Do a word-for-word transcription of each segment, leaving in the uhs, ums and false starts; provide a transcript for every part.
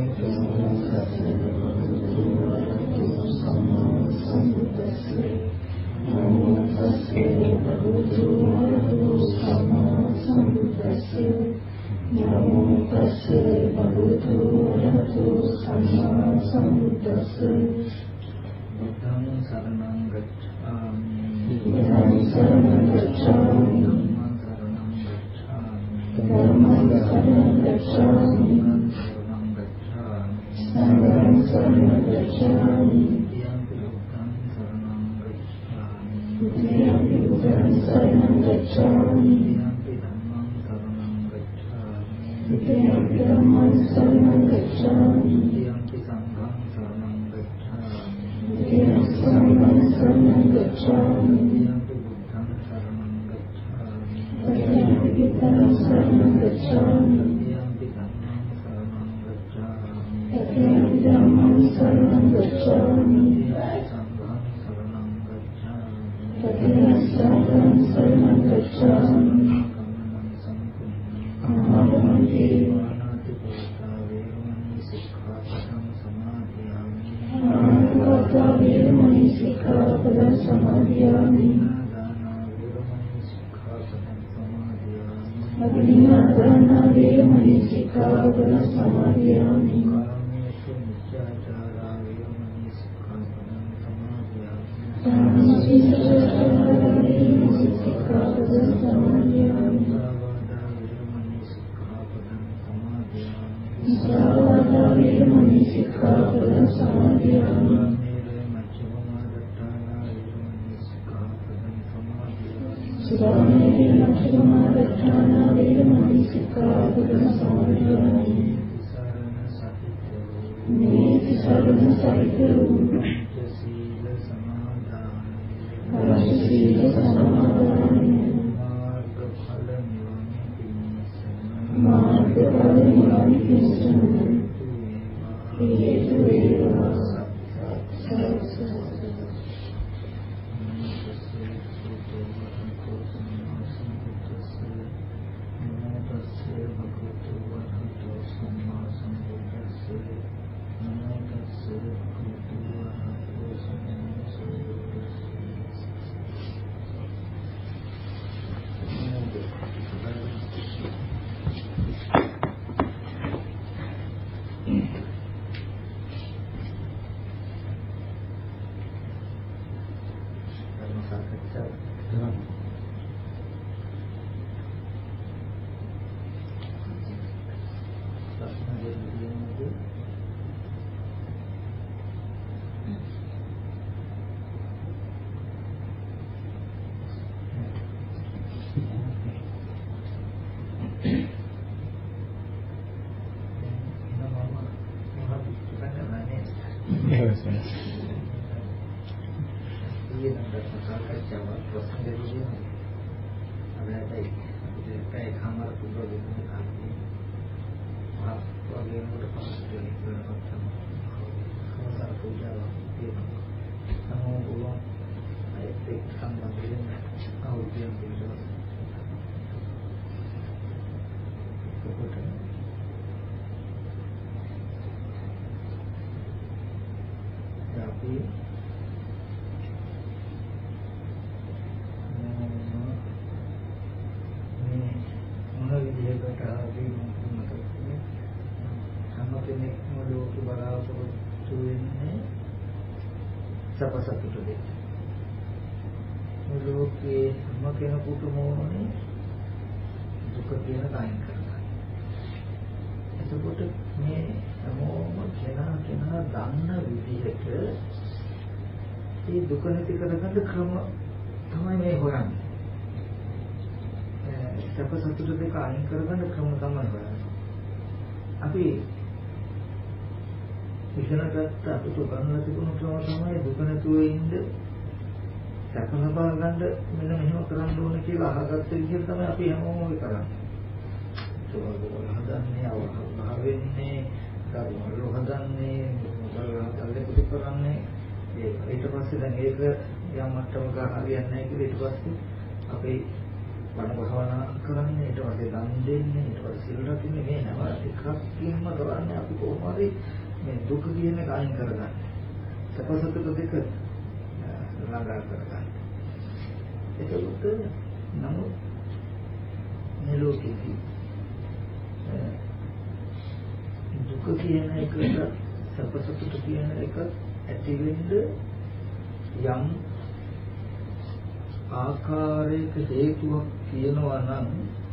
දුක නැති කරගන්න ක්‍රම තමයි මේ හොයන්නේ. සැප සතුට දෙක අයින් කරගන්න ක්‍රම තමයි හොයන්නේ. අපි ඉගෙනගත්ත අපිට ගන්නලා තිබුණු ක්‍රම තමයි දුක නැතුව ඉන්න සැප ලබා ගන්න මෙන්න මෙහෙම කරන්න ඕනේ කියලා අහගත්ත විදිහට තමයි අපි හැමෝම කරන්නේ. ඒක හදන්නේ අවබෝධ වෙන්නේ, ගරුවල හදන්නේ, මොකද හදන්නේ කරන්නේ. ඊට පස්සේ දැන් ඒක යම් මට්ටමක හරියන්නේ නැහැ කියලා ඊට පස්සේ අපි බණ භාවනා කරන්නේ, ඊට පස්සේ දන් දෙන්නේ, ඊට පස්සේ සිල් රකින්නේ, මේ හැම එකකින්ම කරන්නේ අපි කොහොමද හරි මේ දුක කියන එක අයින් කරගන්න. සපසතුට දෙක ළඟා කරගන්න. ඒකත් නමුත් මේ ලෝකෙදී දුක කියන එකට සපසතුට කියන එක ඇති වෙන්න යම් ආකාරයක හේතුවක් තියෙනවා නම්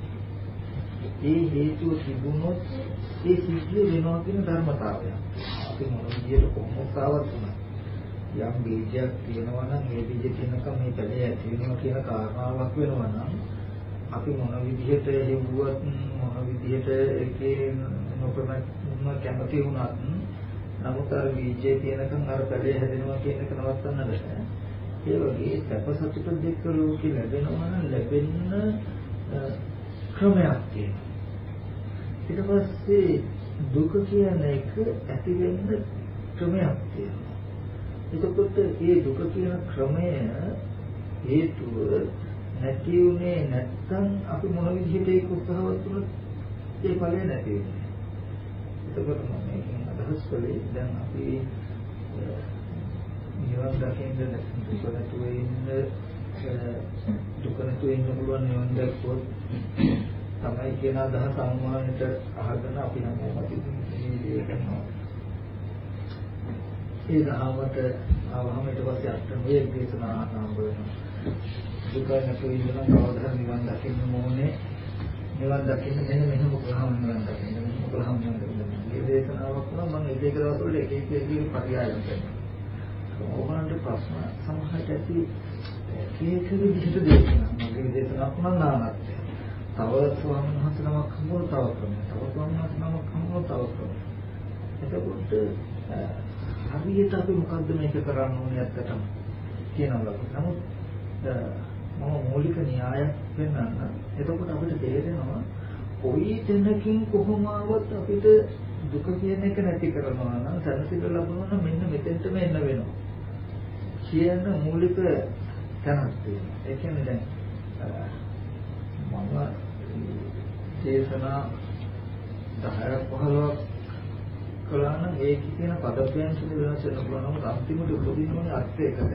ඒ හේතුව තිබුණොත් ඒ සිද්ධිය වෙනවා කියන ධර්මතාවය. අපි මොන විදියට කොහොමද ආවත් යම් බීජයක් තියෙනවා නම් ඒ බීජ තියෙනකම් මේ පැලේ ඇති වෙනවා කියන කාරණාවක් වෙනවා නම් අපි මොන විදියට හෙව්වත් මොන විදියට ඒකේ නොකරන කැමති වුණත් නමුත් අර බීජේ තියෙනකම් අර පැලේ හැදෙනවා කියන එක නවත්තන්න බෑ. ඒ වගේ සැපසතුට දෙක ලෝකේ ලැබෙනවා නම් ලැබෙන්න ක්‍රමයක් තියෙනවා. ඊට පස්සේ දුක කියන එක ඇති වෙන්න ක්‍රමයක් තියෙනවා. එතකොට මේ දුක කියන ක්‍රමය හේතුව නැති උනේ නැත්නම් අපි මොන විදිහට ඒක උත්සාහවත් වුණත් ඒ ඵලය නැති වෙන්නේ. එතකොට මම මේකෙන් අදහස් කළේ දැන් අපි නිවන් දකින්න දුක නැතුව ඉන්න දුක නැතුව ඉන්න පුළුවන් නිවන් දැක්කොත් තමයි කියන අදහස අනුමානයට අහගෙන අපි නම් මොකද මේ කරනවා. ඒ දහමට ආවම ඊට පස්සේ අට්ඨමයේ දේශනා ආරම්භ වෙනවා. දුක නැතුව ඉන්න නම් කවදා නිවන් දකින්න ඕනේ. නිවන් දකින්න මෙන්න මෙහෙම කොහොම නිවන් දකින්න මෙහෙම කොහොම නිවන් දකින්න. මේ දේශනාවක් නම් මම එක එක දවස් වල එක එක විදිහට පරියායම් කරනවා. ඕගොල්ලන්ට ප්‍රශ්න සමහරට ඇති කීක විදිහට දේශනා. මගේ දේශනාවක් නම් නානත්ය. තව ස්වාමීන් වහන්සේ නමක් හම්බුන තව ක්‍රමයක්. තව ස්වාමීන් වහන්සේ නමක් හම්බුන තව ක්‍රමයක්. එතකොට හරියට අපි මොකද්ද මේක කරන්න ඕනේ ඇත්තටම කියනවා. නමුත් මම මූලික න්‍යායක් පෙන්නන්න. එතකොට අපිට තේරෙනවා කොයි තැනකින් කොහොම ආවත් අපිට දුක කියන එක නැති කරනවා නම් සැනසෙල්ල ලැබුණා නම් මෙන්න මෙතෙන්ටම එන්න වෙනවා. කියන මූලික තැනක් තියෙනවා. ඒ කියන්නේ දැන් මම දේශනා දහයක් පහළොවක් කළා නම් ඒකේ තියෙන පදපයන් වෙනස් වෙන පුළුවන්. නමුත් අන්තිමට උපදින්නේ අර්ථ එකද.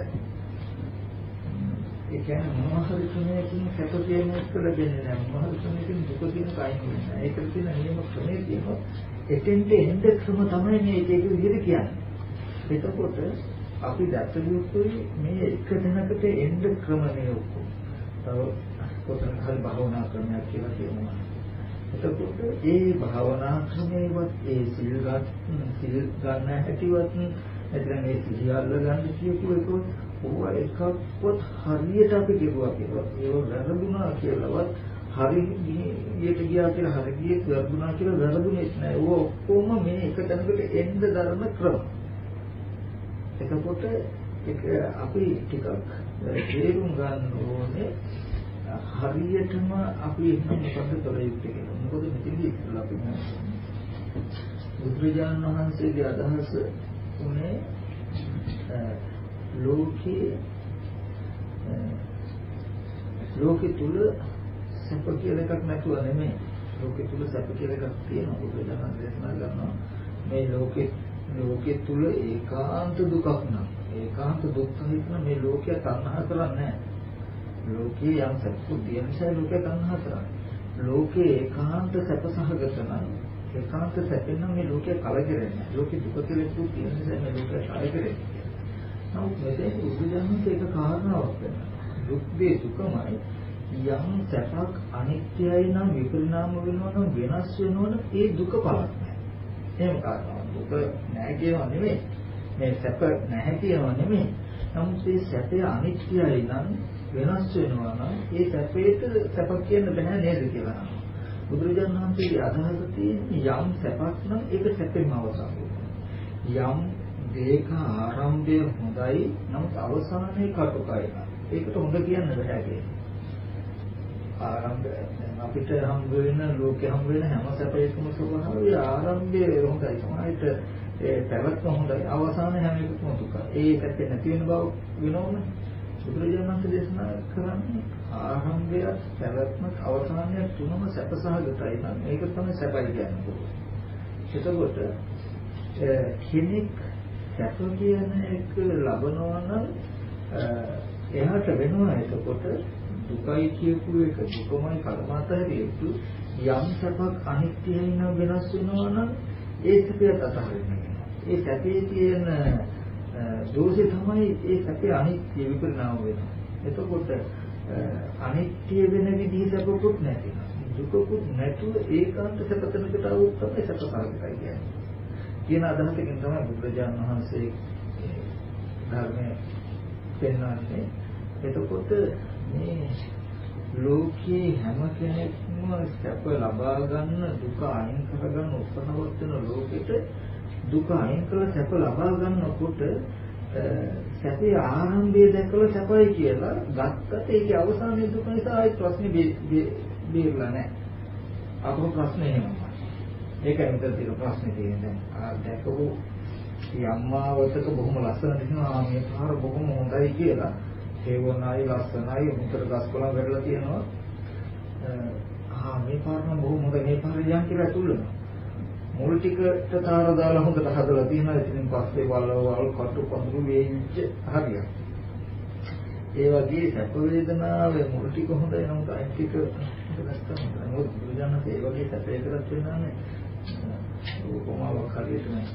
ඒ කියන්නේ මොනවා හරි ක්‍රමයකින් සැප කියන එක ලැබෙන්නේ නැහැ. මොනවා හරි ක්‍රමයකින් දුක කියන කයින් වෙන්නේ නැහැ. ඒකට තියෙන නියම ක්‍රමයේ තියෙනවා. එතෙන්ට එන්න ක්‍රම තමයි මේ එක එක විදිහට කියන්නේ. එතකොට අපි දැක්ක යුතුයි මේ එක තැනකට එන්න ක්‍රම නේ ඔක්කොම. තව කොතනක හරි භාවනා ක්‍රමයක් කියලා කියනවා. එතකොට ඒ භාවනා ක්‍රමයේවත් ඒ සිල් ගන්න සිල් ගන්න හැටිවත් එතන මේ සිහියල්ල ගන්න කියපු එක ඕවා එකක්වත් හරියට අපි කියුවා කියලා. ඒක වැරදුනා කියලාවත් හරි ගියට ගියා කියලා හරි ගියේ වැරදුනා කියලා වැරදුනේ නැහැ. ඕවා ඔක්කොම මේ එක තැනකට එන්න ධර්ම ක්‍රම. එතකොට ඒක අපි ටිකක් තේරුම් ගන්න ඕනේ හරියටම අපි මොකද කළ යුත්තේ කියලා. මොකද මෙතනදී ඉස්සෙල්ලා අපි බුදුරජාණන් වහන්සේගේ අදහස උනේ ලෝකේ ලෝකෙ තුල සැප කියලා එකක් නැතුව නෙමෙයි. ලෝකෙ තුල සැප කියලා එකක් තියෙනවා. බුදුරජාණන් දේශනා කරනවා මේ ලෝකෙ ලෝකෙ තුල ඒකාන්ත දුකක් නම් ඒකාන්ත දුක්ඛ හිතන මේ ලෝකය තණ්හා කරන්නේ නැහැ. ලෝකේ යම් සැපකුත් තියෙන නිසා ලෝකය තණ්හා කරන්නේ. ලෝකේ ඒකාන්ත සැප සහගත නම් ඒකාන්ත සැපෙන් නම් මේ ලෝකය කලකිරෙන්නේ නැහැ. ලෝකෙ දුක කියලා එකක් තියෙන නිසා මේ ලෝකය කලකිරෙන්නේ. නමුත් මෙතේ උද්දජනක එක කාරණාවක් වෙනවා. දුක් වේ දුකමයි යම් සැපක් අනිත්‍යයි නම් විපරිණාම වෙනවා නම් වෙනස් වෙනවා නම් ඒ දුක පලක් නැහැ. එහෙම කාරණාවක්. දුක නැහැ කියනවා නෙමෙයි. මේ සැප නැහැ කියනවා නෙමෙයි. නමුත් මේ සැපය අනිත්‍යයි නම් වෙනස් වෙනවා නම් ඒ සැපේට සැප කියන්න බෑ නේද කියලා අහනවා. බුදුරජාණන් වහන්සේගේ අදහස තියෙන්නේ යම් සැපක් නම් ඒක සැපෙම අවසන් වෙනවා. යම් දෙයක ආරම්භය හොඳයි නමුත් අවසානයේ කටුකයි නම් ඒකට හොඳ කියන්න බෑ කියන්නේ. ආරම්භය අපිට හම් වෙන ලෝකේ හම් වෙන හැම සැපයකම ස්වභාවය ආරම්භය හොඳයි. සමහරවිට ඒ පැවැත්ම හොඳයි අවසානයේ හැම එකකම දුකයි. ඒ පැත්තේ නැති වෙන බව වෙනවනේ. බුදුරජාණන් වහන්සේ දේශනා කරන්නේ ආරම්භය පැවැත්ම අවසානය තුනම සැපසහගතයි නම් ඒක තමයි සැපයි කියන්නේ. එතකොට කෙනෙක් සැප කියන එක ලබනවා නම් එයාට වෙනවා එතකොට දුකයි කියපු එක දුකමයි පරමාර්ථ හැටියට යම් සැපක් අනිත්‍යයි නම් වෙනස් වෙනවා නම් ඒ සැපයට අතහරින්න වෙනවා. ඒ සැපේ තියෙන දෝෂේ තමයි ඒ සැපේ අනිත්‍ය විපරිණාම වෙනවා. එතකොට අනිත්‍ය වෙන විදිහ සැපකුත් නැතිනවා. දුකකුත් නැතුව ඒකාන්ත සැපතනකට આવුත් තමයි සැපකාරකයි කියන්නේ. කියන අදහසකින් තමයි බුදුරජාණන් වහන්සේ ධර්මයේ පෙන්වන්නේ. එතකොට මේ ලෝකයේ හැම කෙනෙක්ම සැප ලබා ගන්න දුක අයින් කර ගන්න උත්සාහවත් වෙන ලෝකෙට දුක අයින් කරලා සැප ලබා ගන්නකොට සැපේ ආරම්භය දැකලා සැපයි කියලා ගත්තට ඒකේ අවසානයේ දුක නිසා ආයි ප්‍රශ්නේ බේරලා නැහැ. අපෝ ප්‍රශ්නේ එනවා. ඒකයි මෙතන තියෙන ප්‍රශ්නේ තියෙන්නේ. ආ දැකපු යම්මාවතක බොහොම ලස්සන දිනවා මේ පාර බොහොම හොඳයි කියලා හේවණයි ලස්සනයි උතර ගස්කොළන් වැටලා තියෙනවා. ආ මේ පාර නම් බොහොම හොඳයි මේ පාර යන් කියලා තුල්ලනවා. මුල් ටිකට තාර දාලා හොඳට හදලා තියෙනවා. ඉතින් පස්සේ වලවල් කටු පඳුරු වේවිච්ච හරියක්. ඒ වගේ සැප වේදනාවේ මුල් ටික හොඳයි නම් අනිත් ටික නැත්තම් මොකද බුදුදහම ඒ වගේ සැපේ කරත් වෙනානේ. උපමාවක් හරියට නේ.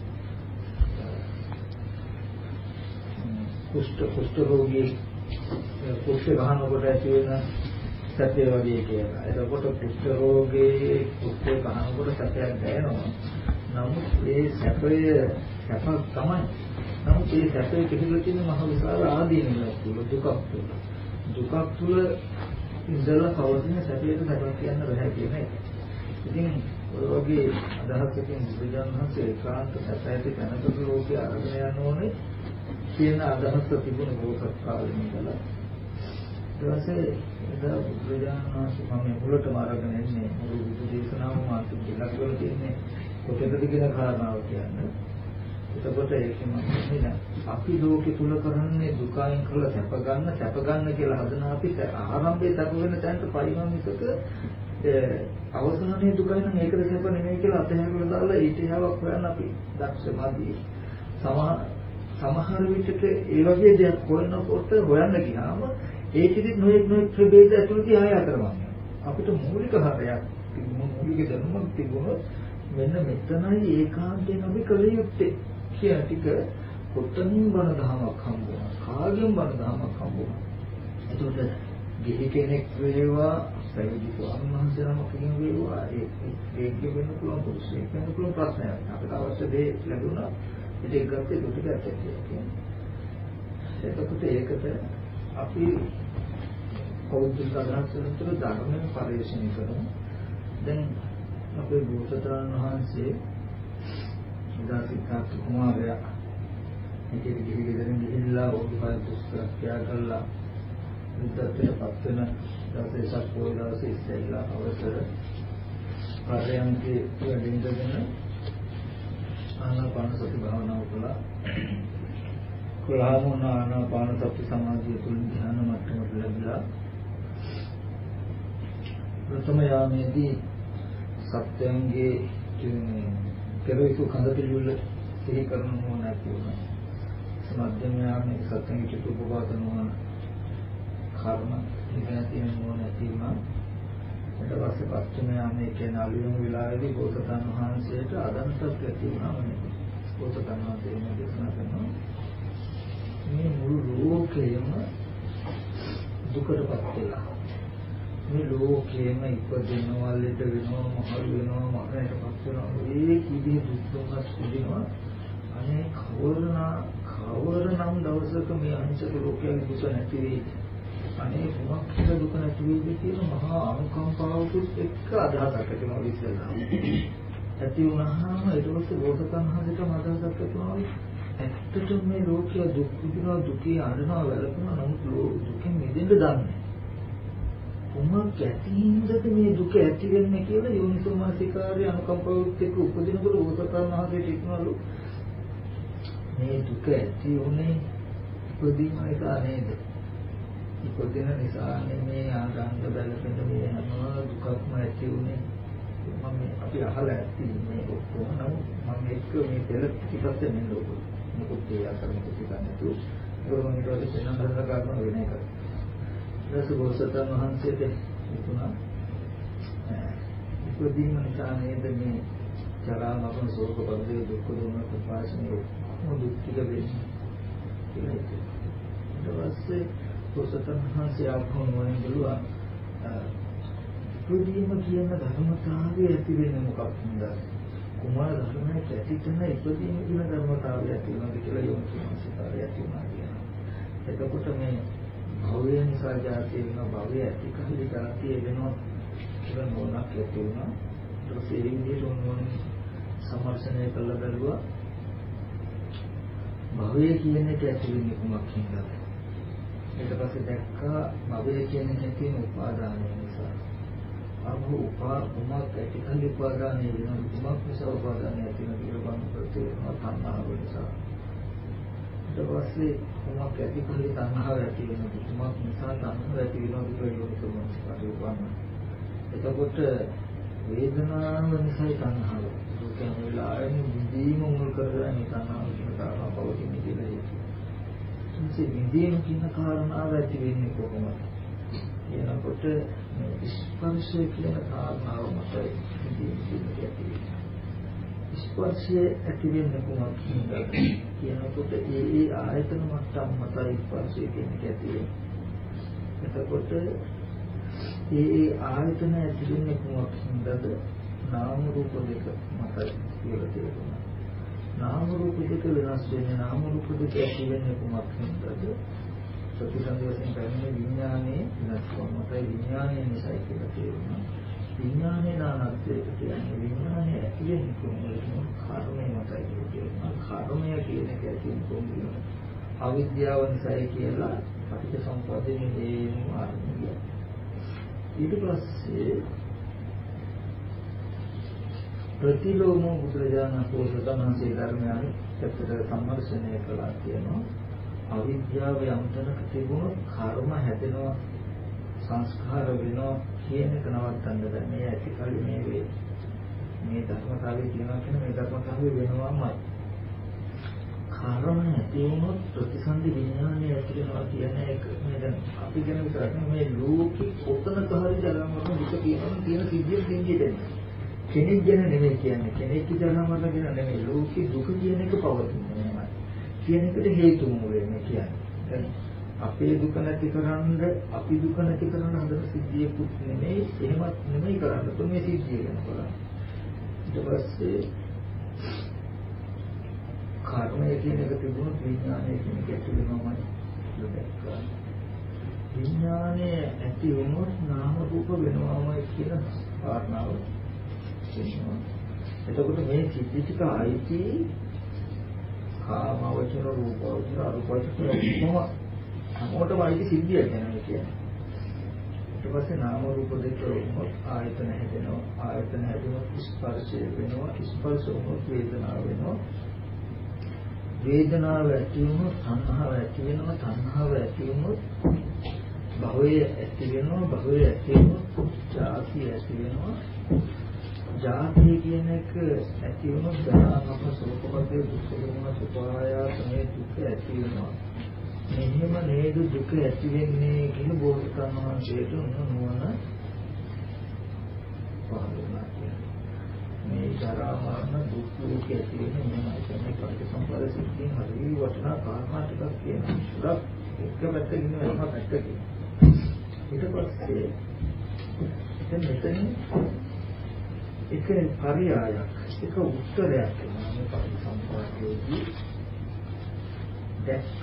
කුෂ්ඨ කුෂ්ඨ රෝගී කුෂ්ඨ ගහනකොට ඇති වෙන සැපේ වගේ කියලා. එතකොට කුෂ්ඨ රෝගේ කුෂ්ඨ ගහනකොට සැපයක් දැනෙනවා. නමුත් ඒ සැපය සැප තමයි. නමුත් ඒ සැපේ පිළිබඳ තියෙන මහ විශාල ආදීනයක් තුල දුකක් තුල. දුකක් තුල ඉඳලා පවතින සැපයට සැපක් කියන්න බෑ කියන එක. ඉතින් ඔය වගේ අදහසකින් බුදුරජාණන් වහන්සේ ඒකාන්ත සැපයට දැනගත ලෝකයේ අරගෙන යන්න ඕනේ කියන අදහස තිබුණ බෝසත් කාලේ ඉඳලා. ඊට පස්සේ එදා බුදුරජාණන් වහන්සේ මම මුලටම අරගෙන එන්නේ මුළු බුදු දේශනාවම මාත් දෙලක් වල තියෙන්නේ කොටද කියන කාරණාව කියන්නේ. එතකොට ඒකෙම කියන්නේ අපි ලෝකෙ තුල කරන්නේ දුකයින් කරලා සැප ගන්න සැප ගන්න කියලා හදන අපි ආරම්භයේ සැප වෙන තැනට පරිණාමිකක අවසානයේ දුකයි නම් ඒකද සැප නෙමෙයි කියලා අතහැරලා දාලා ඊටාවක් හොයන්න අපි දක්ෂමදී සමහර විටක ඒ වගේ දෙයක් හොයනකොට හොයන්න ගියාම ඒකෙදි නොයෙක් නොයෙක් ප්‍රභේද ඇතුළතදී ආය අතරමං අපිට මූලික හරයක් තිබුණු මූලික දැනුමක් තිබුණොත් මෙන්න මෙතනයි ඒකාන්තයෙන් අපි කළ යුත්තේ කියන ටික කොතනින් බණ දහමක් හම්බුණා කාගෙන් බණ දහමක් හම්බුණා. එතකොට ගිහි කෙනෙක් වේවා පැවිදි ස්වාමීන් වහන්සේ නමක් කෙනෙක් වේවා ඒක වෙන්න පුළුවන් පුරුෂයෙක් වෙන්න පුළුවන් ප්‍රශ්නයක්. අපිට අවශ්‍ය දේ ලැබුණා ඒක ගත්තේ දුක ඇත්තට කියන්නේ. එතකොට ඒකට අපි කවුරුත් අදහස් කරන ධර්මයෙන් පරිශ්‍රණය කරමු. දැන් අපේ බෝසතාණන් වහන්සේ ඉදාසිකාත් කුමාරයා මේකේ ගිහි ගෙදරින් ගිහිල්ලා ඔබයි පුස්තකයක් කියලා විද්‍යාවේ පත් වෙන දවසේ සක්පෝය දවසේ ඉස්සෙල්ලා අවසර පරයන්කේ වැඩිඳගෙන ආනාපාන සති භාවනාව කළා. කොළහම ආනාපාන සති සමාධිය තුලින් ධ්‍යාන මට්ටමට ලැබිලා ප්‍රථම යාමේදී සත්‍යංගේ කෙරෙහි කඳ පිළිවෙල සිහි කරනු නැති වුණා. මධ්‍යම යාමේ සත්‍යංගේ චතුප්පවාත නොවන කර්ම ඉගෙන තියෙන මොන නැති වුණා. ඊට පස්සේ පස්චම යාමේ කියන අලුයම වෙලාවේදී බෝසතාණන් වහන්සේට අදන්තක් ඇති වුණා වනේ. බෝසතාණන් වහන්සේ මේ දේශනා කරනවා මේ මුළු ලෝකයම දුකටපත් වෙලා මේ ලෝකයේම ඉපදෙනවා ලෙඩ වෙනවා මහලු වෙනවා මරණයටපත් වෙනවා ඒ කිදී දුක් දුන්නස් විඳිනවා. අනේ කවරනා කවරනම් දවසක මේ අහිංසක ලෝකයේ දුක නැති වෙයි. අනේ කොහොමද කියලා දුක නැති වෙයි කියන මහා අනුකම්පාවකුත් එක්ක අදහසක් ඇති වෙනවා ඉස්සෙල්ලා. ඇති වුණාම ඊට පස්සේ බෝසතාණන් වහන්සේටම අදහසක් ඇති වුණා ඇත්තටම මේ ලෝකයේ දුක් විඳිනවා දුකේ අඬනවා වැළපෙනවා නමුත් දුකෙන් මිදෙන්න දන්නේ. කොහොමද ඇතිින්ද මේ දුක ඇති වෙන්නේ කියලා යෝනිසෝ මානසිකාර්ය අනුකම්පාවත් එක්ක උපදිනකොට බෝසතාණන් වහන්සේ තික්නවලු මේ දුක ඇති උනේ ඉපදීම නිසා නේද? ඉපදින නිසා මේ ආගන්ත බැලපෙන මේ හැම දුකක්ම ඇති උනේ මම අපි අහලා ඇති මේ ඔක්කොම නමුත් මම එක්ක මේ දෙල පිටිපස්සේ මෙන්න ඕක. මොකද ඒ අතර මොකද කියන්නේ තු. ඒක මම ඊට පස්සේ වෙනම හදලා ගන්න වෙන එක. ඊට පස්සේ වහන්සේට හිතුණා ඉපදීම නිසා නේද මේ ජරා මරණ ශෝක පරිදේ දුක් දුන්න ප්‍රපාසනේ දුක් ටික වෙන්නේ කියලා හිතුවා. ඊට පස්සේ පොසතන් වහන්සේ ආපහු මොනින් බලුවා ඉපදීම කියන ධර්මතාවය ඇති වෙන්නේ මොකක්ද? කුමාර ධර්මයේ ඇතිතන ඉපදීම කියන ධර්මතාවය ඇති වෙනවා කියලා යොමුසිකාරය ඇති වෙනවා කියනවා. එතකොට මේ භවය නිසා ජාතිය වෙන භවය ඇති කහිලි ජාතිය වෙනවා කියලා මොනක් ඇති වුණා. ඊට පස්සේ ඒ විදිහට මොන සමර්ෂණය කළා බැලුවා. භවය කියන එක ඇති වෙන්නේ කුමක් හින්දාද? ඊට පස්සේ දැක්කා භවය කියන එකේ තියෙන උපාදානය නිසා. අභව උපා කුමක් ඇති කල්ලි උපාදානය වෙනවා කුමක් නිසා උපාදානය ඇති වෙනවා කියලා බලන ප්‍රතිවේම තණ්හාව නිසා. ඊට පස්සේ කුමක් ඇති කල්ලි තණ්හාව ඇති වෙනවා කුමක් නිසා තණ්හාව ඇති වෙනවා කියලා යොමුසුමස්කාරය වන්න. එතකොට වේදනාව නිසා තණ්හාව. ඒකෙන් වෙලාවෙම විදීම මුල් කරගෙන තණ්හාව කියන කාරණාව පවතින කියලා හිතුවා. ඉතින් විදීම කියන කාරණාව ඇති වෙන්නේ කොහොමද? එනකොට ස්පර්ශය කියන කාරණාව මතයි විදීම කියන්නේ ඇති වෙන්නේ. ස්පර්ශය ඇති වෙන්නේ කොහොමද කියනකොට ඒ ඒ ආයතන මට්ටම් මතයි ස්පර්ශය කියන්නේ ඇති වෙන්නේ. එතකොට ඒ ඒ ආයතන ඇති වෙන්නේ කොහොමද? නාම රූප දෙක මතයි කියලා තියෙනවා. නාම රූප දෙක වෙනස් වෙන්නේ නාම රූප දෙක ඇති වෙන්නේ කොහොමද? ප්‍රතිසංයෝජන කරන්නේ විඥානයේ වෙනස්කම මතයි විඥානයේ නිසායි කියලා තියෙනවා. විඥානයේ නානත්වයට කියන්නේ විඥානය ඇති වෙන්නේ කොහොමද? කර්මය මතයි කියලා තියෙනවා. කර්මය කියන එක ඇති වෙන්නේ කොහොමද? අවිද්‍යාව නිසායි කියලා අපිට සම්පූර්ණයෙන් මේ මාර්ගය. ඊට පස්සේ ප්‍රතිලෝම බුදුරජාණන් වහන්සේ ධර්මයන් පැත්තට සම්මර්ෂණය කළා කියනවා. අවිද්‍යාව යම් තැනක තිබුණොත් කර්ම හැදෙනවා සංස්කාර වෙනවා කියන එක නවත්තන්න බෑ. මේ ඇති කලින් මේ වේ. මේ ධර්මතාවය කියනවා කියන මේ ධර්මතාවය වෙනවාමයි. කර්ම ඇති වුණොත් ප්‍රතිසන්දි විඥානය ඇති වෙනවා කියන එක මේ දැන් අපි ගැන විතරක් මේ ලෝකෙ කොතනක හරි ජලමරණ දුක කියනවා තියෙන සිද්ධිය දෙන්නේ දෙන්නේ. කෙනෙක් ගැන නෙමෙයි කියන්නේ. කෙනෙක් ජලමරණ ගැන නෙමෙයි. ලෝකෙ දුක කියන එක පවතිනවා. කියන එකට හේතුම වෙන්නේ කියන්නේ. දැන් අපේ දුක නැති කරන්න අපි දුක නැති කරන හදන සිද්ධියකුත් නෙමෙයි එහෙමත් නෙමෙයි කරන්න තුනේ සිද්ධිය ගැන බලන්න. ඊට පස්සේ කර්මය කියන එක තිබුණොත් විඥානය කියන එක ඇති වෙනවමයි කියලා දැක්කා. විඥානය ඇති වුණොත් නාම රූප වෙනවමයි කියන කාරණාව තියෙනවා. එතකොට මේ සිද්ධි ටික ආйти කාමවචර රූපවචර අරූපවචර කොහොම හැමෝටම ආйти සිද්ධියක් ගැන කියන්නේ. ඊට පස්සේ නාම රූප දෙක වුණොත් ආයතන හැදෙනවා. ආයතන හැදුනොත් ස්පර්ශය වෙනවා. ස්පර්ශ වුණොත් වේදනාව වෙනවා. වේදනාව ඇති වුණොත් සංහාව ඇති වෙනවා. සංහාව ඇති වුණොත් භවය ඇති වෙනවා. භවය ඇති වුණොත් ජාති ඇති වෙනවා. ජාතිය කියන එක ඇති වුණොත් ජරා මරණ ශෝක පරිදේ දුක් දුන්න සුඛායතනේ දුක ඇති වෙනවා. මෙහෙම නේද දුක ඇති වෙන්නේ කියන බෝධිසත්වයන් වහන්සේට උනුවන පහළුණා කියන්නේ. මේ ජරා මරණ දුක් දුක ඇති වෙන්නේ මෙහෙමයි කියන්නේ පරිසම්පාද සිද්ධියෙන් හරි වටිනා කාරණා ටිකක් කියනවා. එක පැත්තකින් වෙනම පැත්තකින්. ඊට පස්සේ දැන් මෙතන එක පරියායක් එක උත්තරයක් වෙනවා මේ පරිසම්පාදයේදී දැක්ක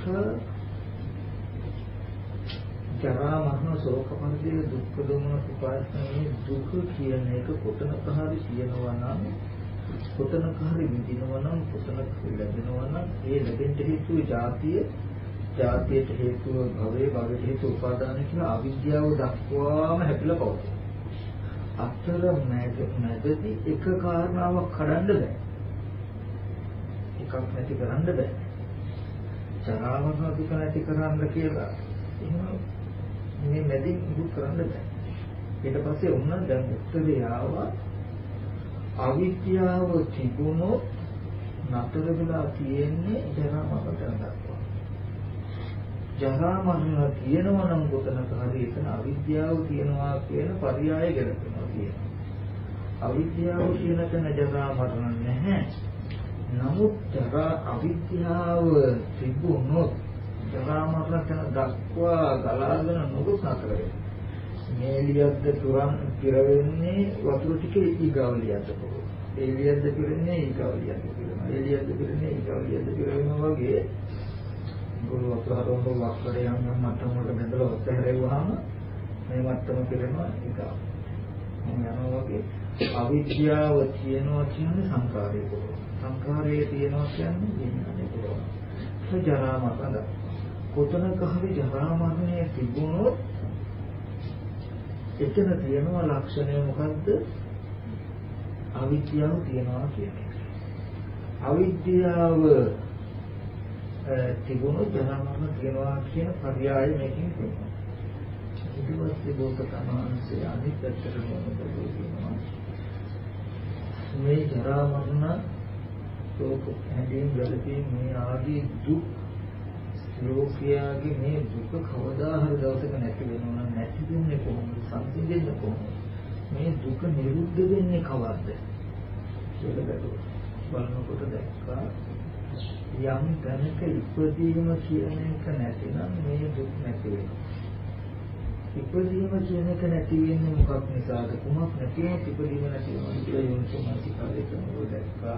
ජරා මරණ ශෝක පරිදේ දුක් දුමන සුපාස්තනේ දුක කියන එක කොතනක හරි කියනවා නම් කොතනක හරි විඳිනවා නම් කොතනක ලැබෙනවා නම් ඒ ලැබෙන්න හේතුව ජාතිය ජාතියට හේතුව භවයේ භවයට හේතුව උපාදාන කියලා අවිද්‍යාව දක්වාම හැපිලා පවතී. අතර මැද මැදදී එක කාරණාවක් කඩන්න බෑ. එකක් නැති කරන්න බෑ. ජරා මරණ දුක නැති කරන්න කියලා එහෙම මේ මැදින් දුක් කරන්න බෑ. ඊට පස්සේ වුණා දැන් උත්තරේ ආවා අවිද්‍යාව තිබුණොත් නතර වෙලා තියෙන්නේ ජරා මරණ දක්වා. ජරා මරණ තියෙනවා නම් කොතනක හරි එතන අවිද්‍යාව තියෙනවා කියන පරියාය ගැලපෙනවා කියනවා. අවිද්‍යාව කියන තැන ජරා මරණ නැහැ. නමුත් ජරා අවිද්‍යාව තිබුණොත් ජරා මරණ තැන දක්වා ගලාගෙන නොගොස් නතර වෙනවා. මේලියද්ද තුරන් පිර වෙන්නේ වතුර ටිකේ ඊගාවලියද්ද පොරොව. ඒලියද්ද පිරෙන්නේ ඊගාවලියද්ද පිරෙනවා. ඒලියද්ද පිරෙන්නේ ඊගාවලියද්ද පිරෙනවා වගේ ගොළු වතුර හරවන වක්කඩේ යම් යම් මට්ටම් වලට බැඳලා ඔත් හැරෙවුවාම මේ මට්ටම පිරෙනවා ඊගාව. යනවා වගේ අවිද්‍යාව තියෙනවා කියන්නේ සංකාරයේ පොරොව. සංකාරයේ තියෙනවා කියන්නේ විඥානයේ පොරොව. ඒ ජරා මරණ කොතනක හරි ජරා මරණය තිබුණොත් එතන තියෙනවා ලක්ෂණය මොකද්ද? අවිද්‍යාව තියෙනවා කියන එක. අවිද්‍යාව තිබුණොත් ජරා මරණ තියෙනවා කියන පරියාය මේකෙන් තියෙනවා. ඊට පස්සේ බෝසතාණන්සේ අනිත් පැත්තට මොනවද කියනවා? මේ ජරා මරණ තෝක හැදීම් වලදී මේ ආදී දුක් ලෝකයාගේ මේ දුක කවදා හරි දවසක නැති වෙනවා නම් නැති වෙන්නේ කොහොමද? සංසිඳෙන්නේ කොහොමද? මේ දුක නිරුද්ධ වෙන්නේ කවද්ද කියලා බලනකොට දැක්කා යම් දැනක ඉපදීම කියන එක නැතිනම් මේ දුක් නැති වෙනවා. ඉපදීම කියන එක නැති වෙන්නේ මොකක් නිසාද? කුමක් නැතිව ඉපදීම නැති වෙනවා කියලා යොමුසුමාසිකාරය කරනකොට දැක්කා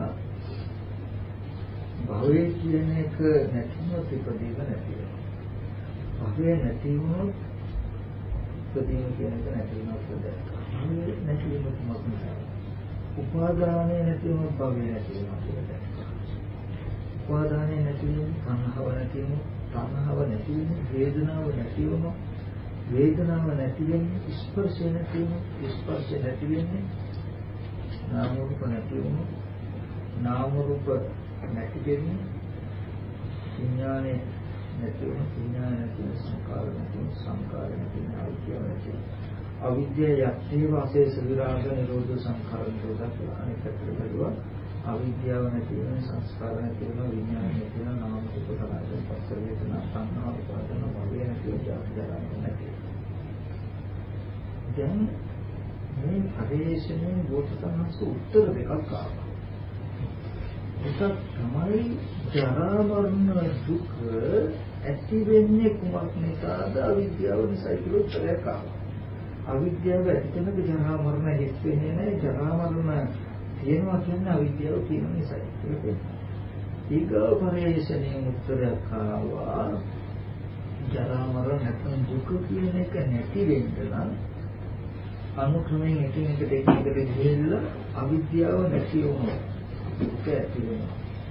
භවය කියන එක නැතිව ඉපදීම නැති වෙනවා. භවය නැති වුණොත් ඉපදීම කියන එක නැති වෙනවා කියලා දැක්කා. භවය නැති වෙන කුමක් නිසාද? උපාදානය නැති වුණොත් භවය නැති වෙනවා කියලා දැක්කා. උපාදානය නැති වෙන්නේ තණ්හාව නැති වුණොත් තණ්හාව නැති වෙන්නේ වේදනාව නැති වුණොත් වේදනාව නැති වෙන්නේ ස්පර්ශය නැති වුණොත් ස්පර්ශය නැති වෙන්නේ නාම රූප නැති වුණොත් නාම රූප නැති වෙන්නේ විඥානය නැති වුණොත් විඥාන නැති වෙන සංකාර නැති වෙන සංකාර නැති වෙන අවිද්‍යාව නැති වෙන අවිද්‍යාව යත්තේ වාසයේ විරාග නිරෝධ සංඛාර නිරෝධ කියලා අනෙක් පැත්තට බලුවා. අවිද්‍යාව නැති වෙන සංස්කාර නැති වෙන විඥාන නැති වෙන නාම රූප සලආයතන පස්ස වේදනා සංඛාර උපාදාන භවය නැති වෙන ජාතිජාලන නැති. දැන් මේ පරිශ්‍රණයෙන් බෝසතාණන්ස උත්තර දෙකක් ආවා. එකක් තමයි ජරා මරණ දුක ඇති වෙන්නේ කුමක් නිසාද? අවිද්‍යාව නිසා කියලා උත්තරයක් ආවා. අවිද්‍යාව ඇති වෙනක ජරා මරණ හිස් වෙන්නේ නැහැ. ජරා මරණ තියෙනවා කියන්නේ අවිද්‍යාව තියෙන නිසා කියලා කියනවා. ඊගව පරිශ්‍රණයෙන් උත්තරයක් ආවා. ජරා මරණ නැත්නම් දුක කියන එක නැති වෙන්න නම් අනුක්‍රමයෙන් එකින් එකට එකින් එකට ගිහිල්ලා අවිද්‍යාව නැති වුණොත් දුක ඇති වෙනවා.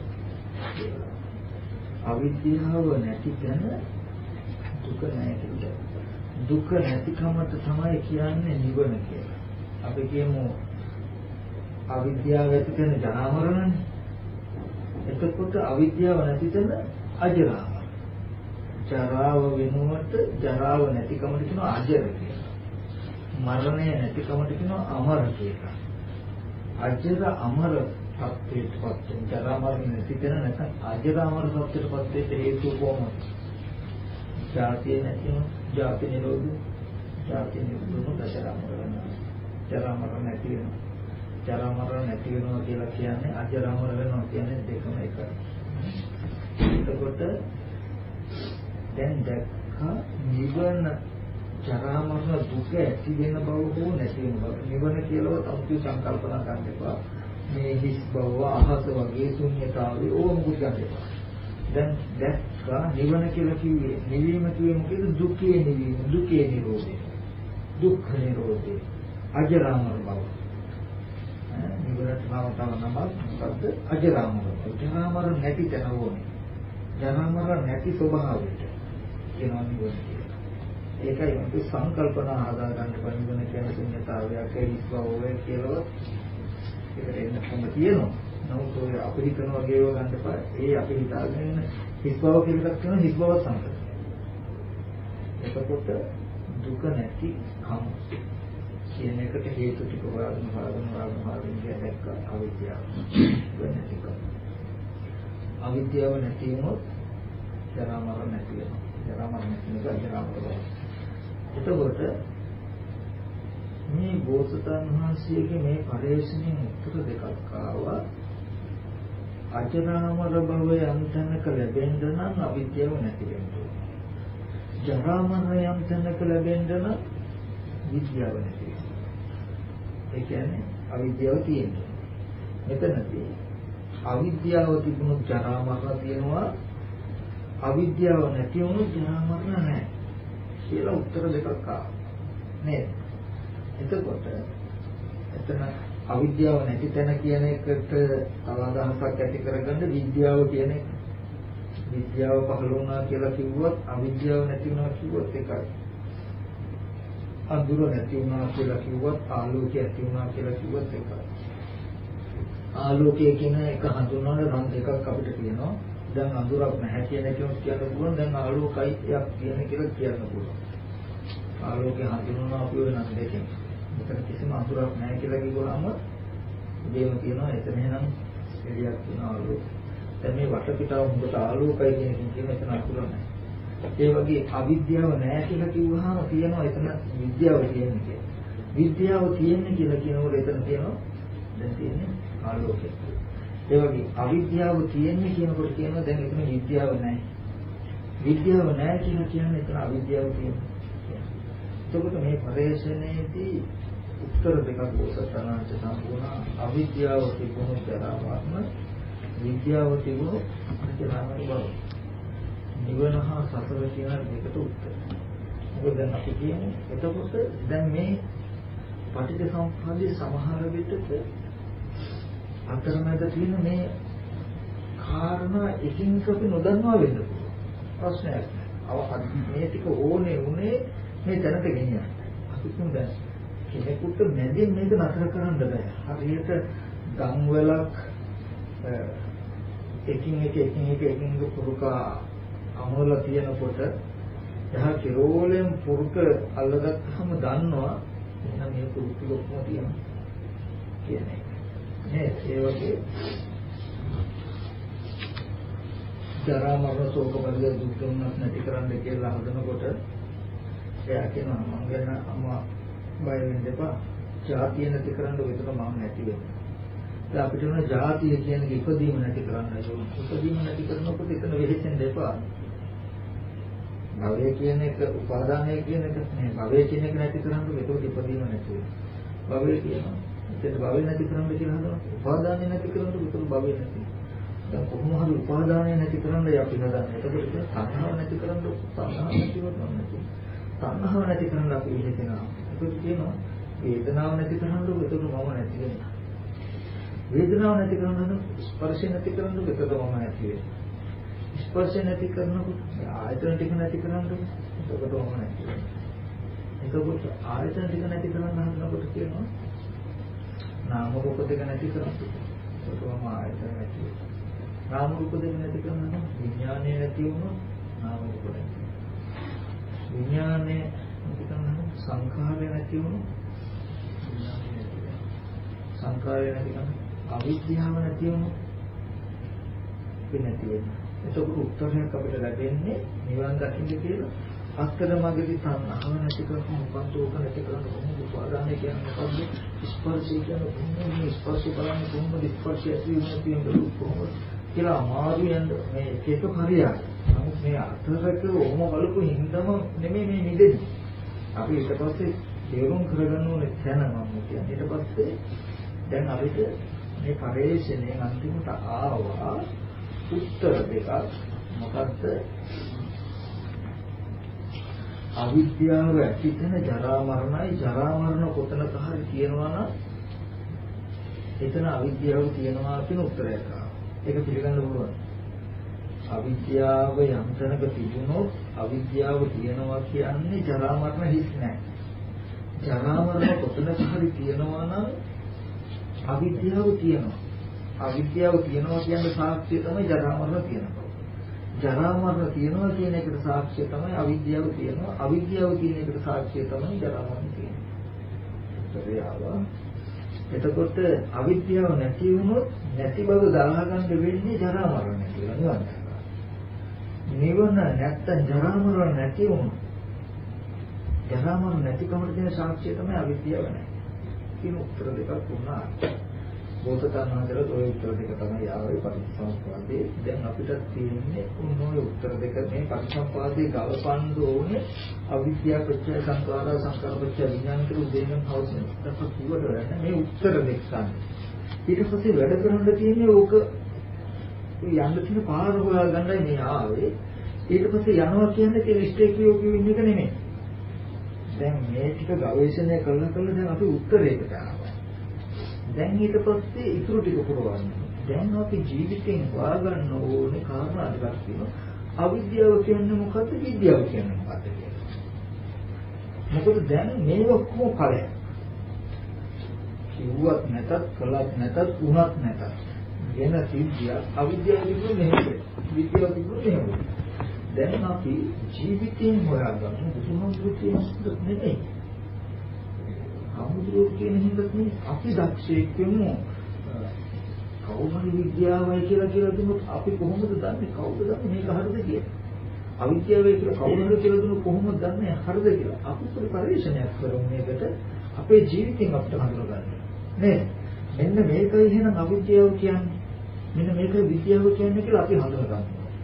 අවිද්‍යාව නැති තැන දුක නැහැ කියලා. දුක නැතිකමට තමයි කියන්නේ නිවන කියලා. අපි කියමු අවිද්‍යාව ඇති තැන ජරා මරණනේ. එතකොට අවිද්‍යාව නැති තැන අජරාව. ජරාව වෙනුවට ජරාව නැතිකමට කියනවා අජර කියලා. මරණය නැතිකමට කියනවා අමර කියලා. අජර අමර සත්‍යයටපත් වෙන ජරා මරණ නැති තැන නැත්නම් අජර අමර සත්‍යයටපත් වෙන්න හේතුව කොහොමද? ජාතිය නැතිව ජාති නිරෝධ ජාති නිරෝධ ජරා මරණ ජරා මරණ නැති වෙනවා. ජරා මරණ නැති වෙනවා කියලා කියන්නේ අජර අමර වෙනවා කියන්නේ දෙකම එකයි. එතකොට දැන් දැක්කා නිවන ජරා මරණ දුක ඇති වෙන බව හෝ නැති වෙන බව. නිවන කියලා තමයි සංකල්පනා ගන්න එපා. මේ හිස් බව අහස වගේ ශුන්‍යතාවය ඕම කුත් ගන්න එපා. දැන් දැක්කා නිවන කියලා කිව්වේ නිවීම කිව්වේ මොකද? දුකේ නිවීම, දුකේ නිරෝධය. දුක්ඛ නිරෝධය. අජරාමර බව. නිවනට නම තව නමක් මොකද්ද? අජරාමර බව. ජරාමර නැති තැන ඕනේ. ජරාමර නැති ස්වභාවයට කියනවා නිවන කියලා. ඒකයි අපි සංකල්පනා හදා ගන්න පරිවන කියන ශුන්‍යතාවයක් හිස්වෝය කියලා ඒකට එන්න කොහොම තියෙනවා. නමුත් ඔය අපි හිතන වගේ ඒවා ගන්න එපා. ඒ අපි හිතාගෙන හිස්වව කියලා එකක් කරන හිස්වව සංකල්ප. එතකොට දුක නැති කම කියන එකට හේතු ටික හොයාගෙන හොයාගෙන හොයාගෙන හොයාගෙන දැක්ක අවිද්‍යාව වෙනතික. අවිද්‍යාව නැති වුණොත් ජරා මරණ නැති වෙනවා. ජරා මරණ නැති වෙනවා ජරා මරණ. එතකොට මේ බෝසතාණන් වහන්සේගේ මේ පරිශ්‍රණයෙන් උත්තර දෙකක් ආවා. අජරාමර භවය යන්තනක ලැබෙන්න නම් අවිද්‍යාව නැති වෙන්න ඕනේ. ජරා මරණ යන්තනක ලැබෙන්න නම් විද්‍යාව නැති වෙන්න. ඒ කියන්නේ අවිද්‍යාව තියෙනවා. මෙතනදී අවිද්‍යාව තිබුණොත් ජරා මරණ තියෙනවා. අවිද්‍යාව නැති වුණොත් ජරා මරණ නැහැ. කියලා උත්තර දෙකක් ආවා. නේද? එතකොට එතන අවිද්‍යාව නැති තැන කියන එකට තව අදහසක් ඇති කරගන්න විද්‍යාව කියන එක. විද්‍යාව පහළ වුණා කියලා කිව්වොත් අවිද්‍යාව නැති වුණා කිව්වොත් එකයි. අඳුර නැති වුණා කියලා කිව්වොත් ආලෝකය ඇති වුණා කියලා කිව්වොත් එකයි. ආලෝකය කියන එක හඳුන්වන රන් දෙකක් අපිට තියෙනවා. දැන් අඳුරක් නැහැ කියන එක කියන්න පුළුවන්. දැන් ආලෝකයි යක් කියන කියලා කියන්න පුළුවන්. ආලෝකය හඳුන්වනවා අපි වෙන නම් දෙකෙන්. මෙතන කිසිම අඳුරක් නැහැ කියලා කිව්වම ඉබේම කියනවා එතන එහෙනම් එළියක් තියෙන ආලෝක. දැන් මේ වටපිටාව හොඳට ආලෝකයි කියන එකෙන් කියන එතන අඳුර නැහැ. ඒ වගේ අවිද්‍යාව නැහැ කියලා කිව්වහම තියෙනවා එතන විද්‍යාව තියෙන්නේ කියලා. විද්‍යාව තියෙන්නේ කියලා කියනකොට එතන තියෙනවා දැන් තියෙන්නේ ආලෝකය. ඒ වගේ අවිද්‍යාව තියෙන්නේ කියනකොට කියනවා දැන් එතන විද්‍යාව නැහැ. විද්‍යාව නැහැ කියලා කියන්නේ එතන අවිද්‍යාව තියෙනවා. එතකොට මේ පරිශ්‍රණයේදී උත්තර දෙකක් බෝසතාණන්ට සම්පූර්ණ අවිද්‍යාව තිබුණු ජරා මරණ විද්‍යාව තිබුණු ජරා මරණ බව. නිවන හා සසර කියන දෙකට උත්තර. මොකද දැන් අපි කියන්නේ එතකොට දැන් මේ පටිච්චසමුප්පාදයේ සමහර විටක අතරමැද තියෙන මේ කාරණා එකින් එක අපි නොදන්නවා වෙන්න පුළුවන්. ප්‍රශ්නයක් නෑ. අව මේ ටික ඕනේ උනේ මේ තැනට ගෙනියන්න. අපි කියමු දැන් කෙනෙකුට මැදින් මේක නතර කරන්න බෑ. හරියට ගම් වලක් එකින් එක එකින් එක එකින් එක පුරුක අමෝල තියෙනකොට එහා කිරෝලෙන් පුරුක අල්ලගත්තාම දන්නවා එහෙනම් මේ පුරුක ලොක්ම තියෙනවා කියන්නේ. නේ ඒ වගේ ජරා මරණ ශෝක පරිදේ දුක් දුන්නත් නැති කරන්න කියලා හදනකොට එයා කියනවා මම ගැන අම්මා බය වෙන්න එපා. ජාතිය නැති කරන්න විතර මම නැති වෙනවා. දැන් අපිට උන ජාතිය කියන්නේ ඉපදීම නැති කරන්න ඕන. ඉපදීම නැති කරනකොට එතන වෙහෙසෙන්න එපා. භවය කියන එක උපාදානය කියන එක නේ. භවය කියන එක නැති කරන්න ඒකෝට ඉපදීම නැති වෙනවා. භවය කියනවා. එතන භවය නැති කරන්න කියලා හදනවා. උපාදානය නැති කරනකොට විතර භවය නැති. දැන් කොහොම හරි උපාදානය නැති කරන්න අපි හදන්නේ. එතකොට කියන තණ්හාව නැති කරන්න තණ්හාව නැති වෙනවා නැති. තණ්හාව නැති කරන්න අපි ඉහෙනවා. ඒක කියනවා වේදනාව නැති කරන්න ඕක ඒක මම නැති වෙනවා. වේදනාව නැති කරන්න ස්පර්ශය නැති කරන්න ඕක ඒක මම නැති වෙනවා. ස්පර්ශය නැති කරනකොට ආයතන ටික නැති කරන්න ඕක ඒකට මම නැති වෙනවා. එතකොට ආයතන ටික නැති කරන්න හදනකොට කියනවා නාම රූප දෙක නැති කරන්න ඒකට මම ආයතන නැති වෙනවා. නාම රූප දෙක නැති කරන්න විඥානය නැති වුණොත් නාම රූප නැති විඥානයේ නිකන් සංඛාරය නැති වුණොත් විඥානය නැති වෙනවා. සංඛාරය නැති කරන අවිද්‍යාව නැති වුණොත් ඒක නැති වෙනවා. එතකොට උත්තරයක් අපිට ලැබෙන්නේ නිවන් දකින්න කියලා අත්තරමගදී තණ්හාව නැති කරන මොකක්ද ඕක නැති කරන කොහොමද උපාදානය කියන්නේ මොකද්ද ස්පර්ශය කියන්නේ කොහොමද මේ ස්පර්ශය බලන්නේ කොහොමද ස්පර්ශය ඇති වෙන්නේ කියන්නේ කොහොමද කියලා අමාරු යන මේ එක එක හරියට නමුත් මේ අතරක ඔහොම බලපු හින්දාම නෙමෙයි මේ නිදෙන්නේ. අපි ඊට පස්සේ තේරුම් කරගන්න ඕනේ තැන මම කියන්නේ. ඊට පස්සේ දැන් අපිට මේ පරිශ්‍රණයෙන් අන්තිමට ආවා උත්තර දෙකක්. මොකද්ද? අවිද්‍යාව ඇතිවෙන ජරා මරණයි ජරා මරණ කොතනක හරි තියෙනවා නම් එතන අවිද්‍යාව තියෙනවා කියන උත්තරයක් ආවා. ඒක පිළිගන්න පුළුවන්. අවිද්‍යාව යම් තැනක තිබුණොත් අවිද්‍යාව තියෙනවා කියන්නේ ජරා මරණ හිස් නැහැ. ජරා මරණ කොතනක හරි තියෙනවා නම් අවිද්‍යාව තියෙනවා. අවිද්‍යාව තියෙනවා කියන්නේ සාක්ෂිය තමයි ජරා මරණ තියෙනවා. ජරා මරණ තියෙනවා කියන එකට සාක්ෂිය තමයි අවිද්‍යාව තියෙනවා. අවිද්‍යාව කියන එකට සාක්ෂිය තමයි ජරා මරණ තියෙනවා. ඒතරේ ආවා එතකොට අවිද්‍යාව නැති වුණොත් නැති බව දරා ගන්න වෙන්නේ ජරා මරණ කියලා නිවන් දැකලා. නිවන නැත්තම් ජරා මරණ නැති වුණොත් ජරා මරණ නැතිකමට තියෙන සාක්ෂිය තමයි අවිද්‍යාව නැහැ. කියන උත්තර දෙකක් වුණා. බෝසතාණන්තර ඔය උත්තර දෙක තමයි ආවේ පටිච්චසමුප්පාදේ. දැන් අපිට තියෙන්නේ උන්වෝය උත්තර දෙක මේ පටිච්චසමුප්පාදේ ගලපන්න ඕනේ අවිද්‍යාව පත්‍ය සංඛාර සංඛාර පත්‍ය විඥාන කියලා දෙන්නම අවශ්‍යයි. ඒක කිව්වට වැඩ මේ උත්තර දෙක ගන්න. ඊට පස්සේ වැඩ කරන්න තියෙන්නේ ඕක යන්න තියෙන පාර හොයාගන්නයි මේ ආවේ. ඊට පස්සේ යනවා කියන්නේ ඒ විශ්ලේෂකයෝ කියවින් එක නෙමෙයි. දැන් මේ ටික ගවේෂණය කරලා කරලා දැන් අපි උත්තරයකට ආවා. දැන් ඊට පස්සේ ඉතුරු ටික පුරවන්න. දැන් අපි ජීවිතෙන් හොයාගන්න ඕනේ කාරණා ටිකක් තියෙනවා. අවිද්‍යාව කියන්නේ මොකද්ද? විද්‍යාව කියන්නේ මොකද්ද කියලා. මොකද දැන් මේ ඔක්කොම ඵලයක්. කිව්වත් නැතත්, කළත් නැතත්, වුණත් නැතත්. වෙන සිද්ධිය අවිද්‍යාව කියන්නේ මෙහෙම. විද්‍යාව කියන්නේ මෙහෙම. දැන් අපි ජීවිතයෙන් හොයාගන්න බුදුහමදුරේ නෙමෙයි. අමුදුර කියන හින්දාත් අපි දක්ෂයෙක් වෙමු. කවුරුහරි විද්‍යාවයි කියලා කියලා දුන්නොත් අපි කොහොමද දන්නේ කවුද දන්නේ මේක හරිද කියලා? අවිද්‍යාවයි කියලා කවුරු හරි කියලා දුන්නොත් කොහොමද දන්නේ හරිද කියලා? අපි පොඩි පරිශ්‍රණයක් කරමු මේකට අපේ ජීවිතෙන් අපිට හඳුනගන්න. නේද? මෙන්න මේකයි එහෙනම් අවිද්‍යාව කියන්නේ. මෙන්න මේකයි විද්‍යාව කියන්නේ කියලා අපි හඳුනගන්නවා.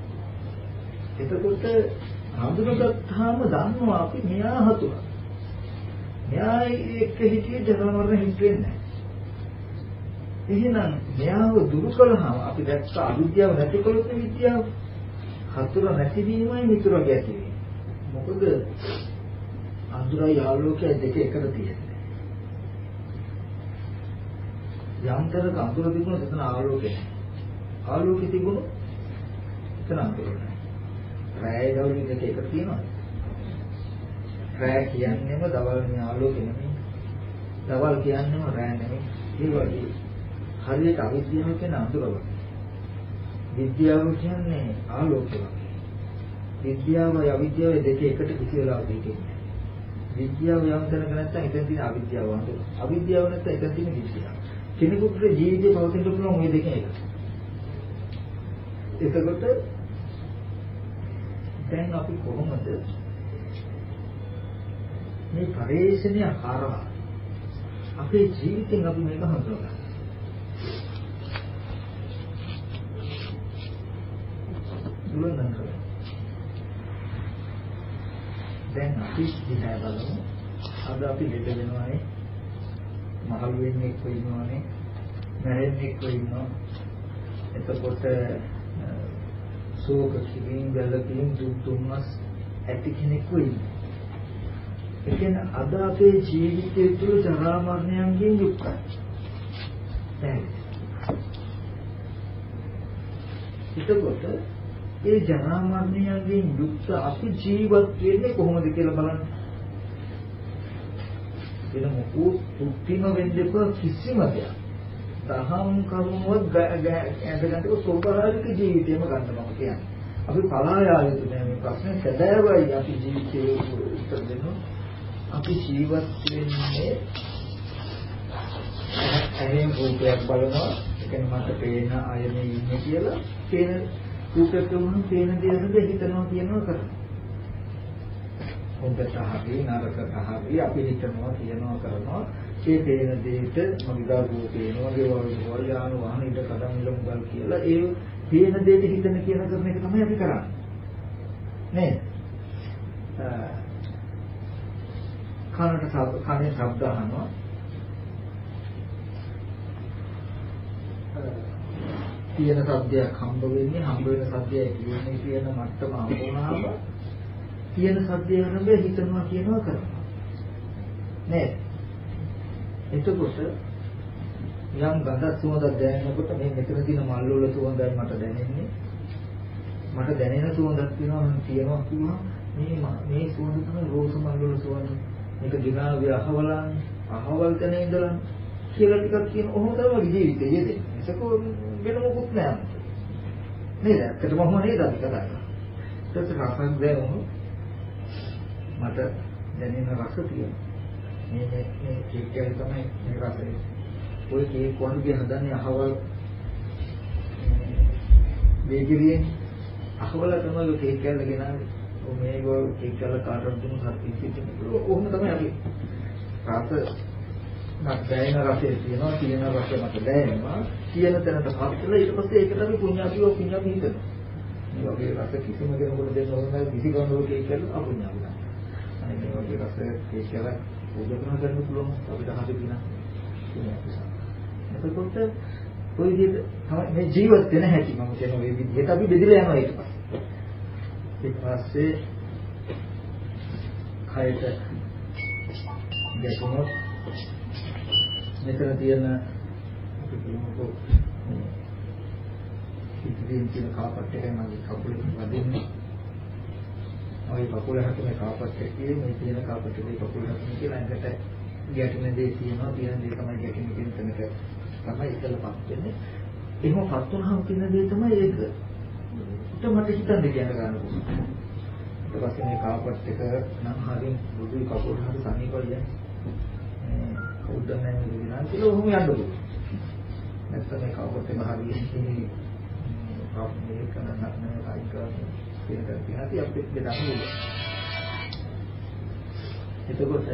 එතකොට හඳුනගත්තාම දන්නවා අපි මෙයා හතුරා. මෙයා එක්ක හිටියේ ජරා මරණ හිතෙන්නේ නැහැ. එහෙනම් මෙයාව දුරු කළාම අපි දැක්ක අවිද්‍යාව නැති කළොත් විද්‍යාව හතුර නැතිවීමයි මිතුරගේ ඇතිවීම. මොකද අඳුරයි ආලෝකය දෙක එකට තියෙන්නේ. යම්තරක අඳුර තිබුණොත් එතන ආලෝකය නැහැ. ආලෝකය තිබුණොත් එතන අඳුර නැහැ. රැය දවල් දෙක එකට තියෙනවා. රැය කියන්නේම දවල් මේ ආලෝකය නෙමෙයි. දවල් කියන්නේම රැය නෙමෙයි. ඒ වගේ හරියට අවිද්‍යාව කියන අඳුර වගේ. විද්‍යාව කියන්නේ ආලෝකය වගේ. විද්‍යාවයි අවිද්‍යාවයි දෙක එකට කිසි වෙලාවක දෙන්නේ. විද්‍යාව යම් තැනක නැත්නම් එතන තියෙන අවිද්‍යාව අඳුර. අවිද්‍යාව නැත්නම් එතන තියෙන විද්‍යාව. කෙනෙකුගේ ජීවිතේ පවතින පුළුවන් මේ දෙකෙන් එක. එතකොට දැන් අපි කොහොමද මේ පරිශ්‍රණය හරහා අපේ ජීවිතෙන් අපි මේක හඳුනගන්නේ? දුරනන්ද දැන් අපි දිහා බලමු. අද අපි දෙද වෙනවානේ, මහලු වෙන්නේ එක්ක ඉන්නවානේ, මැරෙන්නේ එක්ක ඉන්නවා. එතකොට සෝක කිවින් බැලකින් දුක් දුන්නස් ඇති කෙනෙක් වෙන්නේ. ඒ කියන්නේ අද අපේ ජීවිතය තුළ ජරා මරණයන්ගෙන් යුක්තයි. දැන් එතකොට ඒ ජරා මරණයන්ගෙන් යුක්ත අපි ජීවත් වෙන්නේ කොහොමද කියලා බලන්න. වෙන මොකෝ තුක්තිම වෙන්නේ කිසිම දෙයක්. දහම් කරුණුවක් ඇඳගන්නක සෝභාවික ජීවිතයම ගන්න මම කියන්නේ. අපි පලා යා යුතු නෑ මේ ප්‍රශ්නේ සැබෑවයි අපි ජීවිතේ උත්තර දෙන්න. අපි ජීවත් වෙන්නේ ඇහෙන් රූපයක් බලනවා. ඒ කියන්නේ මට පේන අයනේ ඉන්නේ කියලා පේන රූපයක් වුණොත් පේන දේ හද හිතනවා කියනවා කරනවා. හොඳට හරි නරකට හරි අපි හිතනවා කියනවා කරනවා. ඒ පේන දෙයට මගිදා රූපේනවා ගෙවල් වල යාන වාහන ඉද කඩන් ඉල මුගල් කියලා ඒ පේන දෙයට හිතන කියන කරන එක තමයි අපි කරන්නේ. නේද? කනට ශබ්ද කනේ ශබ්ද අහනවා. තියෙන ශබ්දයක් හම්බ වෙන්නේ හම්බ වෙන ශබ්දයයි කියන්නේ කියන මට්ටම හම්බ වුණාම තියෙන ශබ්දය හැම හිතනවා කියනවා කරනවා. නේද? එතකොට යම් ගඳ සුවඳක් දැනෙනකොට මේ මෙතන තියෙන මල් වල සුවඳයි මට දැනෙන්නේ. මට දැනෙන සුවඳක් තියෙනවා නම් තියෙනවා කිව්වා මේ මේ සුවඳ තමයි රෝස මල් වල සුවඳ. මේක දිනාවේ අහවලන් අහවල් තැන ඉඳලා කියලා ටිකක් කියන ඔහොම තමයි ජීවිතේ යෙදෙන්නේ. ඒක වෙන මොකුත් නෑ. නේද? ඒකටම ඔහොම නේද අපි කතා කරන්නේ. ඒත් රසක් දැනුණු මට දැනෙන රස තියෙනවා. මේ මේ මේ කේක් එක තමයි මේ රසය. ඔය කේක් වර්ගය හදන්නේ අහවල් බේකරියෙන් අහවල තමයි කේක් කෑල්ල ගෙනාවේ. ඔය මේක කේක් කෑල්ල කාටවත් දුන්නු හරි පිටින් ඕන තමයි අපි රස මට දැනෙන රසය තියෙනවා තියෙන රසය මට දැනෙනවා කියන තැනට පස්සෙලා ඊට පස්සේ ඒකට අපි පුණ්‍යාපියෝ පුණ්‍යාපි හිතනවා. මේ වගේ රස කිසිම කෙනෙකුට දෙන්න ඕන නැහැ කිසි කෙනෙකුට කේක් කෑල්ල අපුණ්‍යාපි ගන්න. අනේ මේ වගේ රස කේක් කෑල්ල උදකන ගන්න පුළුවන් අපිට හරි දිනා. එතකොට කොයි විදිහට තමයි මේ ජීවත් වෙන හැටි මම කියන මේ විදිහට අපි බෙදලා යනවා ඊට පස්සේ. ඊට පස්සේ කයට ගැටුණොත් මෙතන තියෙන අපි කියමුකෝ ඉතින් තියෙන කාපට් එකයි මගේ කකුලේ වදින්නේ. ඔය කකුල හැටේ කාපට් එකේ මේ තියෙන කාපට් එකේ කකුල හැටේ කියලා එකට ගැටෙන දේ තියෙනවා තියෙන දේ තමයි ගැටෙන්නේ කියන තැනක තමයි ඉතලපත් වෙන්නේ. එහෙම පත් වුණාම තියෙන දේ තමයි ඒක. ඒත් මට හිතන්න කියන්න ගන්න පුළුවන්. ඊට පස්සේ මේ කාපට් එක නම් හරින් බුදුයි කකුල හරි සනීපයි. කවුද නැහැ කියලා කියලා ඔහොම යන්න පුළුවන්. නැත්නම් මේ කාපට් එක හරියට මේ කරන නැහැ අයින් කරන්නේ කියන දේ අපිට දෙන්න පුළුවන්. එතකොට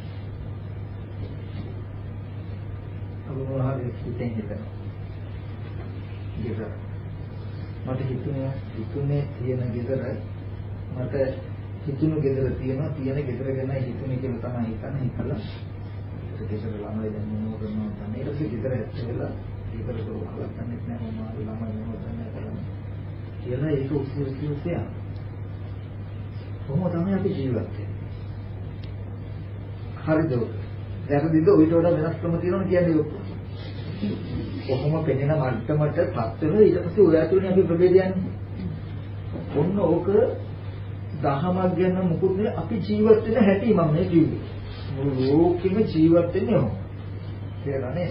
අපි මොනවද හිතෙන් හිතනවා. ගෙදර මට හිතුනේ හිතුනේ තියෙන ගෙදර මට හිතුණු ගෙදර තියෙනවා තියෙන ගෙදර ගැන හිතුනේ කියලා තමයි හිතන්නේ හිතලා ඒක ගෙදර ළමයි දැන් මොනව කරනවද තමයි ඊට පස්සේ ගෙදර ඇත්තලා ගෙදර දුවහලක් නැත් නෑ මොනවද ළමයි මොනවද නැහැ කරන්නේ කියලා ඒක උස්සේ උස්සේ උස්සේ කොහොමද තමයි අපි ජීවත් වෙන්නේ. හරිද? වැරදිද ඔයිට වඩා වෙනස් ක්‍රම තියෙනවා කියන්නේ ඔක්කොම. කොහොම පෙනෙන මට්ටමට පත් වෙනවා ඊට පස්සේ ඔය ඇතුලේ අපි ප්‍රභේදයන්නේ. ඔන්න ඕක දහමක් ගැන මුකුත් නෙවෙයි අපි ජීවත් වෙන හැටි මම මේ කිව්වේ. මුළු ලෝකෙම ජීවත් වෙන්නේ ඔහොම. තේරෙන්නේ?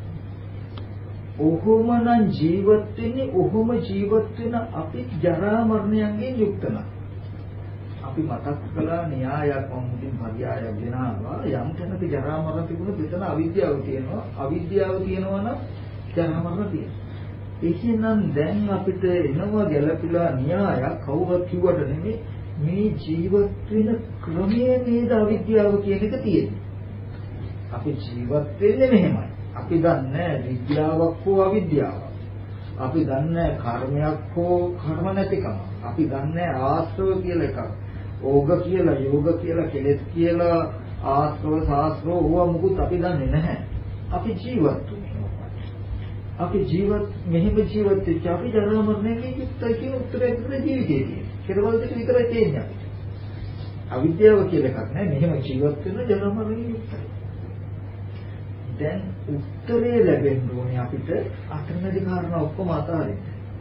ඔහොමනම් ජීවත් වෙන්නේ ඔහොම ජීවත් වෙන අපි ජරා මරණයන්ගෙන් යුක්ත නැහැ. අපි මතක් කළා න්‍යායක් වමුදින් පරියායක් ගෙනාවා යම් තැනක ජරා මරණ තිබුණොත් එතන අවිද්‍යාව තියෙනවා අවිද්‍යාව තියෙනවා නම් ජරා මරණ තියෙනවා. එහෙනම් දැන් අපිට එනවා ගැළපිලා න්‍යායක් කවුරුත් කිව්වට නෙමෙයි මේ ජීවත් වෙන ක්‍රමයේ නේද අවිද්‍යාව කියන එක තියෙන්නේ. අපි ජීවත් වෙන්නේ මෙහෙමයි. අපි දන්නේ විද්‍යාවක් හෝ අවිද්‍යාවක්. අපි දන්නේ කර්මයක් හෝ කර්ම නැතිකම. අපි දන්නේ ආශ්‍රව කියලා එකක්. ඕග කියලා යෝග කියලා කෙලෙස් කියලා ආශ්‍රව සාස්ත්‍රව ඕවා මුකුත් අපි දන්නේ නැහැ. අපි ජීවත් වෙනවා. අපි ජීවත් මෙහෙම ජීවත් වෙච්ච අපි ජරා මරණයකින් යුක්තයි කියන උත්තරය දුන්නේ ජීවිතේදී. කෙරවල දෙක විතරයි තියෙන්නේ අපිට. අවිද්‍යාව කියලා එකක් නැහැ. මෙහෙම ජීවත් වෙන ජරා මරණයකින් යුක්තයි. දැන් උත්තරේ ලැබෙන්න ඕනේ අපිට අතරමැදි කාරණා ඔක්කොම අතහරින්න.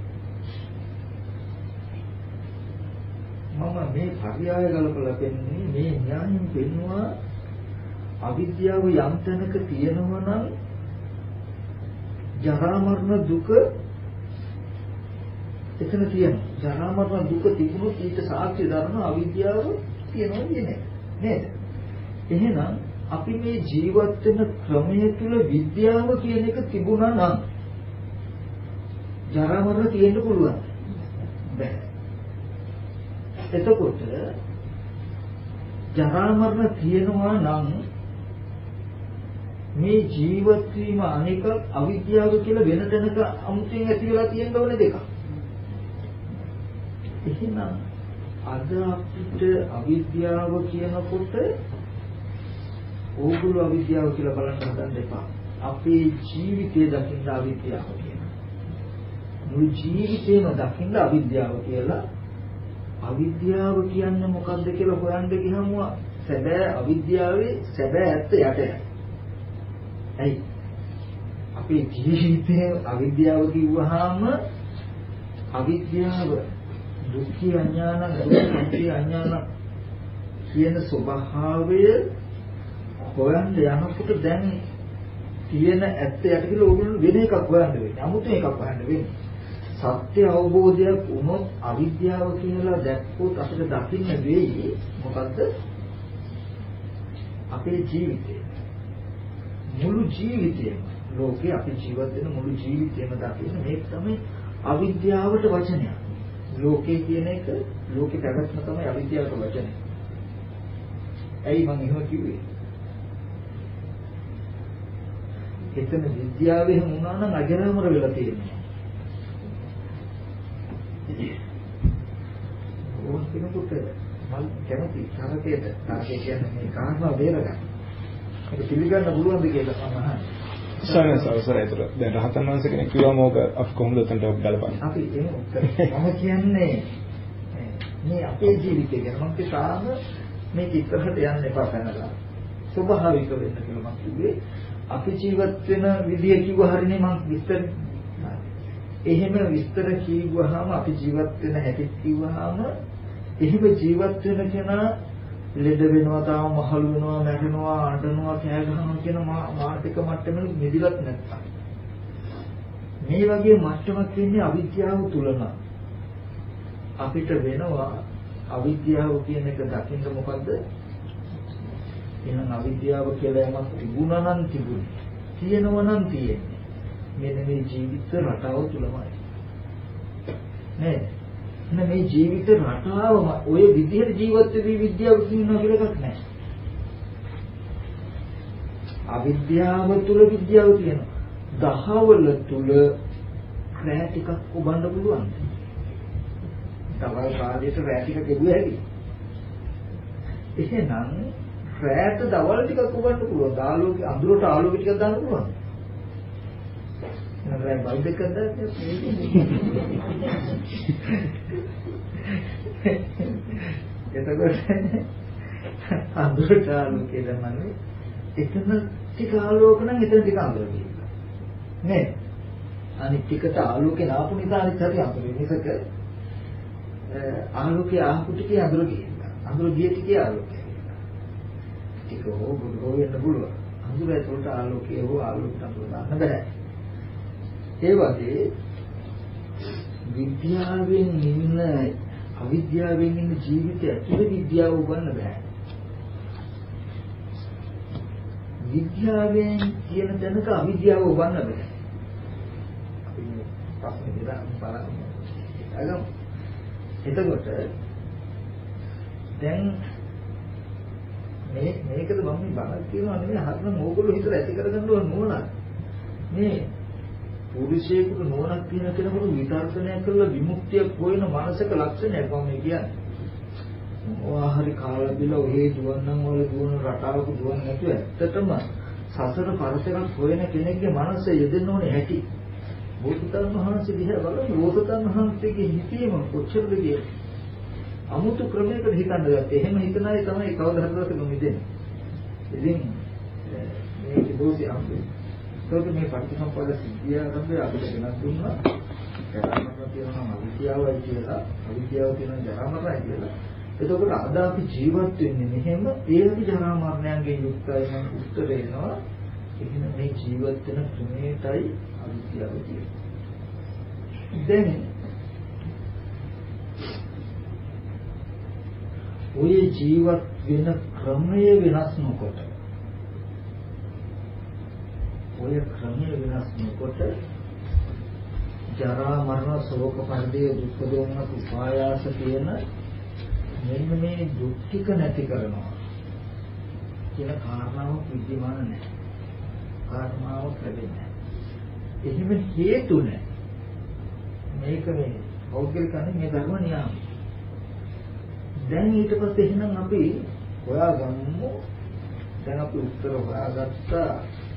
මම මේ පරියාය ගලපලා පෙන්නේ මේ ඥාණයෙන් පෙන්නවා අවිද්‍යාව යම් තැනක තියෙනවා නම් ජරා මරණ දුක එතන තියෙනවා. ජරා මරණ දුක තිබුණොත් ඊට සාක්ෂි දරන අවිද්‍යාව තියෙනවා කියන්නේ නේද? එහෙනම් අපි මේ ජීවත් වෙන ක්‍රමය තුළ විද්‍යාව කියන එක තිබුණා නම් ජරා මරණ තියෙන්න පුළුවන්. බැහැ. එතකොට ජරා මරණ තියෙනවා නම් මේ ජීවත් වීම අනික අවිද්‍යාව කියලා වෙන තැනක අමුතෙන් ඇති වෙලා තියෙන්න ඕනේ දෙකක්. එහෙනම් අද අපිට අවිද්‍යාව කියනකොට ඕගොල්ලෝ අවිද්‍යාව කියලා බලන්න හදන්න එපා. අපේ ජීවිතය දකින්න අවිද්‍යාව කියනවා. මුළු ජීවිතේම දකින්න අවිද්‍යාව කියලා. අවිද්‍යාව කියන්නේ මොකක්ද කියලා හොයන්න ගියම සැබෑ අවිද්‍යාවේ සැබෑ ඇත්ත යටයි. ඇයි? අපේ ජීවිතේ අවිද්‍යාව කිව්වහම අවිද්‍යාව දුක්ඛ අඥාන දුක්ඛ අඥාන කියන ස්වභාවය හොයන්න යනකොට දැන් තියෙන ඇත්ත යට කියලා ඕගොල්ලෝ වෙන එකක් හොයන්න වෙන්නේ. 아무තේ එකක් හොයන්න වෙන්නේ. සත්‍ය අවබෝධයක් වුණොත් අවිද්‍යාව කියලා දැක්කොත් අපිට දකින්න වෙයි මොකද්ද? අපේ ජීවිතේ මුළු ජීවිතේම ලෝකේ අපි ජීවත් වෙන මුළු ජීවිතේම දකින්න මේක තමයි අවිද්‍යාවට වචනයක්. ලෝකේ කියන එක ලෝකේ පැවැත්ම තමයි අවිද්‍යාවට වචනය. ඇයි මම එහෙම කිව්වේ? එතන විද්‍යාවේ වුණා නම් අජරාමර වෙලා තියෙනවා. ඕන කෙනෙකුට මම කැමති තරකේට තරකේ කියන්නේ මේ කාරණා බේරගන්න. ඒක පිළිගන්න පුළුවන්ද කියලා මම අහන්නේ. සරස අවසරයිතර දැන් රහතන් වහන්සේ කෙනෙක් කිව්වම ඕක අපි කොහොමද උතන්ට ගලපන්නේ? අපි එහෙම උත්තර මම කියන්නේ මේ අපේ ජීවිතය ගැන මම තාම මේ ඉස්සරහට යන්න එපා පැනලා ස්වභාවික වෙන්න කියලා මම කිව්වේ. අපි ජීවත් වෙන විදිය කිව්ව හරිනේ මම විස්තර එහෙම විස්තර කිව්වහම අපි ජීවත් වෙන හැටි කිව්වහම එහෙම ජීවත් වෙන කෙනා ලෙඩ වෙනවා, තාම මහලු වෙනවා, මැරෙනවා, අඬනවා, කෑ ගහනවා කියන මානසික මට්ටමෙ නිදිලත් නැත්තම් මේ වගේ මට්ටමක් ඉන්නේ අවිද්‍යාව තුලම අපිට වෙනවා. අවිද්‍යාව කියන එක දකින්න මොකද්ද? එහෙනම් අවිද්‍යාව කියලා යමක් තිබුණා නම් තිබුණේ, තියෙනවා නම් තියෙන්නේ. මෙන්න මේ ජීවිත රටාව තුලමයි. නේද? එහෙනම් මේ ජීවිත රටාවම ඔය විදිහට ජීවත් වෙවි විද්‍යාව කියනවා කියලා එකක් නැහැ. අවිද්‍යාව තුල විද්‍යාව තියෙනවා. දහවල තුල රැ ටිකක් ඔබන්න පුළුවන්. තවල් කාලේට රැ ටික ගෙවුවේ ඇති. එහෙනම් රැට දවල් ටිකක් ඔබන්න පුළුවන්. ආලෝකය අඳුරට ආලෝකය ටිකක් දාන්න පුළුවන්. එහෙනම් රැ බල්බ් එකක් දාන්න එතකොට අඳුරට ආලෝකය දැම්මම එතන ටික ආලෝක නම් එතන ටික අඳුර ගියා. නේ? අනිත් ටිකට ආලෝකේ නාපු නිසා අනිත් හරි අඳුරේ මිසක ආලෝකය ආපු ටිකේ අඳුර ගියා. අඳුර ගිය ටිකේ ආලෝකය. ටික හෝ බොහෝ වෙන්න පුළුවන්. අඳුර ඇතුළට ආලෝකය හෝ ආලෝකයට අඳුර දාන්න බෑ. ඒ වගේ විද්‍යාවෙන් ඉන්න අවිද්‍යාවෙන් ඉන්න ජීවිතය ඇතුළේ විද්‍යාව උගන්න බෑ. විද්‍යාවෙන් කියන තැනක අවිද්‍යාව උගන්න බෑ. අපි මේ ප්‍රශ්නේ දෙන්න බලමු. අගම් එතකොට දැන් මේ මේකද මම මේ බණක් කියනවා නෙමෙයි හරිනම් ඕගොල්ලෝ හිතලා ඇති කරගන්න ඕන නෝනක්. මේ පුරුෂයෙකුට නෝනක් කියන කෙනෙකුට විතර්කණය කරලා විමුක්තිය හොයන මානසික ලක්ෂණයක් මම කියන්නේ. ඔයා හරි කාලා බිල ඔහේ දුවන්නම් වල දුවන රටාවක දුවන්න නැතුව ඇත්තටම සසර පරතරක් හොයන කෙනෙක්ගේ මනස යෙදෙන්න ඕනේ හැටි. බෝසතාණන් වහන්සේ දිහා බලන බෝසතාණන් වහන්සේගේ හිතීම කොච්චරද කියන්නේ. අමුතු ක්‍රමයකට හිතන්න ගත්තේ. එහෙම හිතන අය තමයි කවදා හරි දවසක මිදෙන්නේ. ඉතින් මේක දෝෂي අම්බේ. ඒක මේ පටිච්චසමුප්පාද සිද්ධිය තමයි අපිට වෙනස් දුන්නා. ජරාමරණ කියනවා අවිද්‍යාවයි කියලා. අවිද්‍යාව කියන ජරාමරණයි කියලා. එතකොට අද අපි ජීවත් වෙන්නේ මෙහෙම ඒ වගේ ජරාමරණයන්ගෙන් යුක්තයි නම් උත්තර එනවා. එහෙනම් මේ ජීවත් වෙන ක්‍රමයටයි අවිද්‍යාව කියන්නේ. දැන් ඔය ජීවත් වෙන ක්‍රමය වෙනස් නොකොට ඔය ක්‍රමය වෙනස් නොකොට ජරා මරණ ශෝක පරිදේ දුක් දෝමන උපායාස කියන මෙන්න මේ දුක් ටික නැති කරනවා කියන කාරණාවක් විද්‍යමාන නැහැ. කාරණාවක් ලැබෙන්නේ නැහැ. එහෙම හේතු නැහැ. මේක මේ පෞද්ගලිකන්නේ මේ ධර්ම නියම. දැන් ඊට පස්සේ එහෙනම් අපි හොයාගමු. දැන් අපි උත්තර හොයාගත්තා.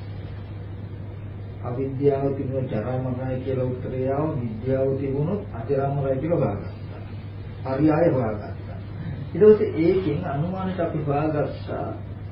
අවිද්‍යාව තිබුණ ජරාමරණය කියලා උත්තරය ආව. විද්‍යාව තිබුණොත් අජරාමරණය කියලා හොයාගත්තා. පරියාය හොයාගත්තා. ඊට පස්සේ ඒකෙන් අනුමානට අපි හොයාගත්තා.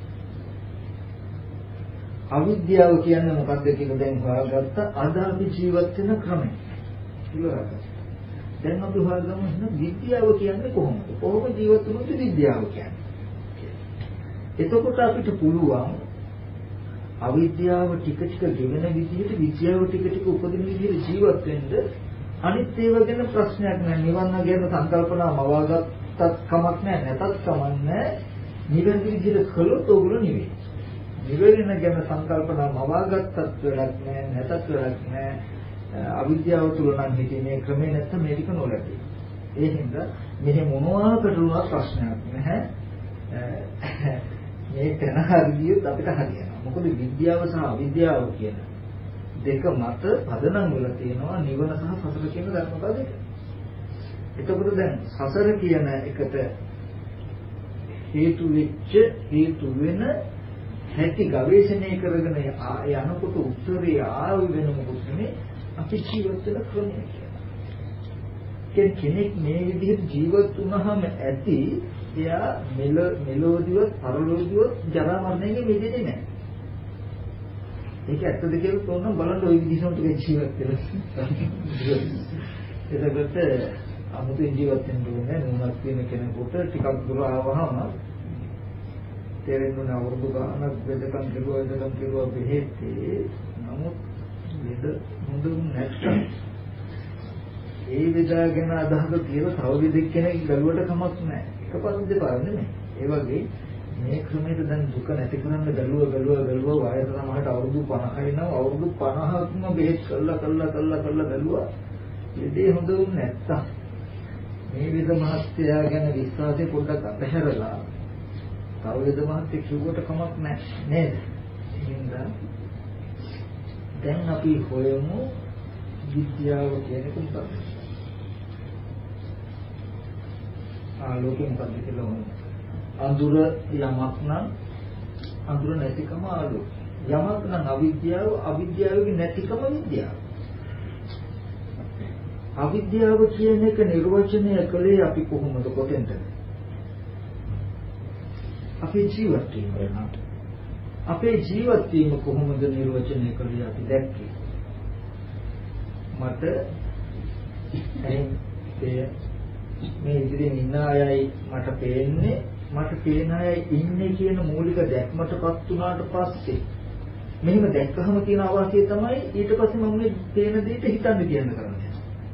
අවිද්‍යාව කියන්නේ මොකක්ද කියලා දැන් හොයාගත්තා. අද අපි ජීවත් වෙන ක්‍රමය. කියලා දැන් අපි හොයාගමු එහෙනම් විද්‍යාව කියන්නේ කොහොමද? කොහොම ජීවත් වුණොත් විද්‍යාව කියන්නේ. එතකොට අපිට පුළුවන් අවිද්‍යාව ටික ටික ගෙවෙන විදිහට විද්‍යාව ටික ටික උපදින විදිහට ජීවත් වෙන්න අනිත් ඒවා ගැන ප්‍රශ්නයක් නැහැ. නිවන් ගැන සංකල්පනා මවාගත්තත් කමක් නැහැ. නැතත් කමක් නැහැ. නිවන් විදිහට කළොත් ඕගොල්ලෝ නෙවෙයි. නිවැරණ ගැන සංකල්පනා මවාගත්තත් වැඩක් නැහැ නැතත් වැඩක් නැහැ. අවිද්‍යාව තුල නම් හිතේ මේ ක්‍රමේ නැත්නම් මේ ටික නොලැබේ. ඒ හින්දා මෙහි මොනවාකට උනත් ප්‍රශ්නයක් නැහැ. මේ තැන හරියට අපිට හරියනවා. මොකද විද්‍යාව සහ අවිද්‍යාව කියන දෙක මත පදනම් වල තියෙනවා නිවන සහ සසර කියන ධර්මතාව දෙක. එතකොට දැන් සසර කියන එකට හේතු වෙච්ච හේතු වෙන හැටි ගවේෂණය කරගෙන යනකොට උත්තරේ ආව වෙන මොකද නෙමෙයි අපි ජීවත් වෙන ක්‍රමය කියලා. කෙනෙක් මේ විදිහට ජීවත් වුණාම ඇති එයා මෙල මෙලෝදිවත් පරලෝදිවත් ජරා මරණයෙන් මිදෙන්නේ නැහැ. ඒක ඇත්තද කියලා තෝරන බලන්න ওই විදිහට ටික ජීවත් වෙනවා. එතකොට අමුතුවෙන් ජීවත් වෙන්න ඕනේ නුනක් වෙන කෙනෙකුට ටිකක් දුර ආවහම තේරෙන්නේ අවුරුදු ගානක් වෙදකම් කෙරුවා වෙදකම් කෙරුවා බෙහෙත්තේ නමුත් වෙද හොඳුන් නැත්තම් ඒ විදාගෙන අදහස කියලා තව විදිහක් කෙනෙක් ගලුවට කමක් නැහැ. එකපාරට දෙපාර නෙමෙයි. ඒ වගේ මේ ක්‍රමයට දැන් දුක නැති කරන්න ගලුව ගලුව ගලුව වයස සමහරට අවුරුදු පනහයි නම් අවුරුදු පනහක්ම බෙහෙත් කළා කළා කළා කළා ගලුවා. ඉතින් හොඳුන් නැත්තම් මේ විද මහත්යා ගැන විශ්වාසය පොඩ්ඩක් අතහැරලා තව විද මහත්ය කිව්වට කමක් නැහැ නේද? එහෙනම් දැන් අපි හොයමු විද්‍යාව කියන එක මොකක්ද? ආලෝකය මොකක්ද කියලා හොයමු. අඳුර යමක් නම් අඳුර නැතිකම ආලෝකය. යමක් නම් අවිද්‍යාව අවිද්‍යාවගේ නැතිකම විද්‍යාව. අවිද්‍යාව කියන එක නිර්වචනය කළේ අපි කොහොමද කොතෙන්ද? අපේ ජීවත් වීම වෙනවා. අපේ ජීවත් වීම කොහොමද නිර්වචනය කළේ අපි දැක්කේ? මට මේ ඉදිරියෙන් ඉන්න අයයි මට පේන්නේ මට පේන අය ඉන්නේ කියන මූලික දැක්මටපත් වුණාට පස්සේ මෙහෙම දැක්කහම තියෙන අවශ්‍යය තමයි ඊට පස්සේ මම මේ පේන දෙයට හිතන්න කියන්න කරන්නේ.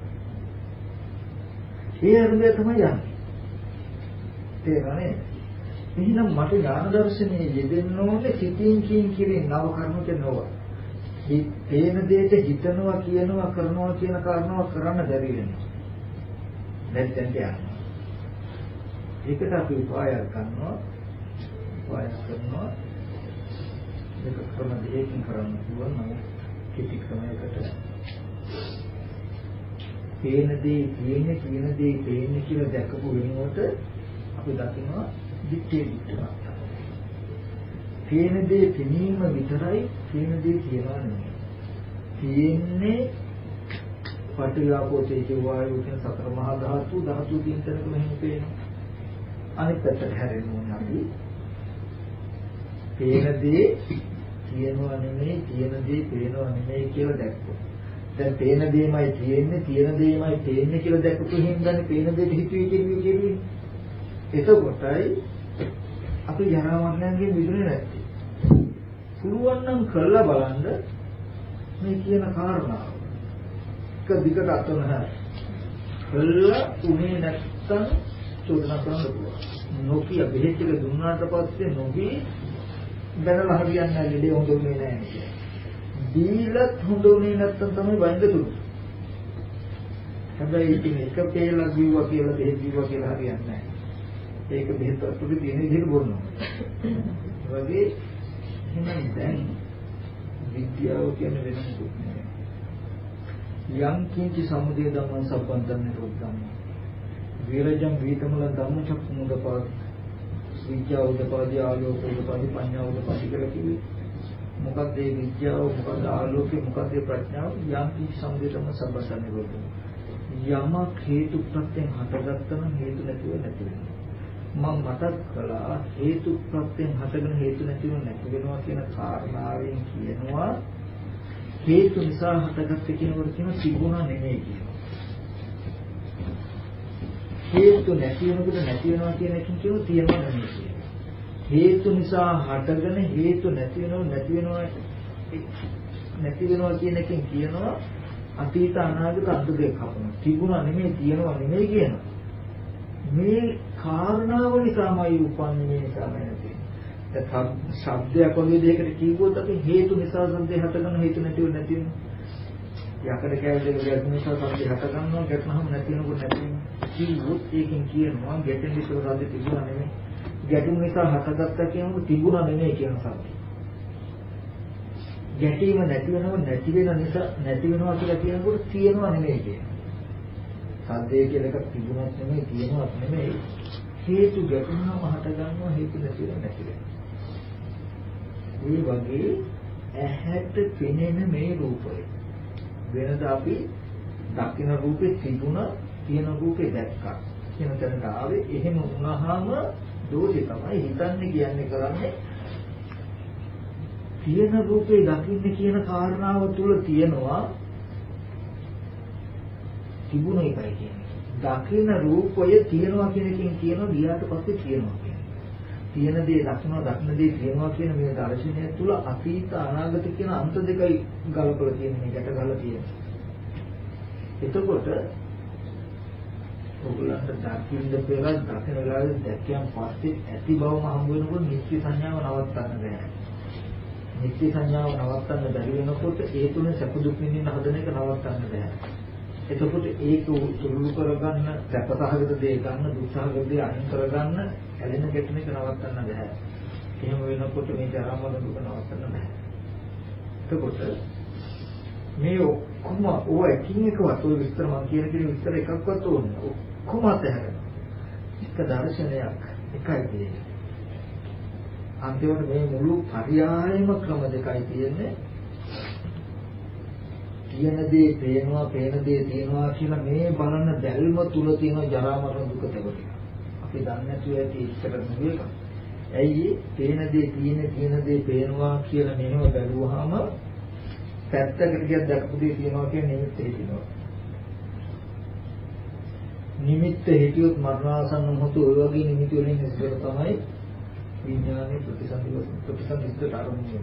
ඒ අරමුණ තමයි යන්නේ. තේරෙන්නේ? එහෙනම් මට ඥාන දර්ශනයේ යෙදෙන්න ඕනේ සිතින් කියින් කිරින් නව කර්මක නොවා. මේ පේන දෙයට හිතනවා කියනවා කරනවා කියන කාරණාව කරන්න බැරි වෙනවා. නැත්නම් යනවා. ඒකට අපි උපායක් ගන්නවා. උපායක් කරනවා. මේක ක්‍රම දෙකකින් කරන්න පුළුවන් නම් කිසි ක්‍රමයකට පේන දේ කියන්නේ කියන දේ පේන්නේ කියලා දැකපු වෙනකොට අපි දකිනවා දිත්තේ දිත්තනවා. පේන දේ පෙනීම විතරයි පේන දේ කියනවා නෙමෙයි. තියෙන්නේ පටිලාපෝ තේජෝ වායෝ කියන සතර මහා ධාතු ධාතු කියන තැනක මෙහෙම පේනවා. අනිත් පැත්තට හැරෙන්න ඕනේ අපි. පේන දේ කියනවා නෙමෙයි කියන දේ පේනවා නෙමෙයි කියලා දැක්කොත්. දැන් පේන දෙයමයි තියෙන්නේ තියෙන දෙයමයි පේන්නේ කියලා දැක්කු හින්දානේ පේන දෙයට හිතුවේ කියන්නේ කියන්නේ. එතකොටයි අපි ජරා මරණයෙන් මිදුනේ නැත්තේ. පුළුවන් නම් කරලා බලන්න මේ කියන කාරණාව. එක දිගට අතනහයි. කළා උනේ නැත්තම් චෝදනා කරන්න පුළුවන්. නොකිය බෙහෙත් එක දුන්නාට පස්සේ නොකී දැනලා හරියන්නේ නැහැ ලෙඩේ හොඳ වෙන්නේ නැහැ කියන්නේ. දීලත් හොඳ වෙන්නේ නැත්තම් තමයි වයින්ද තුරු. හැබැයි ඉතින් එක පෙළක් බිව්වා කියලා බෙහෙත් බිව්වා කියලා හරියන්නේ නැහැ. ඒක බෙහෙත් වලට තියෙන විදිහට බොනවා. ඒ වගේ එහෙනම් දැන් විද්‍යාව කියන්නේ වෙන මොකුත් නෙවෙයි. යම් කිංචි සමුදය ධම්මං සම්පන්තං නිරෝධං. විරජං වීතමල ධම්ම චක්මුදපාද. විද්‍යාව උදපාදී ආලෝක උදපාදී පඤ්ඤා උදපාදී කියලා කිව්වේ. මොකක්ද මේ විද්‍යාව මොකක්ද ආලෝකය මොකක්ද ප්‍රඥාව යම් කිසි සම්බන්ධතම සම්බන්ධ නිරෝධය යමක් හේතු ප්‍රත්‍යයෙන් හටගත්තා නම් හේතු නැතිව නැති වෙනවා මම මතක් කළා හේතු ප්‍රත්‍යයෙන් හටගෙන හේතු නැතිව නැති වෙනවා කියන කාරණාවෙන් කියනවා හේතු නිසා හටගත්ත කියනකොට කියන තිබුණා නෙමෙයි කියනවා හේතු නැති වෙනකොට නැති වෙනවා කියන එකකින් කියනවා තියෙනවා නෙමෙයි කියනවා හේතු නිසා හටගෙන හේතු නැති වෙනව නැති වෙනවා නැති වෙනවා කියන එකෙන් කියනවා අතීත අනාගත අන්ත දෙක හපනවා තිබුණා නෙමෙයි තියෙනවා නෙමෙයි කියනවා මේ කාරණාව නිසාමයි උපන්නේ මේ නිසාමයි නැති දැන් ශබ්දයක් වගේ දෙයකට කිව්වොත් අපි හේතු නිසා සම්දේ හටගන්න හේතු නැතිව නැති වෙනවා. යකඩ කැල් දෙක ගැටුම නිසා සම්දේ හට ගන්නවා ගැටුනහම නැති වෙනකොට නැති වෙනවා. කිව්වොත් ඒකෙන් කියනවා ගැටෙන විතර සම්දේ තිබුණා නෙමෙයි. ගැටුම් නිසා හටගත්තා කියනකොට තිබුණා නෙමෙයි කියන සම්දේ. ගැටීම නැති වෙනව නැති වෙන නිසා නැති වෙනවා කියලා කියනකොට තියෙනවා නෙමෙයි කියන්නේ. සද්දේ කියලා එකක් තිබුණත් නෙමෙයි තියෙනවත් නෙමෙයි. හේතු ගැටුනහම හට ගන්නවා හේතු නැති වෙන නැති වෙනවා. මේ වගේ ඇහැට පෙනෙන මේ රූපය වෙනද අපි දකින්න රූපේ තිබුණ තියෙන රූපේ දැක්කා කියන තැනට ආවේ. එහෙම වුණාම දෝෂේ තමයි හිතන්නේ කියන්නේ කරන්නේ තියෙන රූපේ දකින්න කියන කාරණාව තුල තියෙනවා තිබුණ එකයි කියන්නේ. දකින්න රූපය තියෙනවා කියන එකෙන් කියනවා ගියාට පස්සේ තියෙනවා කියන්නේ. තියෙන දේ දකින්න දකින්න දේ තියෙනවා කියන මේ දර්ශනය තුල අතීත අනාගත කියන අන්ත දෙකයි ගලපලා තියෙන මේකට ගලලා තියෙනවා. එතකොට ඔයගලන්ට දකින්න පෙර දකින්න වෙලාවේ දැක්කයන් පස්සේ ඇති බවම හම්බ වෙනකොට නිත්‍ය සංඥාව නවත්තන්න බෑ. නිත්‍ය සංඥාව නවත්තන්න බැරි වෙනකොට ඒ තුනේ සැප දුක් විඳින්න හදන එක නවත්තන්න බෑ. එතකොට ඒක සුළුළු කරගන්න සැපසහගත දේ ගන්න දුක්සහගත දේ අයින් කරගන්න ඇලෙන ගැටෙන එක නවත්තන්න බෑ. එහෙම වෙනකොට මේ ජරාමරණ දුක නවත්තන්න බෑ. එතකොට මේ ඔක්කොම ඕව එකින් එකවත් ඔය විස්තර මම කියන කෙනෙක් විස්තර එකක්වත් ඕනේ. ඔක්කොම අතහැරෙනවා. එක දර්ශනයක් එකයි තියෙන්නේ. අන්තිමට මේ මුළු පරියායම ක්‍රම දෙකයි තියෙන්නේ. කියන දේ පේනවා, පේන දේ තියෙනවා කියලා මේ බලන දැල්ම තුල තියෙන ජරා මරණ දුක දෙක. අපි දන්නේ නැතුව ඇති ඉස්සර නෙවෙයි. ඇයි පේන දේ තියෙන තියෙන දේ පේනවා කියලා මෙහෙම බැලුවාම පැත්තකට ගියත් දැකපු දේ තියෙනවා කියන නිමිත්ත හිටිනවා. නිමිත්ත හිටියොත් මරණාසන්න මොහොත ඔය වගේ නිමිති වලින් ඉස්සර තමයි විඥානයේ ප්‍රතිසන්දි ප්‍රතිසන්දිට ආරම්භ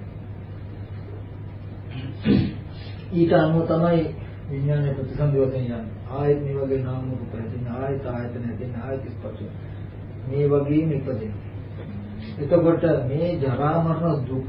ඊට අනුව තමයි විඥානයේ ප්‍රතිසන්දි වශයෙන් යන්නේ. ආයත මේ වගේ නාම රූප හැදෙන ආයත ආයතන හැදෙන ආයත ස්පර්ශ මේ වගේම ඉපදෙන. එතකොට මේ ජරා මරණ දුක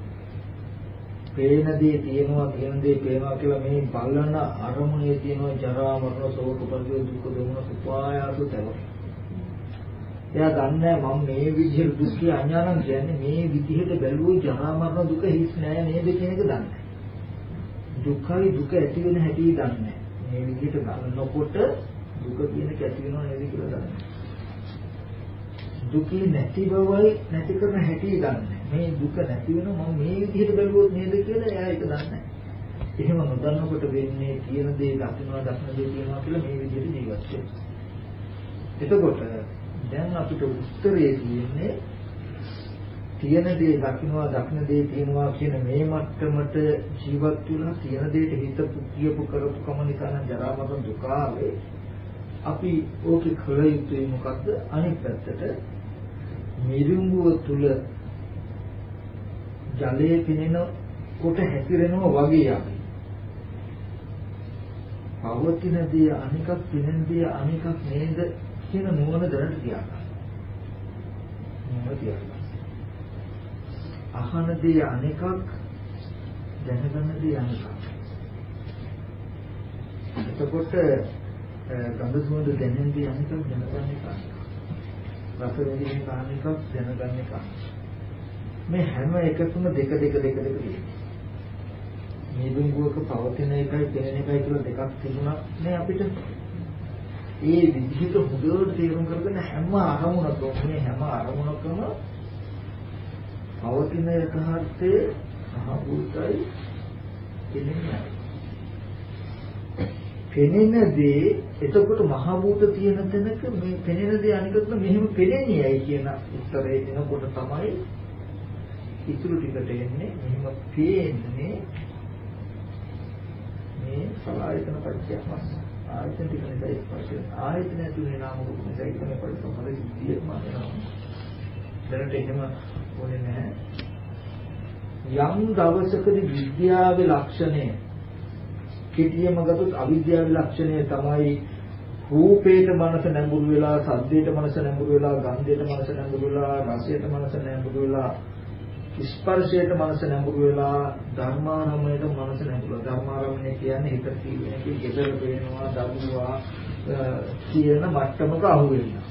පේන දේ තියෙනවා තියෙන දේ පේනවා කියලා මේ බලන අරමුණේ තියෙනවා ජරා මරණ ශෝක පරිදේ දුක දුමන උපායාස තව. එයා දන්නේ මම මේ විදිහට දුක් කිය අඥානං කියන්නේ මේ විදිහට බැලුවොත් ජරා මරණ දුක හිස් නෑ නේද කියන එක දන්නේ. දුකයි දුක ඇති වෙන හැටි දන්නේ. මේ විදිහට බලනකොට දුක කියන එක ඇති වෙනව නේද කියලා දන්නේ. දුකේ නැති බවයි නැති කරන හැටි දන්නේ. මේ දුක නැති වෙනවා මම මේ විදිහට බැලුවොත් නේද කියලා එයා ඒක දන්නේ. එහෙම නොදන්නකොට වෙන්නේ කියන දේ දකින්නවා දකින්න දේ කියනවා කියලා මේ විදිහට ජීවත් වෙනවා. එතකොට දැන් අපිට උත්තරේ තියෙන්නේ තියෙන දේ දකින්නවා දකින්න දේ කියනවා කියන මේ මට්ටමට ජීවත් වෙලා තියෙන දේට හිතපු කියපු කරපු කම නිසා නම් ජරා මරණ දුක ආවේ. අපි ඕකේ කල යුතුයි මොකද්ද? අනිත් පැත්තට මිරිඟුව තුල ජලයේ පිනෙන කොට හැතිරෙනවා වගේ අපි. පවතින දේ අනිකක් පිනෙන දේ අනිකක් නේද කියන නුවණ දැනට තියාගන්න. නුවණ තියාගන්න. අහන දේ අනිකක් දැනගන්න දේ අනිකක්. එතකොට ගඳ සුවඳ දැනෙන දේ අනිකක් දැනගන්න එක. රස විඳින අනිකක් දැනගන්න එක. මේ හැම එකකම දෙක දෙක දෙක දෙක තියෙනවා. මේ දුංගුවක පවතින එකයි දැනෙන එකයි කියලා දෙකක් තිබුණා නේ අපිට. ඒ විදිහට හොඳට තේරුම් කරගෙන හැම අරමුණකම මේ හැම අරමුණකම පවතින යථාර්ථයේ මහ භූතයි දෙන්නේ. පෙනෙන දේ එතකොට මහ භූත තියෙන තැනක මේ පෙනෙන දේ අනිකට මෙහෙම පෙනෙන්නේයි කියන උත්තරේ දෙනකොට තමයි ඉතුරු ටිකට එන්නේ. මෙහෙම පේන්නේ මේ සලආයතන පරිච්ඡේදය. ආයතන ටික නිසා ස්පර්ශය. ආයතන ඇතුලේ නාම රූප නිසා එකම පරිසම්පද සිද්ධියක්ම වෙනවා. දැනට එහෙම ඕනේ නැහැ. යම් දවසකදී විද්‍යාවේ ලක්ෂණය කෙටියම ගත්තොත් අවිද්‍යාවේ ලක්ෂණය තමයි රූපේට මනස නැඹුරු වෙලා, ශබ්දයට මනස නැඹුරු වෙලා, ගන්ධයට මනස නැඹුරු වෙලා, රසයට මනස නැඹුරු වෙලා, ස්පර්ශයට මනස නැඹුරු වෙලා, ධර්මාරම්මණයට මනස නැඹුරු වෙලා. ධර්මාරම්මණය කියන්නේ හිත කියන්නේ ගෙදර පේනවා, දරුවා කියන මට්ටමක අහු වෙනවා.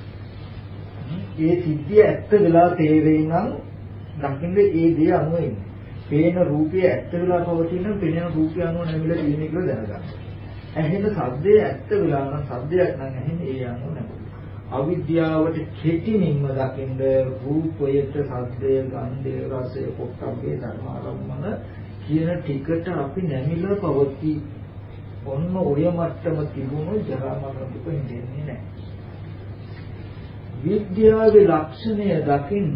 ඒ සිද්ධිය ඇත්ත වෙලා තේරෙයි නම් දකින්නේ ඒ දේ අනුව ඉන්නේ. පේන රූපය ඇත්ත වෙලා පවතින පේන රූපය අනුව නැමිලා තියෙන කියලා දැනගන්න. ඇහෙන ශබ්දය ඇත්ත වෙලා නම් ශබ්දයක් නම් ඇහෙන්නේ ඒ අනුව නෙමෙයි. අවිද්‍යාවට කෙටිමින්ම දකින්න රූපයට ශබ්දය, ගන්ධය, රසය, පොට්ටබ්බේ ධර්මාරම්මන කියන ටිකට අපි නැමිලා පවති. ඔන්න ඔය මට්ටම තිබුණු ජරා මරණ දුක හිතෙන්නේ නැහැ. විද්‍යාවේ ලක්ෂණය දකින්න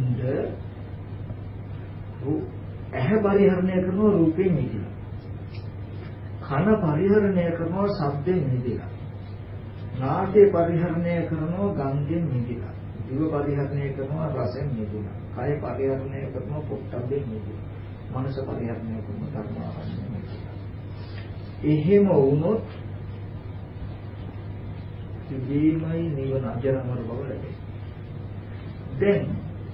ඇහැ පරිහරණය කරන රූපේ මිදිලා. කන පරිහරණය කරනවා ශබ්දයෙන් මිදිලා. නාසය පරිහරණය කරනවා ගන්ධයෙන් මිදිලා. දිව පරිහරණය කරනවා රසයෙන් මිදිලා. කය පරිහරණය කරනවා පොට්ටබ්බෙන් මිදිලා. මනස පරිහරණය කරනවා ධර්මාරම්මණයෙන් මිදිලා. එහෙම වුණොත් ජීවමයි නිවන අජරමර බව ලැබෙයි. දැන්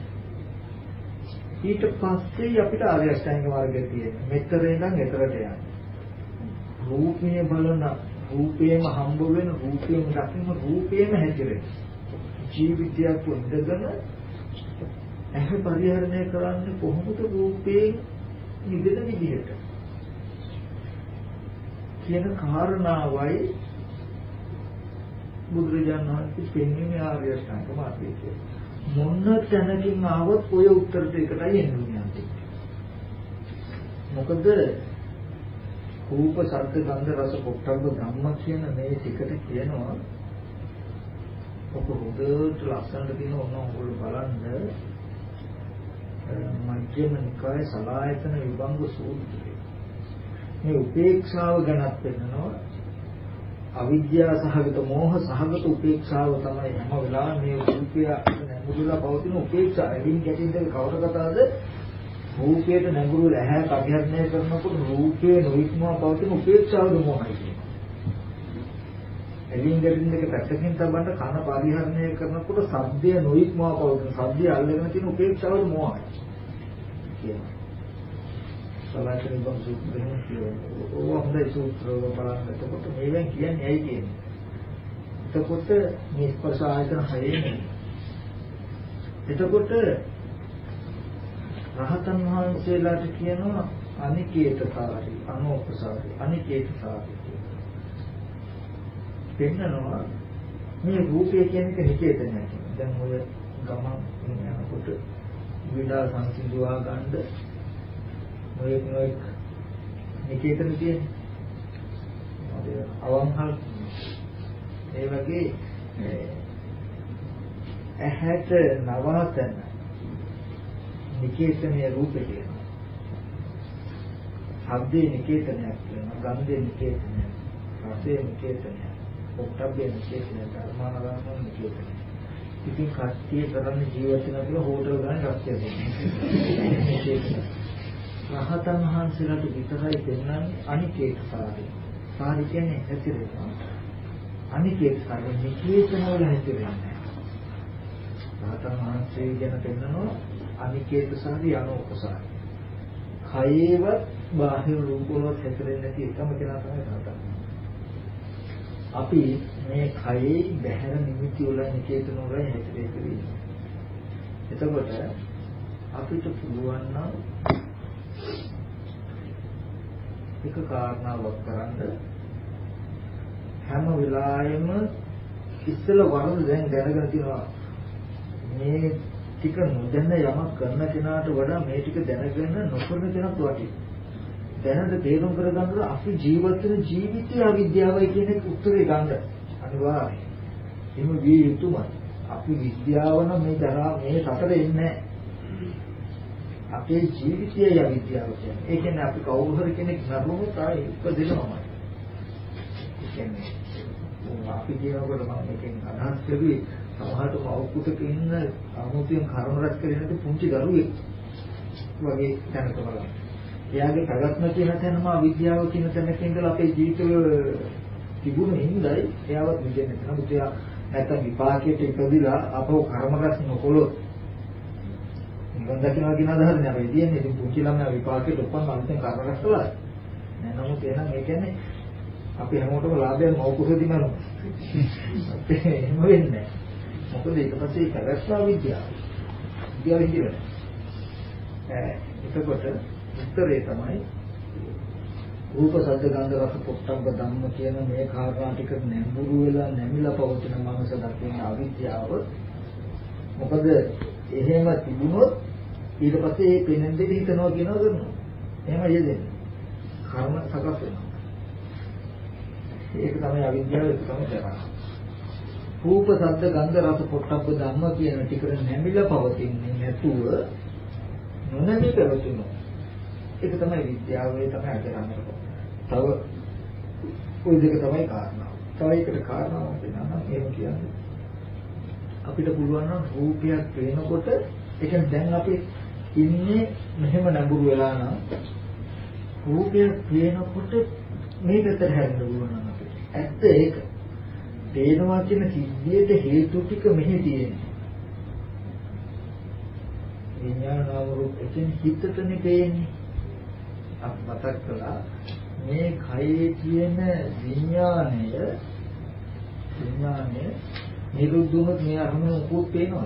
ඊට පස්සේ අපිට ආර්ය අෂ්ටාංග මාර්ගය තියෙනවා. මෙතන ඉඳන් එතරට යන්න. රූපේ බලන රූපේම හම්බ වෙන රූපේම දකින්න රූපේම හැදිරෙන. ජීවිතයක් වුණදගෙන ඇහැ පරිහරණය කරන්නේ කොහොමද රූපේ නිදෙන විදිහට කියන කාරණාවයි බුදුරජාණන් වහන්සේ පෙන්වන්නේ ආර්ය අෂ්ටාංග මාර්ගය කියලා. මොන තැනකින් ආවොත් ඔය උත්තරට එකටයි එන්නේ. මොකද රූප, ශබ්ද, ගන්ධ, රස, පොට්ටබ්බ ධම්ම කියන මේ ටිකට කියනවා ඔක හොඳට ලස්සනට තියෙන ඕන ඕගොල්ලෝ බලන්න මජ්ක්‍ධිම නිකායේ සලායතන විභංග සූත්‍රය. මේ උපේක්ෂාව ගැනත් පෙන්නනවා. අවිද්‍යාව සහගත මෝහ සහගත උපේක්ෂාව තමයි හැම වෙලාවෙම මේ රූපය නැඹුරුලා පවතින උපේක්ෂාව. එදින් ගැටින් දෙක කවර කතාවද? රූපයට නැඹුරු ඇහැ පරිහරණය කරනකොට රූපයේ නොඉක්මවා පවතින උපේක්ෂාවද මොහොයි කියනවා. එදින් ගැටින් දෙක පැත්තකින් තබන්න කන පරිහරණය කරනකොට ශබ්දය නොඉක්මවා පවතින ශබ්දය අල්ලගෙන තියෙන උපේක්ෂාවද මොහොයි කියනවා. සලායතන විභංග සූත්‍රයෙන් කියනවා. ඕවා හොඳයි සූත්‍රවල බලන්න. එතකොට මේවෙන් කියන්නේ ඇයි කියන්නේ? එතකොට මේ ස්පර්ශ ආයතන හයේ එතකොට රහතන් වහන්සේලාට කියනවා අනිකේතකාරී, අනෝපසාරී, අනිකේතකාරී කියලා. පෙන්නනවා මේ රූපය කියන එක නිකේතනයක්. දැන් ඔය ගමන් යනකොට විඩා සංසිඳුවා ගන්න ඔය නොඑක් නිකේතන තියෙන්නේ. අවංහල් ඒ වගේ ඇහැට නවාතන නිකේතනයේ රූපේ කියනවා. ශබ්දේ නිකේතනයක් කියනවා. ගන්ධේ නිකේතනයක්. රසයේ නිකේතනයක්. පොට්ටබ්බේ නිකේතනයක්. ධර්මානරාම නිකේතනයක්. ඉතින් කට්ටිය කරන්නේ ජීවත් වෙන කියලා හෝටල් ගන්න රස්තිය දෙන්නේ. රහතන් වහන්සේලාට විතරයි දෙන්නන්නේ අනිකේතකාරී. සාරි කියන්නේ හැතිරෙනවා. අනිකේතකාරී නිකේතන වල හැතිරෙන්නේ. රහතන් වහන්සේ ගැන පෙන්නනවා අනිකේතසාරී අනෝපසාරී. කයේව බාහිර රූපවල හැතිරෙන්නේ නැති එකම කෙනා තමයි රහතන්. අපි මේ කයේ බහැර නිමිති වල නිකේතන වල හැතිරෙන්නේ. එතකොට අපිට පුළුවන් නම් එක කාරණාවක් කරන්න හැම වෙලාවෙම ඉස්සෙල්ල වරද දැන් දැනගෙන තියෙනවා මේ ටික නොදැන යමක් කරන කෙනාට වඩා මේ ටික දැනගෙන නොකරන කෙනාට වටිනවා. දැනට තේරුම් කරගන්න අපි ජීවත් වෙන ජීවිතය අවිද්‍යාවයි කියන එක උත්තරේ ගන්න අනිවාර්යයි. එහෙම විය යුතුමයි. අපි විද්‍යාව නම් මේ දරා මේ සතර ඉන්නේ අපේ ජීවිතයයි අවිද්‍යාව කියන්නේ. ඒ කියන්නේ අපි කවුරු හරි කෙනෙක් නරුවොත් ආයේ ඉපදෙනවමයි. ඒ කියන්නේ අපි කියනකොට මම මේකෙන් අදහස් කරුවේ සමහරට මව්කුටක ඉන්න අමුතුවෙන් කර්ම රැස් කරගෙන ඉන්න පුංචි දරුවෙක් වගේ දැනක බලන්න. එයාගේ ප්‍රගත්ම කියන තැනම අවිද්‍යාව කියන තැනක ඉඳලා අපේ ජීවිතවල තිබුණු හිඳයි එයාවත් නිදෙන්නේ නැහැ. නමුත් එයා නැත්තම් විපාකයට ඉපදිලා අපෝ කර්ම රැස් නොකළොත් නිවන් දකින්නවා කියන අදහස නෑ අපි කියන්නේ. ඉතින් පුංචි ළමයා විපාකයට උපන් අලුතෙන් කර්ම රැස් කළා. නෑ නමුත් එහෙනම් ඒ කියන්නේ අපි හැමෝටම ලාභයක් මෞකුසෙදිම නෝ. එහෙම වෙන්නේ නෑ. මොකද ඊට පස්සේ කරස්සා විද්‍යාව. විද්‍යාව විදියට. ඈ එතකොට උත්තරේ තමයි රූප සද්ද ගන්ධ රස පොට්ටම්බ ධම්ම කියන මේ කාරණා ටික නැඹුරු වෙලා නැමිලා පවතින මනස දකින අවිද්‍යාව. මොකද එහෙම තිබුණොත් ඊට පස්සේ මේ පෙනෙන් දෙවි හිතනවා කියනවා කරනවා. එහෙම යෙදෙන්නේ. කර්ම සකස් වෙනවා. ඒක තමයි අවිද්‍යාව ඒක තමයි කරන්නේ. රූප සද්ද ගන්ධ රස පොට්ටම්බ ධම්ම කියන ටික නැමිලා පවතින්නේ නැතුව නොනැමී පවතිනවා. ඒක තමයි විද්‍යාවේ තමයි අදහන්නේ. තව ওই දෙක තමයි කාරණා. තව එකට කාරණාවක් වෙනවා එහෙම කියන්නේ. අපිට පුළුවන් නම් රූපයක් පේනකොට ඒ කියන්නේ දැන් අපි ඉන්නේ මෙහෙම නැඹුරු වෙලා නම් රූපයක් පේනකොට මේ පැත්තට හැරෙන්න පුළුවන් නම් අපිට. ඇත්ත ඒක. පේනවා කියන සිද්ධියට හේතු ටික මෙහි තියෙනවා. විඥානාව රූප එකෙන් හිතටනේ පේන්නේ. අපි මතක් කළා මේ කයේ තියෙන විඥාණය විඥාණය නිරුද්ධ වුණොත් මේ අරමුණ උපුත් පේනවා.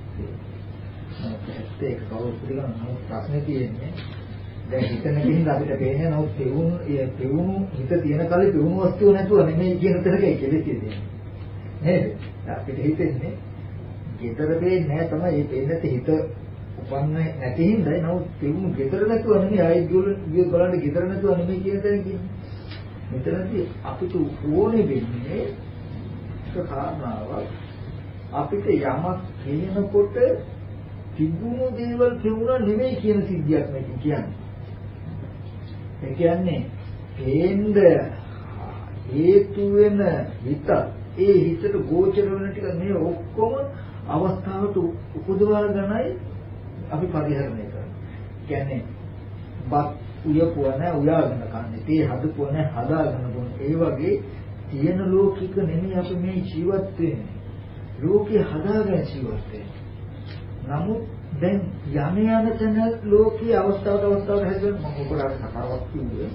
ඒත් ඒක කවුරුත් පිළිගන්න නමුත් ප්‍රශ්නේ තියෙන්නේ දැන් හිතන කෙනින් අපිට පේන්නේ නමුත් පෙවුණු ඒ පෙවුණු හිත තියෙන කලින් පෙවුණු වස්තුව නැතුව නෙමෙයි කියන තරකයි කෙලෙස් තියෙන්නේ. නේද? අපිට හිතෙන්නේ ගෙදර පේන්නේ නැහැ තමයි මේ පේන්නේ හිත උපන්නේ නැති හින්දායි නමුත් පෙවුණු ගෙදර නැතුව නෙමෙයි ආයෙත් ගිය බලන්න ගෙදර නැතුව නෙමෙයි කියන තැන කියන්නේ. මෙතනදී අපිට ඕනේ වෙන්නේ කාරණාවක් අපිට යමක් කියනකොට තිබුණු දේවල් කියුණා නෙමෙයි කියන සිද්ධියක් මේක කියන්නේ. ඒ කියන්නේ හේන්ද හේතු වෙන හිත ඒ හිතට ගෝචර වෙන ටික මේ ඔක්කොම අවස්ථාවට උපදවා ගන්නයි අපි පරිහරණය කරන්නේ. කියන්නේ බත් උයපුව නැහැ උයාගෙන කන්නේ. තේ හදපුව නැහැ හදාගෙන බොන්නේ. ඒ වගේ තියෙන ලෝකික නෙමෙයි අපි මේ ජීවත් වෙන්නේ. ලෝකේ හදාගෙන ජීවත් වෙන්නේ. නමුත් දැන් යම යන තැන ලෝකයේ අවස්ථාවට අවස්ථාවට හැදෙන මම ඔබට කතාවක් කිව්වේ.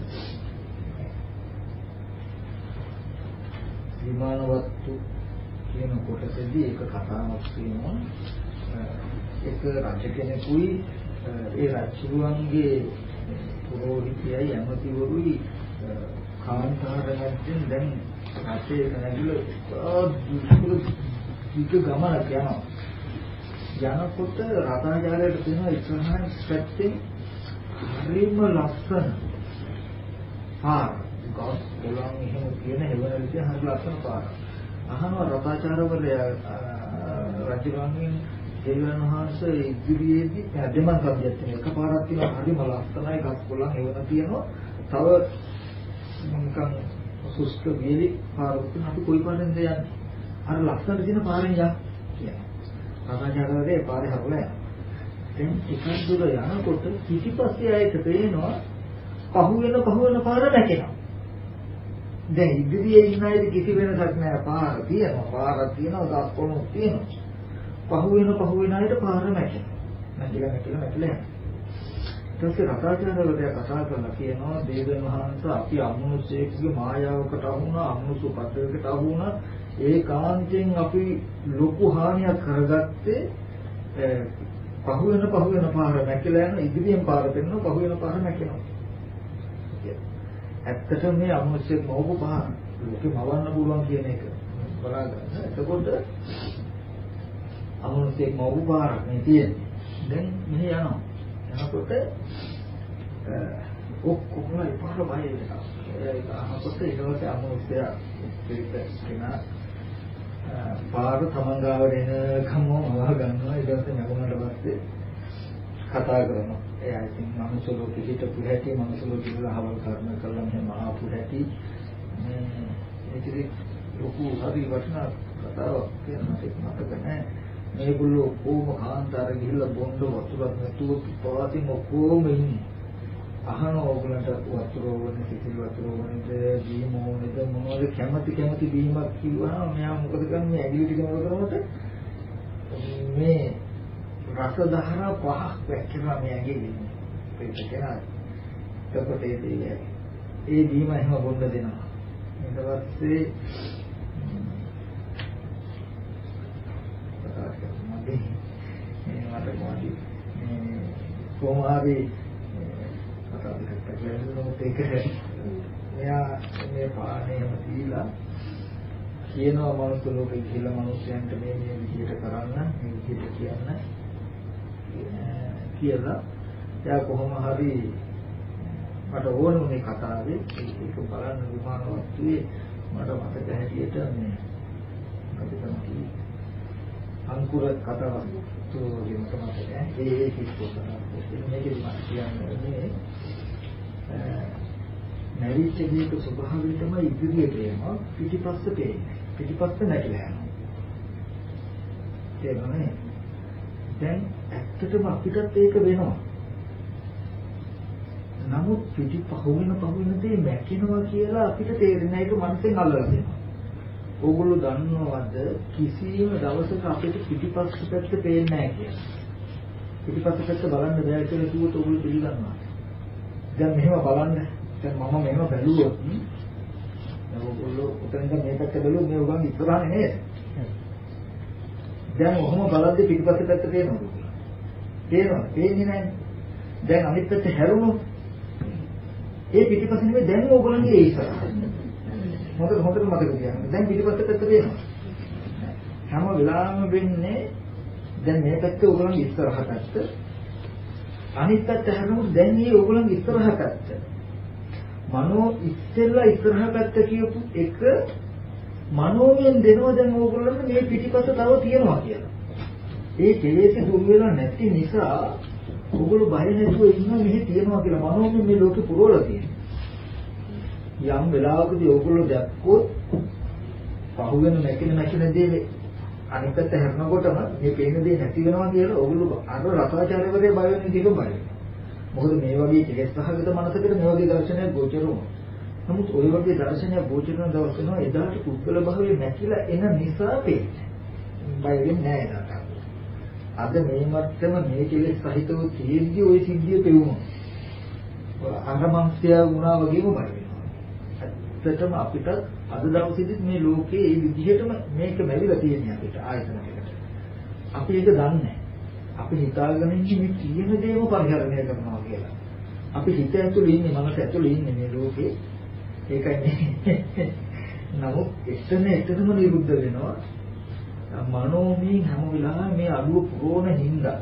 විමානවත්තු කියන කොටසදී එක කතාවක් තියෙනවා. එක රජ කෙනෙකුයි ඒ රජුන්ගේ පුරෝහිතයයි ඇමතිවරුයි කාන්තාරයෙන් දැන් රටේ නැගිලා දුෂ්කර වික ගමනක් යනවා. යනකොට රතාචාරයට තියෙන ඉස්සරහින් පැත්තේ හරිම ලස්සන පාර ගස් කොළන් එහෙම තියෙන හෙවණලි හරි ලස්සන පාර. අහනවා රතාචාරවලයා රජුගෙන් දෙවියන් වහන්සේ ඉදිරියේදී දෙමන් සබ්ජෙක්ට් එක එකපාරක් තියෙනවා හරිම ලස්සනයි ගස් කොළන් හෙවණ තියෙනවා. තව නිකන් සුස්ක වේලි පාරක් අපි කොයි පාරෙන්ද යන්නේ? අර ලස්සන දින පාරෙන් යන්න කියනවා. රතාචාරවලේ පාරේ හරවලා යනවා. දැන් ටිකක් දුර යනකොට පිටිපස්සේ ආයෙත් පේනවා පහු වෙන පහු වෙන පාර නැකෙනවා. දැන් ඉදිරියේ ඉන්න අයද කිසි වෙනසක් නැහැ. පාර තියෙනවා, පාරක් තියෙනවා, ගස් කොළන් තියෙනවා. පහු වෙන පහු වෙන අයට පාර නැකෙනවා. නැතිලා නැතිලා නැතිලා යනවා. ඊට පස්සේ රතාචාරවලට කතා කරලා කියනවා දේවයන් වහන්සේ අපි අමනුෂ්‍යයෙක්ගේ මායාවකට අහු වුණා, අමනුෂ්‍ය පද්දයකට අහු වුණා. ඒ කාන්තෙන් අපි ලොකු හානියක් කරගත්තේ පහු වෙන පහු වෙන පාර නැකලා යන ඉදිරියෙන් පාර පෙන්නන පහු වෙන පාර නැකෙනවා. ඇත්තටම මේ අමනුෂ්‍ය මවපු පාර ලෝකෙ මවන්න පුළුවන් කියන එක බලාගන්න. එතකොට අමනුෂ්‍ය මවපු පාර මේ තියෙන්නේ. දැන් මෙහි යනවා. යනකොට ඔක්කොම පාර බය වෙනවා. ඒක අහකොට ඊළඟට අමනුෂ්‍ය කෙනා පාර තමන් ගාවට එනකම වහ ගන්නවා. ඊට පස්සේ නැගුණාට පස්සේ කතා කරනවා. එයා ඉතින් මනුස්ස ලෝකෙ හිටපු හැටි මනුස්ස ලෝකෙ ඉඳලා හවල් කර්ම කළා මෙහෙම ආපු හැටි මේ ඒකේ ලොකු හරි වටිනා කතාවක් කියනවා ඒක මතක නැහැ. මේගොල්ලෝ කොහොම කාන්තාර ගිහිල්ලා බොණ්ඩ වතුරක් නැතුව පිටාතින් ඔක්කොම ඉන්නේ. අහන ඕගලන්ට වතුර ඕනේ, සිසිල් වතුර ඕනේද, බීම ඕනේද, මොනවද කැමති කැමති බීමක් කිව්වහම මෙයා මොකද කරන්නේ? ඇගිලි ටික මොකද කරනකොට මේ රස දහරා පහක් වැක්කිනවා මේ ඇගිලි. ඒක කෙනා. එතකොට ඒ දේ ඒ බීම එහෙම බොන්න දෙනවා. ඊට පස්සේ මගේ මේ මට මොකද මේ කොමාරි ඒක එයා මේ පාණයම දීලා කියනවා මනුස්ස ලෝකෙ කියලා මිනිස්යන්ට මේ මේ විදිහට කරන්න මේ විදිහට කියන්න කියලා එයා කොහොම හරි මට ඕන උනේ කතාවේ ඒක බලන්න විමාන වස්තුවේ මට මතක හැටියට මේ මොකද තමයි අංකුර කතාවක් තුලින් තමයි ඒ ඒ කිව්වොත් මේකේ මම කියන්නේ නැවිච්ච දීක ස්වභාවය තමයි ඉදිරියට යනවා පිටිපස්ස පේන්නේ පිටිපස්ස නැතිලා යනවා ඒකනේ දැන් ඇත්තටම අපිටත් ඒක වෙනවා නමුත් පිටිපහුවෙන පහුවෙන දේ මැකිනවා කියලා අපිට තේරෙන්නේ ඒක මනසෙන් අල්ලලා දෙනවා ඕගොල්ලෝ දන්නවද කිසියම් දවසක අපිට පිටිපස්ස පැත්ත පේන්නේ නැහැ කියලා පිටිපස්ස පැත්ත බලන්න බෑ කියලා කිව්වොත් ඕගොල්ලෝ පිළිගන්නවා දැන් මෙහෙම බලන්න දැන් මම මෙහෙම බැලුවොත් දැන් ඔයගොල්ලෝ උතෙන්ද මේ පැත්ත බැලුවොත් මේ උගන් ඉස්සරහනේ නේද දැන් ඔහොම බලද්දි පිටිපස්ස පැත්ත පේනවද පේනවා පේන්නේ නැහැ දැන් අනිත් පැත්ත හැරුණොත් ඒ පිටිපස්ස නෙමෙයි දැන් ඕගොල්ලන්ගේ ඒ ඉස්සරහ මොකද හොඳට මතක තියාගන්න දැන් පිටිපස්ස පැත්ත පේනවා හැම වෙලාවෙම වෙන්නේ දැන් මේ පැත්ත ඕගොල්ලන්ගේ ඉස්සරහ පැත්ත අනිත් පැත්ත හැරුණොත් දැන් මේ ඕගොල්ලන්ගේ ඉස්සරහ පැත්ත මනෝ ඉස්සෙල්ලා ඉස්සරහ පැත්ත කියපු එක මනෝමයෙන් දෙනවා දැන් ඕගොල්ලන්ට මේ පිටිපස්ස තව තියෙනවා කියලා. ඒ කෙලෙස් දුරු වෙලා නැති නිසා ඕගොල්ලෝ බය නැතුව ඉන්නවා මෙහි තියෙනවා කියලා මනෝමයෙන් මේ ලෝකේ පුරවලා තියෙනවා. යම් වෙලාවකදී ඕගොල්ලෝ දැක්කොත් පහුවෙන නැකින නැකින දේ අනිත් පැත්ත හැරෙනකොටම මේ පේන දේ නැති වෙනවා කියලා ඕගොල්ලෝ අර රසාචාර්යවරයා බය වෙන විදිහට බය වෙනවා. මොකද මේ වගේ කෙලෙස් සහගත මනසකට මේ වගේ දර්ශනයක් ගෝචර වුණා. නමුත් ওই වගේ දර්ශනයක් ගෝචර වෙන දවස් වෙනවා එදාට පුද්ගල භාවයේ නැතිලා එන නිසා පේන්නේ. බය වෙන්නේ නැහැ එදාට. අද මේ මත්තම මේ කෙලෙස් සහිතව තියෙද්දි ওই සිද්ධිය පෙවුණා. අංගමංශය වුණා වගේම බය වෙනවා. ඇත්තටම අපිට අද දවසේදී මේ ලෝකේ මේ විදිහටම මේක ලැබිලා තියෙනවා අපිට ආයතනයකට. අපි ඒක දන්නේ නැහැ. අපි හිතාගෙන ඉන්නේ මේ කියන දේම පරිහරණය කරනවා කියලා. අපි හිත ඇතුළේ ඉන්නේ මනස ඇතුළේ ඉන්නේ මේ ලෝකේ. ඒකයි නමුත් එතන එතනම නිරුද්ධ වෙනවා. මනෝමය හැම වෙලාවෙම මේ අඩුව පුරෝණ හින්දා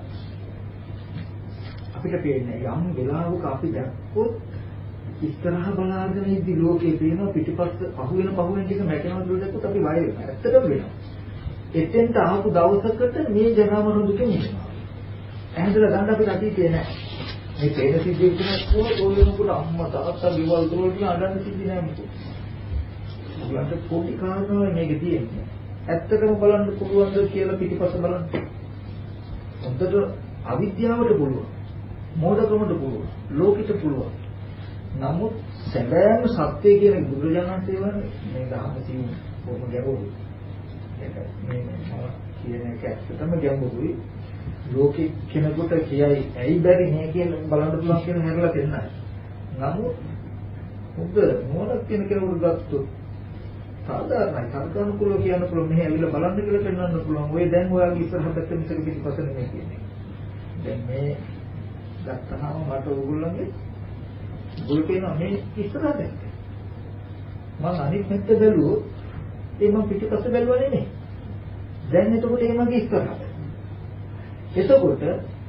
අපිට පේන්නේ යම් වෙලාවක අපි දැක්කොත් ඉස්සරහ බලාගෙන ඉදි ලෝකේ පේනවා පිටිපස්ස අහුවෙන පහුවෙන ටික මැකෙනවා කියලා දැක්කොත් අපි බය වෙනවා. ඇත්තටම වෙනවා. එතෙන්ට ආපු දවසකට මේ ජරා මරණ දුක මිදෙනවා. ඇහැදලා ගන්න අපිට අතීතේ නැහැ. මේ තේන සිද්ධිය කියන කොහොමද ඕනෙනකොට අම්මා තාත්තා ගෙවල් දොරට අඬන්න සිද්ධි නැහැ මොකද? ඔයගලන්ට පොඩි කාරණාවක් මේක තියෙන්නේ. ඇත්තටම බලන්න පුළුවන්ද කියලා පිටිපස්ස බලන්න. හොඳට අවිද්‍යාවට පුළුවන්. මෝඩකමට පුළුවන්. ලෝකෙට පුළුවන්. නමුත් සැබෑම සත්‍ය කියන බුදුරජාණන් වහන්සේ මේ දහම සිව් බොහොම ගැඹුරුයි. ඒක මේ මම කියන එක ඇත්තටම ගැඹුරුයි. ලෝකෙ කෙනෙකුට කියයි ඇයි බැරි මේ කියලා බලන්න පුළුවන් කියන හැරලා දෙන්නයි. නමුත් හොඳ මොනක් කියන කෙනෙකුට ගත්තොත් සාධාරණයි සංකල්පකුල කියන්න පුළුවන් මෙහෙ ඇවිල්ලා බලන්න කියලා පෙන්වන්න පුළුවන්. ඔය දැන් ඔයාගේ ඉස්සරහ පැත්තේ මිසක පිටිපස්ස නෙමෙයි කියන්නේ. දැන් මේ ගත්තාම මට ඕගොල්ලන්ගේ ගොල් පේනවා මේ ඉස්සරහ පැත්ත. මම අනිත් පැත්ත බැලුවොත් ඒ මම පිටිපස්ස බැලුවා නෙමෙයි. දැන් එතකොට ඒ මගේ ඉස්සරහ. එතකොට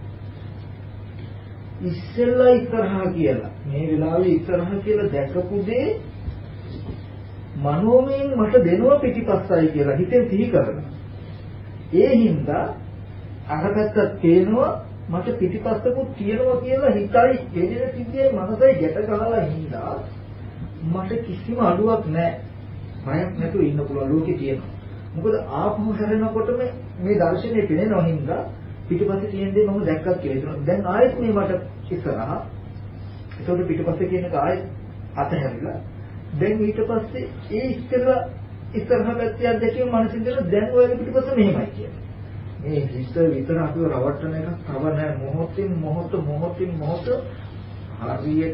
ඉස්සෙල්ලා ඉස්සරහා කියලා මේ වෙලාවේ ඉස්සරහා කියලා දැකපු දේ මනෝමයෙන් මට දෙනවා පිටිපස්සයි කියලා හිතෙන් සිහි කරනවා. ඒ හින්දා අරකට පේනවා මට පිටිපස්සකුත් තියෙනවා කියලා හිතයි එදින සිද්ධියේ මනසයි ගැට ගහලා හින්දා මට කිසිම අඩුවක් නැහැ. බයක් නැතුව ඉන්න පුළුවන් ලෝකේ තියෙනවා. මොකද ආපහු හැරෙනකොටම මේ දර්ශනේ පේනවා හින්දා පිටිපස්සේ තියෙන දේ මම දැක්කත් කියලා. දැන් ආයෙත් මේ මට ඉස්සරහා ඒකට පිටිපස්සේ කියන එක ආයෙත් අතහැරිලා දැන් ඊට පස්සේ ඒ ඉස්සර ඉස්සරහ පැත්තේ අධ්‍යක්ෂක මනසින් දෙන දැන් ඔයගේ පිටිපස්ස මෙහෙමයි කියන්නේ. මේ හිත විතර අපිව රවට්ටන එකක් තව නැහැ. මොහොතින් මොහොත මොහොතින් මොහොත හරියට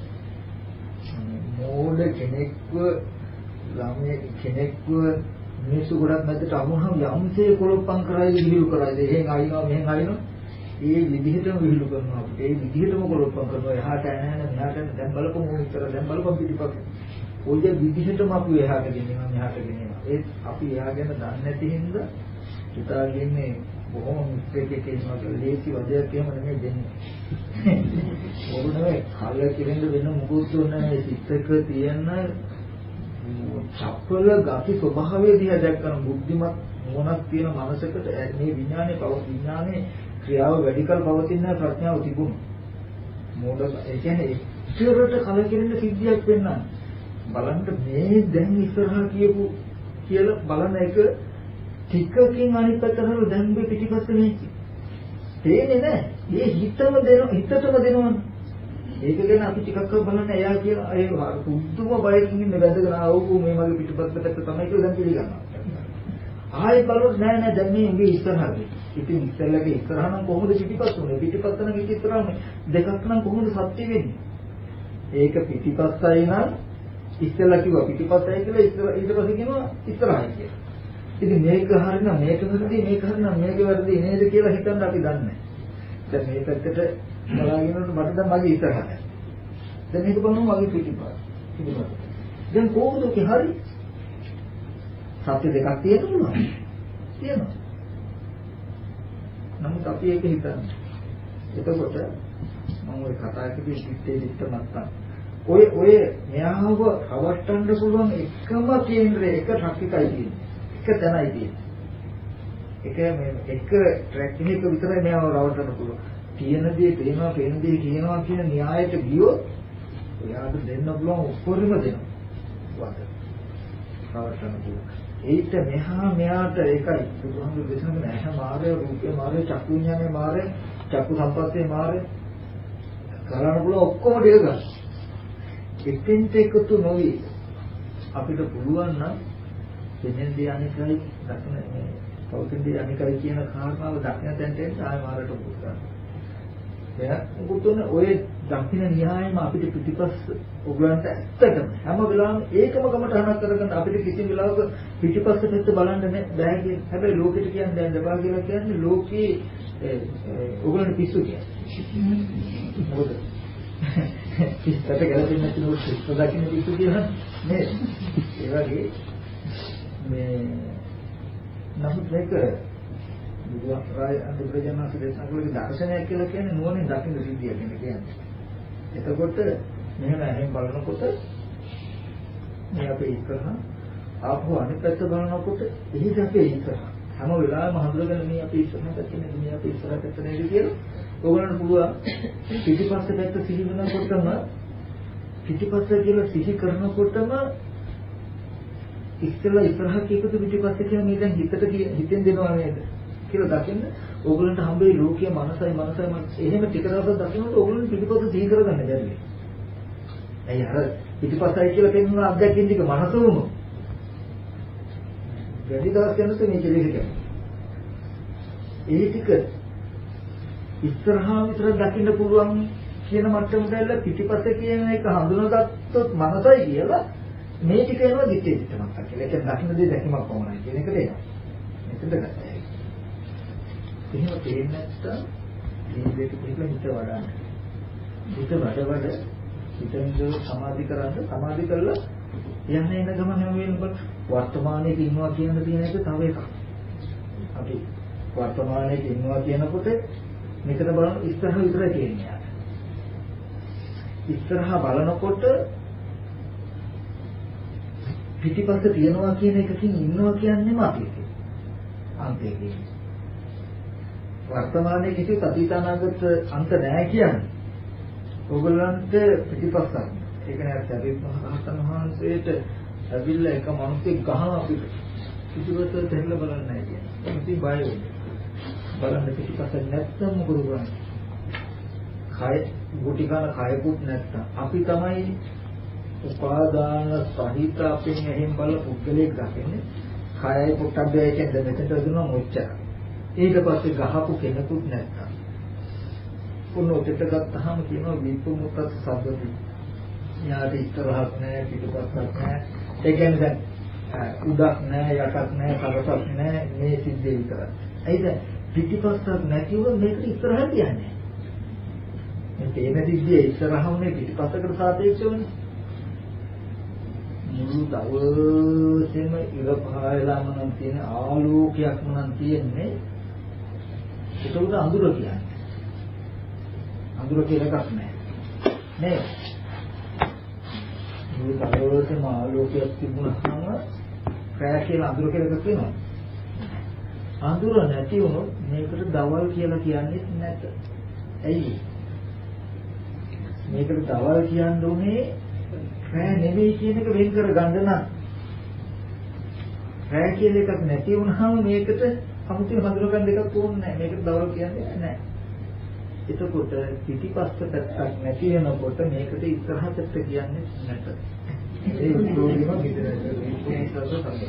මෝඩ කෙනෙක්ව ළමයේ කෙනෙක්ව මිනිස්සු ගොඩක් මැදට අමුණහම යම්සේ කොලොප්පම් කරයි විහිළු කරයිද එහෙන් අයිනවා මෙහෙන් අයිනවා ඒ විදිහටම විහිළු කරනවා අපිට ඒ විදිහටම කොලොප්පම් කරනවා එහාට යන මෙහාට යන දැන් බලපොම උත්තර දැන් බලපොම පිටිපස්සේ ඔය විදිහටම අපි එහාට ගෙනියනවා මෙහාට ගෙනියනවා ඒ අපි එහා ගැන දන්නේ නැති හින්දා හිතාගන්නේ බොහොම මිස්ටේක් එකක් කියනවා කියලා ලේසි වදයක් එහෙම නෙමෙයි දෙන්නේ මොරුනේ කල්ල කිරෙන්න වෙන මොකුත් නැහැ සිත්ක තියෙන චප්පල ගති ස්වභාවය දිහා දැක්කම බුද්ධිමත් මොනක් තියෙන මනසකට මේ විඥානයේ පව විඥානයේ ක්‍රියාව වැඩිකල් පවතින ප්‍රඥාව තිබුණා. මොඩ ඒ කියන්නේ ඉස්සරට කලකිරෙන්න සිද්ධියක් වෙන්න බලන්න මේ දැන් ඉස්සරහා කියපු කියලා බලන එක ටිකකින් අනිත් පැත්තට දැන් මේ පිටිපස්සේ මේ තේන්නේ නැහැ. මේ හිතම දෙන හිතටම දෙනවනේ. ඒක ගැන අපි ටිකක් බලන්න එයා කියලා ඒ පුදුම බයකින් ඉන්න වැදගෙන ආවෝ මේ මගේ පිටපත් පැත්ත තමයි කියලා දැන් පිළිගන්නවා. ආයෙ බලුවොත් නෑ නෑ දැන් මේ උගේ ඉස්සරහට. ඉතින් ඉස්සෙල්ලගේ ඉස්සරහ නම් කොහොමද පිටිපස්ස උනේ? පිටිපස්ස නම් ඊට ඉස්සරහනේ. දෙකක් නම් කොහොමද සත්‍ය වෙන්නේ? ඒක පිටිපස්සයි නම් ඉස්සෙල්ලා කිව්වා පිටිපස්සයි කියලා ඉස්සර ඊට පස්සේ කියනවා ඉස්සරහයි කියලා. ඉතින් මේක හරිනම් මේක වැරදි මේක හරිනම් මේක වැරදි නේද කියලා හිතන්න අපි දන්නේ නැහැ. දැන් මේ පැත්තට බලාගෙන මට දැන් මගේ ඉස්සරහට. දැන් මේක බලනවා මගේ පිටිපස්ස. පිටිපස්ස. දැන් කොහොමද ඔක හරි? සත්‍ය දෙකක් තියෙන්න පුළුවන්. තියෙනවා. නමුත් අපි ඒක හිතන්නේ. එතකොට මම ওই කතා කරපු සිත්තේ දිත්ත නැත්තම් ඔය ඔය මෙයාව අවස්ටන්න පුළුවන් එකම කේන්ද්‍රය එක ට්‍රැෆිකයි තියෙන්නේ. එක තැනයි තියෙන්නේ. එක මේ එක ට්‍රැක් එකක විතරයි මෙයාව රවටන්න පුළුවන්. තියෙන දේ තේනවා, පේන දේ කියනවා කියන න්‍යායට ගියොත් එයාට දෙන්න පුළුවන් උපරිම දෙනවා. වාද. රවටන්න පුළුවන්. ඒත් මෙහා මෙයාට ඒකයි බුදුහාමුදුරු දේශනා කරන ඇහැ මාරය, රූපේ මාරය, චක්කු විඤ්ඤාණය මාරය, චක්කු සම්පස්සේ මාරය කරන්න පුළුවන් ඔක්කොම ටික ගන්න. එතෙන්ට එකතු නොවි අපිට පුළුවන් නම් දෙන්නේ අනිකයි දක්න මේ පෞද්ගලික අනිකයි කියන කාරණාව දක්න තැනට එන්න ආය මාරට පුරුදු. එයා මුකුතුන ඔය දක්න න්‍යායම අපිට පිටිපස්ස ඔයගලන්ට ඇත්තටම හැම වෙලාවෙම ඒකම කමටහනක් කරගෙන අපිට කිසි වෙලාවක පිටිපස්ස පැත්ත බලන්න බෑ කියන හැබැයි ලෝකෙට කියන්නේ දැන් දබා කියලා කියන්නේ ලෝකේ ඔයගලන්ට පිස්සු කියන්නේ. මොකද පිස්සට ගැලපෙන්නේ නැති නෝ පිස්සු දකින්න පිස්සු කියනවා නේද? ඒ වගේ මේ නමුත් මේක බුදුආරය අනුබ්‍රජනස දේශනා කළේ දර්ශනයක් කියලා කියන්නේ නුවණින් දකින්න සිද්ධිය කියන කියන්නේ. එතකොට මෙහෙම ඇහෙන් බලනකොට මේ අපේ ඉස්සරහ ආපහු අනිත් පැත්ත බලනකොට එහිද අපේ ඉස්සරහ හැම වෙලාවෙම හඳුනගෙන මේ අපේ ඉස්සරහට තියෙන මේ අපේ ඉස්සරහට නේද කියලා ඕගොල්ලන්ට පුළුවන් පිටිපස්ස පැත්ත සිහි වෙනකොටම පිටිපස්ස කියලා සිහි කරනකොටම ඉස්සෙල්ලා ඉස්සරහ කියපු පිටිපස්ස කියන මේ දැන් හිතට හිතෙන් දෙනවා නේද කියලා දකින්න ඕගොල්ලන්ට හම්බෙයි ලෝකයේ මනසයි මනසයි මනස එහෙම ටික දවසක් දකින්නකොට ඕගොල්ලන් පිටිපස්ස සිහි කරගන්න බැරිලේ. ඇයි අර පිටිපස්සයි කියලා පෙන්වන අත්දැකීම් ටික මනස වුණොත් වැඩි දවස් යනකොට මේ කෙලෙස් එක. ඒ ටික ඉස්සරහා විතර දකින්න පුළුවන් කියන මට්ටමට ඇවිල්ලා පිටිපස්ස කියන එක හඳුනාගත්තොත් මනසයි කියලා මේ ටික එනවා දිත්තේ දිත්ත මතක් කියලා. ඒක දකින්න දේ දැකීමක් පමණයි කියන එකට එනවා. මෙතනද ගත්තා. එහෙම තේරෙන්නේ නැත්නම් මේ දෙක පිළිබඳ හිත වඩන්න. හිත වඩ වඩ හිතෙන්ද සමාධි කරන්න සමාධි කළා යන්න එන ගමන් හැම වෙලේම වර්තමානයේ ඉන්නවා කියන දේ නේද තව එකක්. අපි වර්තමානයේ ඉන්නවා කියනකොට මෙතන බලන ඉස්සරහ විතරයි කියන්නේ. ඉස්සරහ බලනකොට පිටිපස්ස තියනවා කියන එකකින් ඉන්නවා කියන්නේම අපි. අන්තයේ. වර්තමානයේ කිසි අතීතානාගත අන්ත නැහැ කියන්නේ. ඕගොල්ලන්ට පිටිපස්සක්. ඒක නෑ සබිත් මහරහතන් වහන්සේට ඇවිල්ලා එක මිනිහෙක් ගහන අපිට පිටිපස්ස තෙරලා බලන්නේ නැහැ කියන්නේ. ඒක ඉතින් බය වෙන්නේ. බලන්න පිටිපස්ස නැත්තම් මොකද කරන්නේ? කය ගුටි කන කයකුත් නැත්තම් අපි තමයි උපාදාන සහිත අපෙන් එහෙන් බල පුද්ගලයෙක් දකින්නේ කයයි පොට්ටබ්බයයි කියන දෙකට දුන්නා මොච්චර. ඊට පස්සේ ගහපු කෙනෙකුත් නැත්තම් කොන උඩට ගත්තාම කියනවා විපමුක්ත සබ්බති. යාට ඉස්සරහක් නැහැ පිටපස්සක් නැහැ. ඒ කියන්නේ දැන් උඩක් නැහැ යටක් නැහැ කරපක් නැහැ මේ සිද්ධිය විතරයි. ඒයිද පිටිපස්සක් නැතිව මේක ඉස්සරහ කියන්නේ. මේ තේන සිද්ධිය ඉස්සරහුනේ පිටිපස්සකට සාපේක්ෂවනේ. මුළු දවසේම ඉර පහයලාම නම් තියෙන ආලෝකයක්ම නම් තියෙන්නේ. ඒක උඩ අඳුර කියන්නේ. අඳුර කියලා එකක් නැහැ. නේ? මුළු දවසේම ආලෝකයක් තිබුණාම රැය කියලා අඳුර කියලා එකක් වෙනවා. අඳුර නැති වුණොත් මේකට දවල් කියලා කියන්නේ නැත. ඇයි? මේකට දවල් කියන්න උනේ රැය නෙවෙයි කියන එක වෙන් කර ගන්න නම්. රැය කියලා එකක් නැති වුණාම මේකට අමුතු හඳුර ගන්න එකක් ඕනේ නැහැ. මේකට දවල් කියන්නේ නැහැ. එතකොට පිටිපස්ස පැත්තක් නැති වෙනකොට මේකට ඉස්සරහ පැත්ත කියන්නේ නැත. ඒ උඩෝදීම විතරයි. මේක තමයි.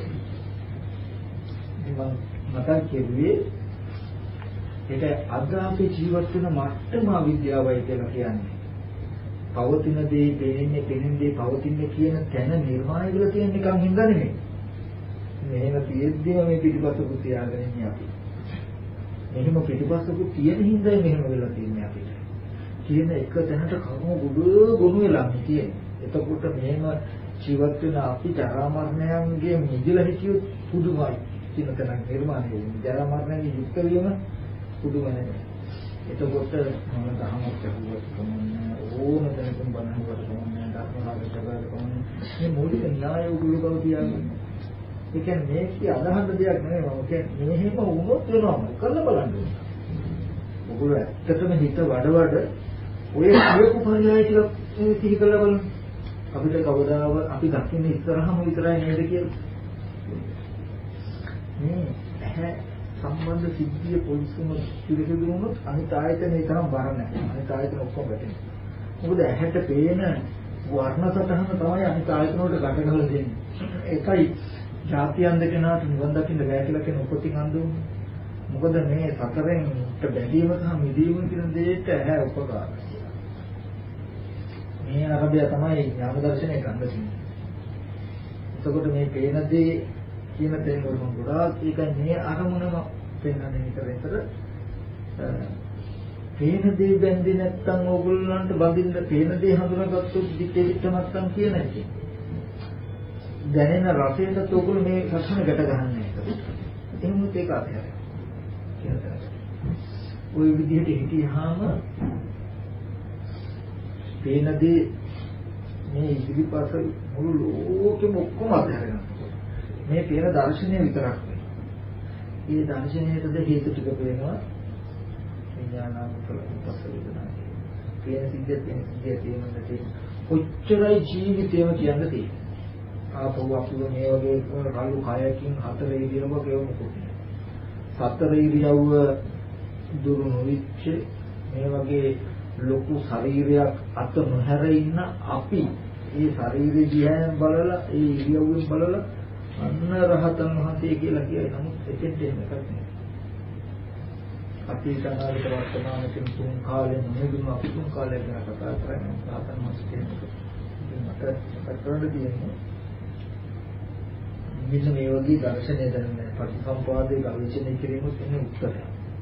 මම මතක් කෙරුවේ ඒක අද අපි ජීවත් වෙන මට්ටම අවිද්‍යාවයි කියලා කියන්නේ. පවතින දේ දෙන්නේ දෙන්නේ දේ පවතින්නේ කියන තැන නිර්මාණය කරලා තියෙන එකක් හින්දා නෙමෙයි. මෙහෙම තියෙද්දිම මේ පිටිපස්සක තියාගෙන ඉන්නේ අපි. මෙහෙම පිටිපස්සක තියෙන හින්දායි මෙහෙම වෙලා තියෙන්නේ අපිට. කියන එක තැනට කරුණු ගොඩ ගොනු වෙලා තියෙන්නේ. එතකොට මෙහෙම ජීවත් වෙන අපි ජරා මරණයන්ගේ මිදලා හිටියොත් පුදුමයි. කියන තැනක් නිර්මාණය වෙන්නේ. ජරා මරණයන්ගේ යුක්ත වීම පුදුමයි. එතකොට මම දහමක් කියුවත් කොහොමද ඕන දැනගෙන බලනකොට කොහොමද ධර්මලාභ කරලා කොහොමද මේ මූලික න්‍යාය උගලකව තියාගන්න. ඒ කියන්නේ මේකේ අදහන්න දෙයක් නෙවෙයි මම කියන්නේ මෙහෙම වුණොත් වෙනවම කළ බලන්න. මොකද ඇත්තටම හිත වඩ වඩ ඔය කියපු පරිණාමය ටික සිහි කරලා බලන්න. අපිට කවදාවත් අපි දකින්නේ ඉස්සරහම විතරයි නේද කියලා. මේ ඇහැ සම්බන්ධ සිද්ධිය පොලිසියම පිළිසුදු වුණොත් අනිත් ආයතනේ තරම් බර නැහැ. අනිත් ආයතන ඔක්කොම වැටෙනවා. මොකද ඇහැට පේන වර්ණ සටහන තමයි අනිත් ආයතන වලට ගැට ගහලා දෙන්නේ. ඒකයි ජාතියන් දෙකනාට නිවන් දකින්න බෑ කියලා කියන උපතින් අඳුන්නේ. මොකද මේ සතරෙන් බැඳීම සහ මිදීම කියන දෙයට ඇහැ උපකාරයි. මේ අරබය තමයි ඥාන දර්ශනය ගන්න තියෙන්නේ. එතකොට මේ පේන දේ කියන දේ වල ගොඩාක් ඒකයි මේ අරමුණම පෙන්වන්නේ විතර විතර පේන දේ බැඳි නැත්තම් ඕගොල්ලන්ට බඳින්න පේන දේ හඳුනාගත්තොත් දිත්තේ දිත්ත නැත්තම් කියන එක. දැනෙන රසයට ඕගොල්ලෝ මේ සත්‍යන ගැට ගන්නෑ ඒක. එහෙනම් ඒක අධ්‍යයනය. කියනවා. ওই විදිහට හිටියාම පේන දේ මේ ඉදිරිපස මුළු ලෝකෙම ඔක්කොම අධ්‍යයනය. මේ පේන දර්ශනය විතරක් නෙවෙයි. මේ දර්ශනයටද හේතු ටික පේනවා. විඥානාම කලපස්ස වේදනා. පේන සිද්ධිය පේන සිද්ධිය තියෙන නැති කොච්චරයි ජීවිතේම කියන්න තියෙන්නේ. ආපහු අපිව මේ වගේ රළු කයකින් හතර ඉරියව්ව ගෙවමු කොහොමද? සතර ඉරියව්ව දුරු නොවිච්ච මේ වගේ ලොකු ශරීරයක් අත නොහැර ඉන්න අපි ඒ ශරීරය දිහාම බලලා ඒ ඉරියව්වෙන් බලලා අන්න රහතන් වහන්සේ කියලා කියයි. නමුත් එතෙන්ට එහෙම එකක් නෑ. අතීත අනාගත වර්තමාන කියන තුන් කාලෙම නෙදුණු අපි තුන් කාලයක් ගැන කතා කරන්නේ රහතන් වහන්සේ කෙනෙකුට. ඉතින් මට අත්දැකලා තියෙන්නේ මෙන්න මේ වගේ දර්ශනය දැනන්නේ පටිසම්පාදයේ ගවේෂණය කිරීමත් එන්නේ උත්තරය.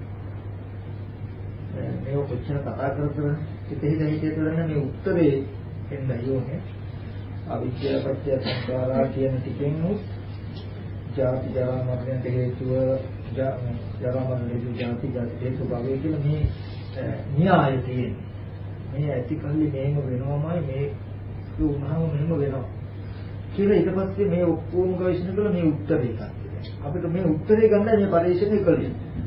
මේ කොච්චර කතා කර කර හිතේ හිතේ කරන්නේ මේ උත්තරේ එන්නයි ඕනේ. අවිද්‍යාව පත්‍ය සංඛාරා කියන ටිකෙන් උත් ජාති ජරා මරණයට හේතුව ජරා මරණයට ජාති ජාති හේතු භවය කියලා මේ න්‍යාය තියෙන්නේ. මේ ඇති කල්ලි මේම වෙනවමයි මේ වුණාම මෙහෙම වෙනවා. කියලා ඊට පස්සේ මේ ඔක්කොම ගවේෂණය කළා මේ උත්තරේ එකක්. අපිට මේ උත්තරේ ගන්න මේ පරීක්ෂණය කළේ.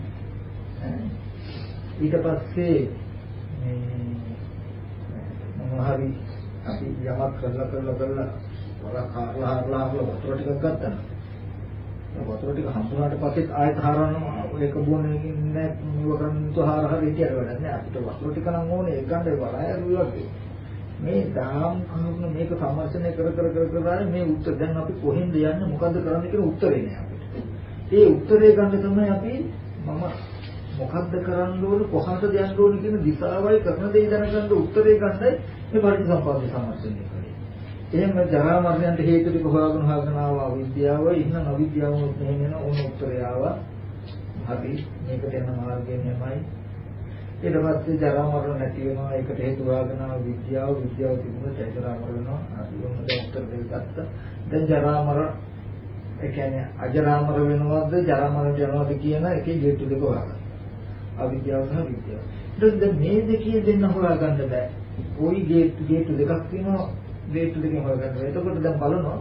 ඊට පස්සේ මේ මොනවාරි අපි යමක් කරලා කරලා කරලා වල කාරලා හරලා හරලා වතුර ටිකක් ගත්තා. වතුර ටික හම්බුනාට පස්සෙත් ආයෙත් හරනවා ඒක බොන්නේ නැහැ මෙව කරන්න තු හර හර හිටියට වැඩක් නැහැ අපිට වතුර ටික නම් ඕනේ ඒක ගන්න බලය වගේ මේ දාම් කරුණ මේක සමර්ෂණය කර කර කර කර මේ උත්තර දැන් අපි කොහෙන්ද යන්නේ මොකද්ද කරන්න කියලා උත්තරේ නෑ අපිට ඒ උත්තරේ ගන්න තමයි අපි මම මොකද්ද කරන්න ඕන කොහොමද යන්න ඕන කියන දිශාවයි කරන දේ දැනගන්න උත්තරේ ගන්නයි මේ පරිසම්පාද සමර්ෂණය කරන්නේ එහෙම ජරා මරණයට හේතු ටික හොයාගෙන හොයාගෙන ආවා අවිද්‍යාව ඉන්න අවිද්‍යාව උත් මෙහෙම වෙන ඕන උත්තරය ආවා හරි මේකට යන මාර්ගය මෙහෙමයි ඊට පස්සේ ජරා මරණ නැති වෙනවා ඒකට හේතු හොයාගෙන ආවා විද්‍යාව විද්‍යාව තිබුණොත් ජරා මරණ ආදී වුණ උත්තර දෙක ගත්තා දැන් ජරා මරණ ඒ කියන්නේ අජරා මරණ වෙනවද ජරා මරණ යනවද කියන එකේ හේතු දෙක හොයාගන්න අවිද්‍යාව සහ විද්‍යාව දැන් මේ දෙකේ දෙන්න හොයාගන්න බෑ කොයි හේතු හේතු දෙකක් තියෙනවා හේතු දෙකෙන් හොයාගන්න. එතකොට දැන් බලනවා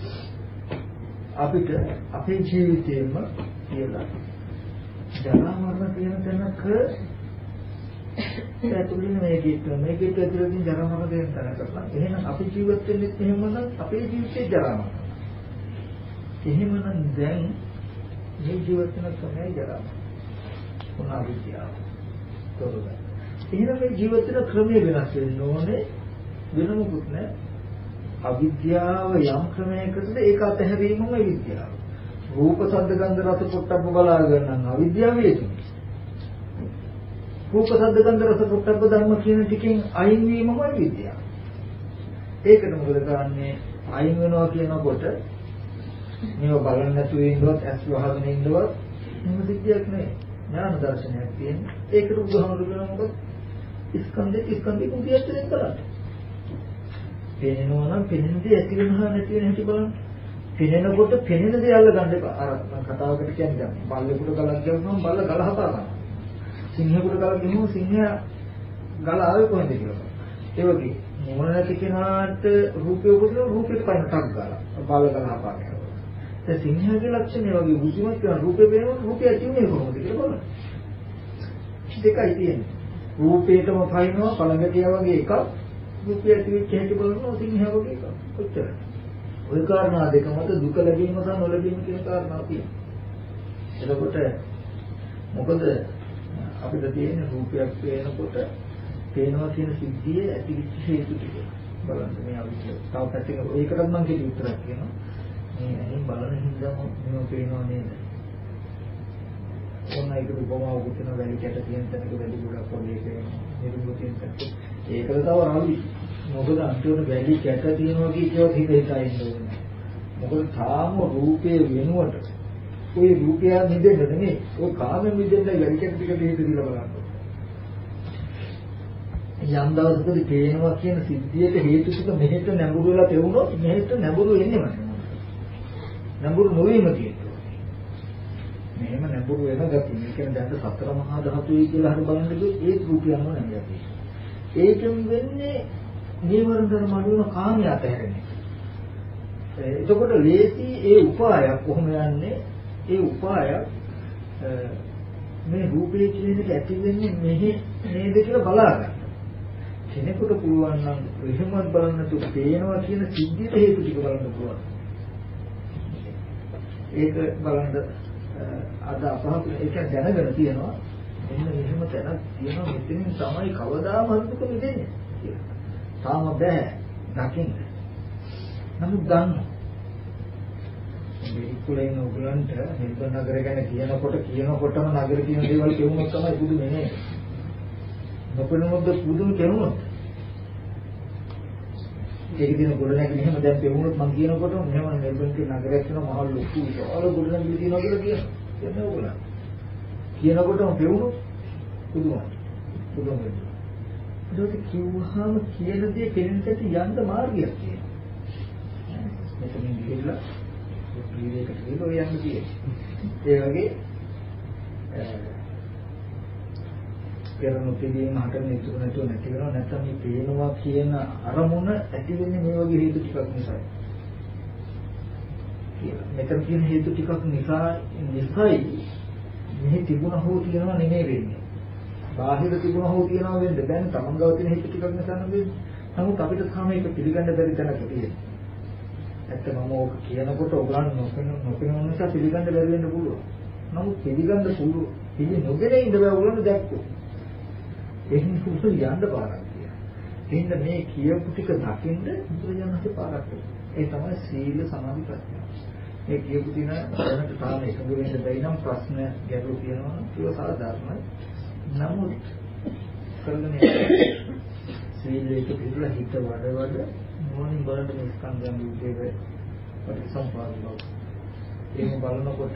අපිට අපේ ජීවිතේම කියලා ජරා මරණ කියන තැනක ඇතුළේ මේකෙත් මේකෙත් ඇතුළේ ජරා මරණ කියන තැනක එහෙනම් අපි ජීවත් වෙන්නේ එහෙමනම් අපේ ජීවිතේ ජරා මරණ. එහෙමනම් දැන් මේ ජීවත් වෙන තමයි ජරා මරණ. මොනවා විද්‍යාව. තොරද. එහෙනම් මේ ජීවිත වෙන ක්‍රමය වෙනස් වෙන්න ඕනේ වෙන මොකුත් නෑ. අවිද්‍යාව යම් ක්‍රමයකටද ඒක අතහැරීමම විද්‍යාව. රූප ශබ්ද ගන්ධ රස පොට්ටබ්බ බලාගෙන නම් අවිද්‍යාව වේතුනේ. රූප ශබ්ද ගන්ධ රස පොට්ටබ්බ ධර්ම කියන ටිකෙන් අයින් වීමමයි විද්‍යාව. ඒකට මොකද කරන්නේ? අයින් වෙනවා කියනකොට මේව බලන්න නැතුව ඉන්නවත් ඇස් වහගෙන ඉන්නවත් මොන සිද්ධියක් නෑ. ඥාන දර්ශනයක් තියෙන්නේ. ඒකට උදාහරණ දෙනවා මොකද? ස්කන්ධේ ස්කන්ධේ කුටියට දෙන්න බලන්න. පෙනෙනවා නම් පෙනෙන දේ ඇති වෙනවා නැති වෙන හැටි බලන්න. පෙනෙනකොට පෙනෙන දේ අල්ල ගන්න එපා. අර කතාවකට කියන්නේ බල්ලෙකුට ගලක් ගියොත් බල්ල ගල හපා ගන්නවා. සිංහෙකුට ගලක් ගියොත් සිංහයා ගල ආවේ කොහෙන්ද කියලා බලන්න. ඒ වගේ මොන නැති කෙනාට රූපය උපදින රූපෙට පයින් ටක් ගාලා බල්ල ගල හපා ගන්නවා. ඒ සිංහයාගේ ලක්ෂණය වගේ බුද්ධිමත් කියන රූපේ පෙනෙනකොට රූපය ඇති උනේ කොහොමද කියලා බලන්න. දෙකයි තියෙන්නේ. රූපේටම පයින්නවා පළඟටියා වගේ එකක් දුක ඇති වෙච්ච හැටි බලනවා සිංහයා වගේ එකක්. ඔච්චරයි. ওই කාරණා දෙක මත දුක ලැබීම සහ නොලැබීම කියන කාරණා තියෙනවා. එතකොට මොකද අපිට තියෙන රූපයක් පේනකොට පේනවා කියන සිද්ධියේ ඇතිවෙච්ච හේතු ටික බලන්න මේ අපිට තව පැත්තක ඒකටත් මම කිව්ව උත්තරයක් කියනවා. මේ ඇහෙන් බලන හින්දාම මේව පේනවා නේද? ඕනයි ඒක උපමාවකුත් වෙන වැලි කැට තියෙන තැනක වැලි ගොඩක් වගේ පේනවා. නිරුද්ධ තියෙන තැනක ඒකද තව රාවි. මොකද අන්තිමට වැලි කැට තියෙනවා කියවත් හිත හිතා ඉන්න ඕනේ. මොකද තාම රූපයේ වෙනුවට ওই රූපය නිදෙන්න නෙමෙයි. ওই කාමෙන් නිදෙන්න වැලි කැට ටික හේතු දීලා බලන්න. යම් දවසකදී පේනවා කියන සිද්ධියට හේතු ටික මෙහෙට නැඹුරු වෙලා තෙවුනොත් මෙහෙට නැඹුරු වෙන්නේ නැහැ. නැඹුරු නොවීම කියනවා. මෙහෙම නැඹුරු වෙන ගතිය. මේ කියන්නේ දැන් සතර මහා ධාතුයි කියලා හරි බලන්න කිව්වොත් ඒ රූපයම නැහැ. ඒකෙන් වෙන්නේ නීවරණ ධර්ම අනුව කාමයට ඇහැරෙන්නේ. එතකොට ලේසි ඒ උපායක් කොහොම යන්නේ? ඒ උපාය මේ රූපේ කියන එක ඇති වෙන්නේ මෙහි නේද කියලා බලා ගන්න. කෙනෙකුට පුළුවන් නම් එහෙමත් බලන්න තු පේනවා කියන සිද්ධියට හේතු ටික බලන්න පුළුවන්. ඒක බලන්න අද අපහසු ඒක දැනගෙන තියෙනවා. එන්න මෙහෙම තැනක් තියෙනවා මෙතනින් තමයි කවදාම හරිදුක මෙදෙන්නේ කියලා. තාම බෑ දකින්න. නමුත් ගන්නවා. මේ ඉක්ුලෙන් උගලන්ට හිල්බ නගර ගැන කියනකොට කියනකොටම නගර කියන දේවල් කියවුනොත් තමයි පුදුම නේ. නොපෙනුනොත් පුදුම කියවුනොත්. ඒක දින ගොඩනැගිලි එහෙම දැන් පෙවුනොත් මම කියනකොට මෙහෙම මෙල්බන් කියන නගරයක් වෙන මහ ලොකු විශාල ගොඩනැගිලි තියෙනවා කියලා කියනවා. කියන්නේ ඕගොල්ලෝ. කියනකොටම පෙවුනොත් පුදුමයි. පුදුම වෙනවා. ඒක කිව්වහම කියන දේ කෙනෙක්ට යන්න මාර්ගයක් තියෙනවා. මෙතනින් ගිහිල්ලා ප්‍රීවේකට ගිහිල්ලා ඔය යන්න තියෙන්නේ. ඒ වගේ කරන පිළිම හටගෙන ඉතුරු නැතුව නැති වෙනවා නැත්නම් මේ පේනවා කියන අරමුණ ඇති වෙන්නේ මේ වගේ හේතු ටිකක් නිසායි. කියලා. මෙතන කියන හේතු ටිකක් නිසා නිසායි මේ තිබුණ හෝ තියනවා නෙමෙයි වෙන්නේ. බාහිර තිබුණ හෝ තියනවා වෙන්නේ. දැන් තමන් ගාව තියෙන හේතු ටිකක් නිසා නෙමෙයි. නමුත් අපිට තාම ඒක පිළිගන්න බැරි තැනක තියෙනවා. ඇත්තම ඕක කියනකොට ඔයගොල්ලන් නොපෙන නොපෙනෙන නිසා පිළිගන්න බැරි වෙන්න පුළුවන්. නමුත් පිළිගන්න පුළුවන් පිළි නොගෙන ඉඳ බෑ ඔයගොල්ලන් දැක්කෝ. එහෙනම් උසු යන්න පාරක් කියලා. එහෙනම් මේ කියපු ටික දකින්න බුදුරජාණන්සේ පාරක් දෙනවා. ඒ තමයි සීල සමාධි ප්‍රඥා. මේ කියපු දින දැනට තාම එකඟ වෙන්න බැරි නම් ප්‍රශ්න ගැටලු තියෙනවා නම් ඒක සාධාරණයි. නමුත් කරන්නේ සීලයට පිළිලා හිත වඩ වඩ මොනින් බලන්න මේ ස්කන්ධයන් විදේක පරිසම්පාදනය. ඒක බලනකොට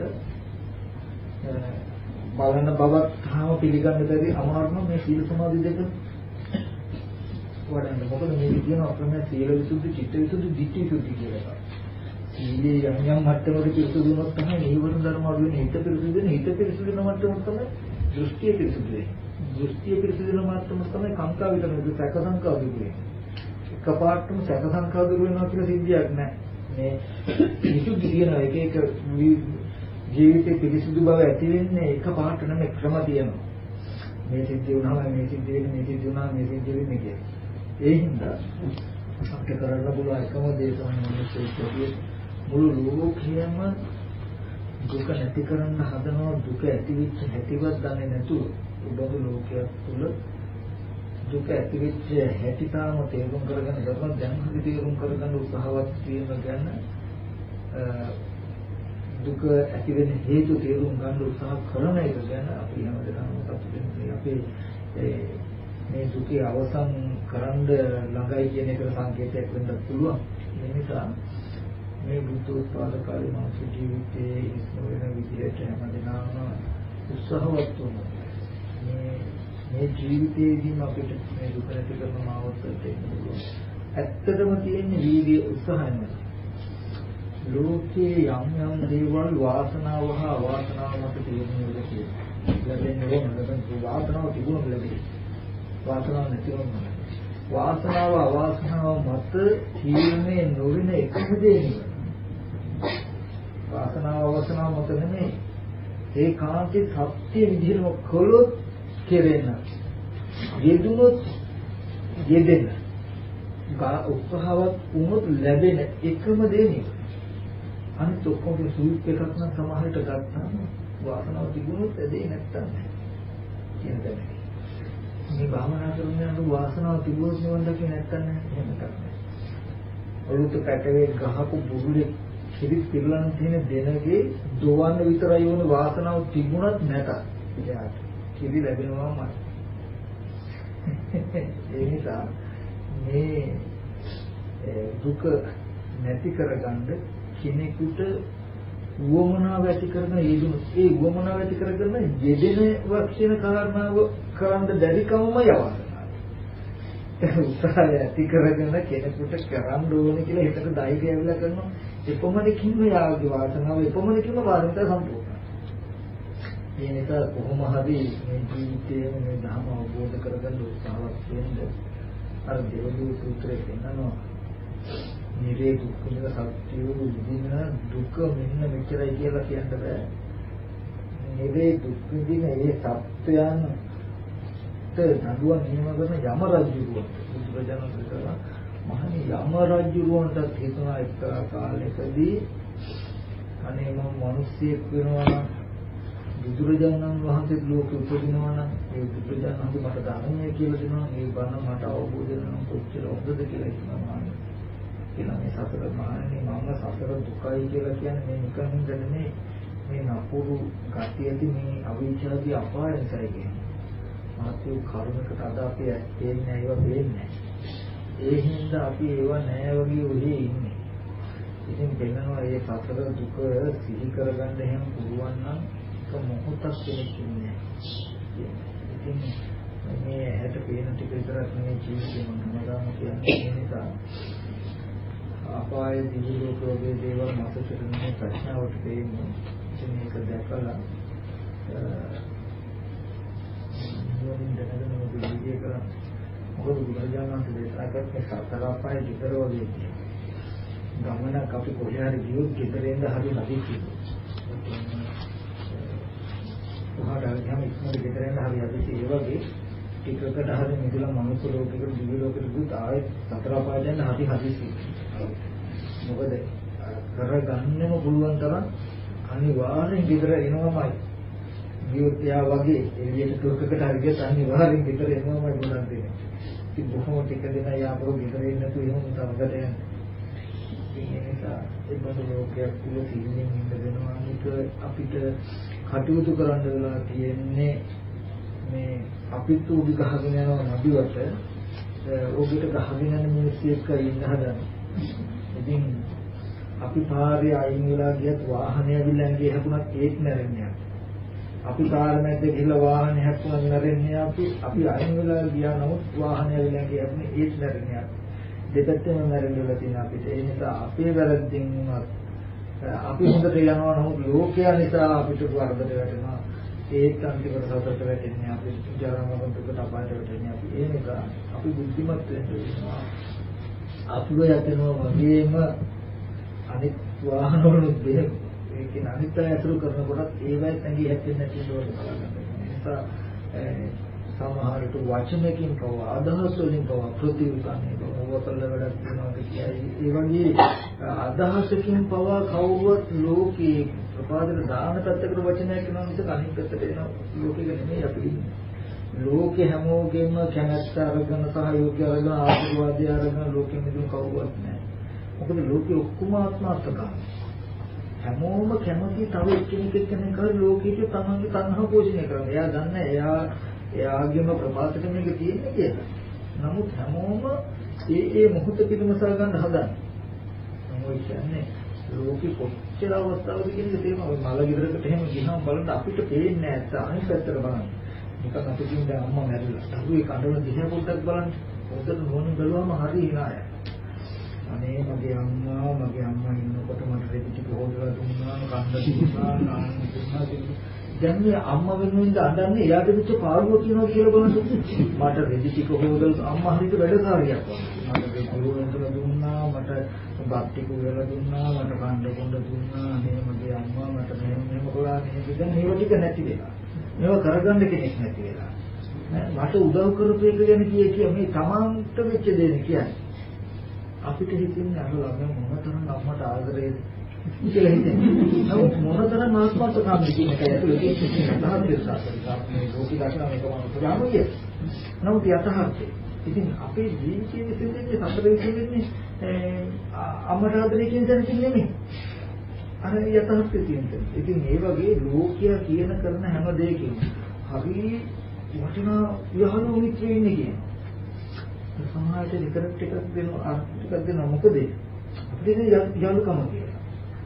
බලන බවක් තාම පිළිගන්න බැරි අමාරුම මේ සීල සමාධි දෙක වඩන්න. මොකද මේ කියන අප්‍රමේය සීල විසුද්ධි, චිත්ත විසුද්ධි, ධිට්ඨි විසුද්ධි කියලා. සීලේ යම් යම් මට්ටමකට පිරිසුදු වුණොත් තමයි නීවරණ ධර්ම අඩු වෙන හිත පිරිසුදු වෙන. හිත පිරිසුදු වෙන මට්ටම තමයි දෘෂ්ටිය පිරිසුදු වෙන්නේ. දෘෂ්ටිය පිරිසුදු වෙන මට්ටම තමයි කාංකා විතරනේ සැක සංකා දුරු වෙන්නේ. එකපාරටම සැක සංකා දුරු වෙනවා කියලා සිද්ධියක් නැහැ. මේ විසුද්ධි කියන එක එක ජීවිතේ පිරිසුදු බව ඇති වෙන්නේ එකපාරට නෙමෙයි ක්‍රම තියෙනවා. මේ සිද්ධිය වුණාම මේ සිද්ධිය වෙන්නේ මේ සිද්ධිය වුණාම මේ සිද්ධිය වෙන්නේ කියලා. ඒ හින්දා අපිට කරන්න පුළුවන් එකම දේ තමයි මොනවද මුළු ලෝකයම දුක නැති කරන්න හදනවා. දුක ඇතිවෙච්ච හැටිවත් දන්නේ නැතුව උබඳු ලෝකයක් තුල දුක ඇතිවෙච්ච හැටි තාම තේරුම් කරගෙන ගමන් දැන් හරි තේරුම් කරගන්න උත්සාහවත් වීම ගැන දුක ඇති වෙන හේතු තේරුම් ගන්න උත්සාහ කරන එක ගැන අපි හැමදේම සතුටු වෙනවා. අපේ මේ දුකේ අවසන් කරන්න ළඟයි කියන එක සංකේතයක් වෙන්න පුළුවන්. ඒ නිසා මේ බුද්ධ උත්පාද කාලේ මානව ජීවිතයේ ඉස්මරණ විදියට හැමදෙනාම උත්සාහවත් වුණා. මේ මේ ජීවිතයේදීම අපිට මේ දුක නැති කරන මාවතට එන්න පුළුවන්. ඇත්තටම තියෙන වීර්ය උත්සාහයම. ලෝකයේ යම් යම් දේවල් වාසනාව හා අවාසනාව මත තියෙන ලෝකයේ ලැබෙන්නේ මොනවද? වාසනාව තිබුණොත් ලැබෙන්නේ. වාසනාව නැතිවම වාසනාව අවාසනාව මත තීරණය නොවන එකම දේ නෙවෙයි. වාසනාව අවාසනාව මත නෙමෙයි. ඒ කාන්ති සත්‍ය විදිහම කළොත් කෙරෙන. යෙදුනොත් යෙදෙන. ගා උත්සාහවත් වුණොත් ලැබෙන එකම දේ නෙවෙයි. අනිත් ඔක්කොම සූප් එකක් නම් සමහරට ගත්තාම වාසනාව තිබුණොත් ඇදේ නැත්තම් කියන දේ. මේ භාවනා කරන යන වාසනාව තිබුණොත් නිවන් දකින්න නැත්තම් එහෙම එකක් නෑ. ඔළුත් පැටවේ ගහපු බුරුලේ කිරි පිරලන් තියෙන දෙනගේ දොවන්න විතරයි වුණ වාසනාව තිබුණත් නැතත් එයාට කිරි ලැබෙනවාමයි. ඒ නිසා මේ දුක නැති කරගන්න කෙනෙකුට උවමනාව ඇති කරන යෙදුණු ඒ උවමනාව ඇති කරගෙන යෙදෙන වක්ෂණ කාරණාව කරන්න බැරිකමම යවනවා. ඒ උත්සාහය ඇති කරගෙන කෙනෙකුට කරන්න ඕනේ කියලා හිතට ධෛර්යය ඇවිල්ලා කරනවා. එපමණකින්ම යාගේ වාසනාව එපමණකින්ම වාරණත සම්පූර්ණයි. මේ නිසා කොහොම හරි මේ ජීවිතයේ මේ ධර්ම අවබෝධ කරගන්න උත්සාහවත් වෙන්න අර දෙවොලු සූත්‍රයේ කියනවා. නිරේ දුක් කියන සත්‍ය විඳින දුක මෙන්න මෙච්චරයි කියලා කියන්න බෑ. නිරේ දුක් විඳින ඒ සත්‍යයන් දඬුවම් නියම කරන යම රජුරුවන් බුදුරජාණන් වහන්සේ මහණි යම රජුරුවන්ට හිතනවා එක්තරා කාලයකදී අනේ මම මිනිස්සෙක් වෙනවා නම් බුදුරජාණන් වහන්සේ ලෝකෙ උපදිනවා නම් ඒ බුදුරජාණන් වහන්සේ මට ධර්මය කියලා දෙනවා ඒ බණ මට අවබෝධ වෙනවා කොච්චර හොඳද කියලා හිතනවා. කියලා මේ සතර මාන්නේ මම සතර දුකයි කියලා කියන්නේ මේ නිකන් නෙමෙයි මේ නපුරු ගතිය ඇති මේ අවිචාරී අපායසයි කියන්නේ. මාත්‍ය කර්මයකට අද අපි ඇත්තේන්නේ ඒවා වෙන්නේ. ඒ හින්දා අපි ඒවා නෑ වගේ ඔහේ ඉන්නේ. ඉතින් දෙන්නවා මේ සතර දුක සිහි කරගන්න එහෙම පුළුවන් නම් එක මොහොතක් කෙනෙක් ඉන්නේ. ඉතින් මේ ඇහැට පේන ටික විතරක් නෙමෙයි ජීවිතේ මම හැමදාම කියන්නේ ඒ නිසා අපායේ දිවි ලෝක වගේ දේවල් මතකෙට මේ ප්‍රශ්නාවට දෙන්නේ. ඉතින් මේක දැකලා මොනින් දැනගෙන මොකද විදිය කරන්නේ. මොකද බුදුරජාණන් දේශනා කරන්නේ සතර අපායේ විතර වගේ. ගමනක් අපි කොහේ හරි ගියොත් ගෙදරින්ද හරි නැති කිව්වොත්. උහාට යම් ඉක්මනට ගෙදරින්ද හරි නැති ඒ වගේ ටිකකට හරි මිදලා මනුස්ස ලෝකෙකට දිවි ලෝකෙට ගියොත් ආයෙත් සතර අපායට යන හරි හදිසි. මොකද කරගන්නම පුළුවන් තරම් අනිවාර්යෙන් ගෙදර එනවමයි. විද්‍යා වගේ එළියට තුරකට හරියට අනිවාර්යෙන් ගෙදර එනවමයි මොනවද දෙන්නේ. ඉතින් බොහොම ටික දෙනා යාපෝ ගෙදර එන්න තු එහෙම තවකට යන්නේ. ඒ නිසා ඒ බඳු ලෝකයක් තුල සිහිනෙන් ඉන්න වෙනවා. අනික අපිට කටයුතු කරන්න වෙලා තියෙන්නේ මේ අපිත් උඩ ගහගෙන යනවා නදිවට ඔබට ගහගෙන යන මිනිස්සු එක්ක ඉන්න හදන. ඉතින් අපි පාරේ අයින් වෙලා ගියත් වාහනය ඇවිල්ලා ගියේ හැකුණත් ඒත් නැරෙන්නේ. අපි කාර් මැද්ද ගිහලා වාහනේ හැකුණත් නැරෙන්නේ අපි. අපි අයින් වෙලා ගියා නමුත් වාහනය ඇවිල්ලා ගියේ හැකුණේ ඒත් නැරෙන්නේ. දෙපැත්තම නැරෙන්නලා තියෙන අපිට. ඒ නිසා අපේ වැරද්දින් අපි හොඳට යනවා නමුත් ලෝකයා නිසා අපිට වරදට වැටෙනවා. ඒත් අන්තිමට සතට වැටෙන්නේ අපි ජරාමරණ දුකට අපායට වැටෙන්නේ අපි. ඒ නිසා අපි බුද්ධිමත් වෙන්න ඕනවා. අපිව යතනවා වගේම අනිත් වාහන වලුත් දෙක ඒකේ අනිත් අය අතුරු කරනකොටත් ඒවයි තැඟි හැපෙන්නේ නැති නෝන බලන්න. ඒ නිසා සමහරට වචනකින් කව අදහස් වලින් කව ප්‍රතිඋත්තරනේ බවකල වැඩක් වෙනවා කියයි. ඒ වගේ අදහසකින් පව කවුරුවත් ලෝකේ ප්‍රපාදන දාන පැත්තකට වචනයක් කරනවා මිසක අනිත් පැත්තට එන ලෝකෙක නෙමෙයි අපි ඉන්නේ. ලෝකේ හැමෝගෙම කැමැත්ත අරගෙන සහයෝගය අරගෙන ආශිර්වාදය අරගෙන ලෝකෙ මිදුණු කවුරුවත් නැහැ. මොකද ලෝකේ ඔක්කොම ආත්මාර්ථකම්. හැමෝම කැමති තව එක්කෙනෙක් එක්කෙනෙක් කර ලෝකයේ තමන්ගේ තණ්හාව පෝෂණය කරනවා. එයා දන්නේ එයා එයාගේම ප්‍රපාතක මේක තියෙන්නේ කියලා. නමුත් හැමෝම ඒ ඒ මොහොත පිළිමසා ගන්න හදන්නේ. මම කියන්නේ ලෝකෙ කොච්චර අවස්ථාවද කියන එක තේරෙනවා. ඔය මල ගෙදරකට එහෙම ගිහම බලන්න අපිට පේන්නේ නැහැ. අනිත් පැත්තට බලන්න. නිකන් අපිට ඉඳන් අම්මා මැරිලා. දරුවේ කඩවල දිහා පොඩ්ඩක් බලන්න. හොඳට නෝනින් බැලුවම හරි hinaaya. අනේ මගේ අම්මා මගේ අම්මා ඉන්නකොට මට රෙදි ටික හොදලා දුන්නා, කන්න දුන්නා, නාන්න දුන්නා. දැන් මේ අම්මා වෙනුවෙන් අඬන්නේ එයාට විච්ච පාළුව කියනවා කියලා බලන්න. මට රෙදි ටික හොදලා අම්මා හරියට වැඩකාරියක් වගේ. මට රෙදි හොදලා දුන්නා, මට බත් ටික උයලා දුන්නා, මට කන්න කොණ්ඩ දුන්නා. අනේ මගේ අම්මා මට මෙහෙම මෙහෙම කළා නේද? දැන් මේව ටික නැති වෙලා. මේව කරගන්න කෙනෙක් නැති වෙලා. මට උදව් කරපු එක ගැන කිය කිය මේ තමන්ට වෙච්ච දේ කියන්නේ. අපිට හිතෙන්නේ අර ළමයා මොනතරම් අම්මට ආදරේද කියලා හිතෙන්නේ. නමුත් මොනතරම් ආත්මార్థකම් කියන එක ඇතුළේ තියෙන අදහස් මේ ලෝකී දකින මේක මම පුරාම කිය. නමුත් යථාර්ථය. ඉතින් අපේ ජීවිතයේ විසඳෙන්නේ සතර විසඳෙන්නේ අම්මට ආදරේ කියන දේ නෙමෙයි. අර යථාර්ථය තියෙනවා. ඉතින් මේ වගේ ලෝකයා කියන කරන හැම දෙයකින් හරි වටිනා යහළු මිත්‍රයෝ ඉන්නේ කියනවා. සමාජයට විතරක් ටිකක් දෙනවා අර ටිකක් දෙනවා මොකද අපිට යාළුකම කියලා.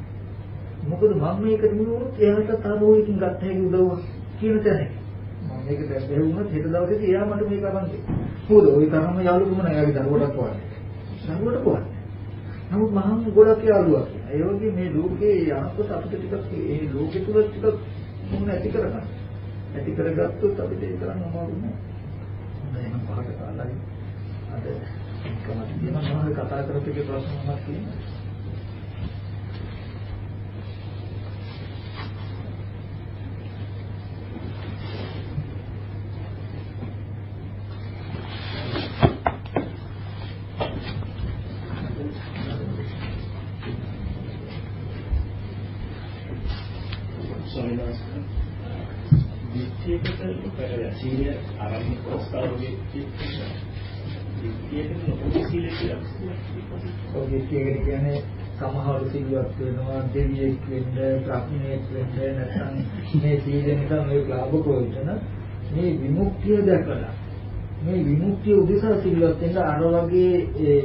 මොකද මම මේකට මුලුවොත් එයාට තරෝයකින් ගත්ත හැකි උදව්ව කියන තැන. මම මේකට බැහැවුනොත් හෙට දවසේදී එයා මට මේක අරන්දේ. මොකද ওই තරම යාළුකම නෑ එයාගේ දරුවටත් වගේ. දරුවට කොහොමද? නමුත් මහන් ගොඩක් යාළුවා කියන. ඒ වගේ මේ ලෝකේ යනකොට අපිට ටිකක් ඒ ලෝකෙ තුල ටිකක් මොන ඇති කරගන්න. ඇති කරගත්තොත් අපිට ඒක කරන්න අමාරු නෑ. හොඳයි මම පහට කාලයි. අද කමක් තියෙනවා මම කතා කරපු එකේ ප්‍රශ්න මොකක්ද කියන්නේ? සීලය ආරම්භ ප්‍රස්තාවයේ ඔය කියන්නේ සමහර සිල්වත් වෙනවා දෙවියෙක් වෙන්න, ප්‍රඥෙක් වෙන්න නැත්නම් මේ සීලෙන් නිසා මේ ලාභ කොහෙටද? මේ විමුක්තිය දැකලා මේ විමුක්තිය උදෙසා සිල්වත් වෙන්න අර වගේ ඒ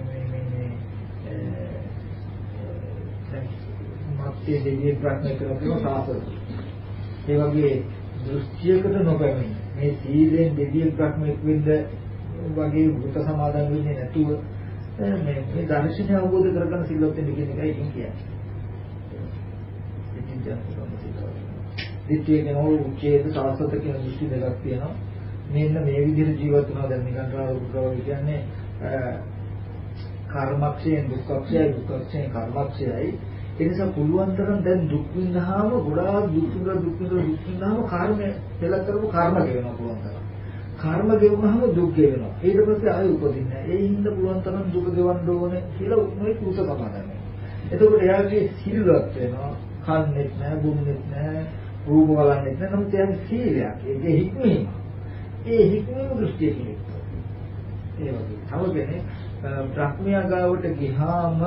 මාත්‍ය දෙවියෙක් ප්‍රඥා කරලා සාසන. ඒ වගේ දෘෂ්ටියකට නොපැමිණ මේ සීලෙන් දෙවියෙක් ප්‍රඥෙක් වෙන්න වගේ වෘත සමාදන් වෙන්නේ නැතුව මේ මේ දර්ශනය අවබෝධ කරගන්න සිල්වත් වෙන්න කියන එකයි ඉතින් කියන්නේ. ඉතින් ජාතකම සිල්වත්. දෙතිය කෙනෝ උච්ඡේද සාසත කියන දෘෂ්ටි දෙකක් තියෙනවා. මෙන්න මේ විදිහට ජීවත් වෙනවා දැන් නිකන් රාවුකව කියන්නේ කර්මක්ෂයෙන් දුක්ඛක්ෂයයි දුක්ඛක්ෂයෙන් කර්මක්ෂයයි. ඒ නිසා පුළුවන් තරම් දැන් දුක් විඳහාම ගොඩාක් දුක් විඳ දුක් විඳ දුක් විඳහාම කර්ම පෙළ කරපු කර්ම ගෙවෙනවා පුළුවන් තරම්. කර්ම ගෙවුනහම දුක් ගෙවෙනවා. ඊට පස්සේ ආයෙ උපදින්නේ. ඒ හින්දා පුළුවන් තරම් දුක ගෙවන්න ඕනේ කියලා මේ කුස සමාදන් වෙනවා. එතකොට එයාගේ සිල්වත් වෙනවා. කන්නේත් නැහැ, බොන්නේත් නැහැ, රූප බලන්නෙත් නැහැ. නමුත් එයාගේ සීලයක්. ඒකේ හික්මීම. ඒ හික්මීම දෘෂ්ටිය කියන්නේ. ඒ වගේ. තව කෙනෙක් බ්‍රහ්මයා ගාවට ගියාම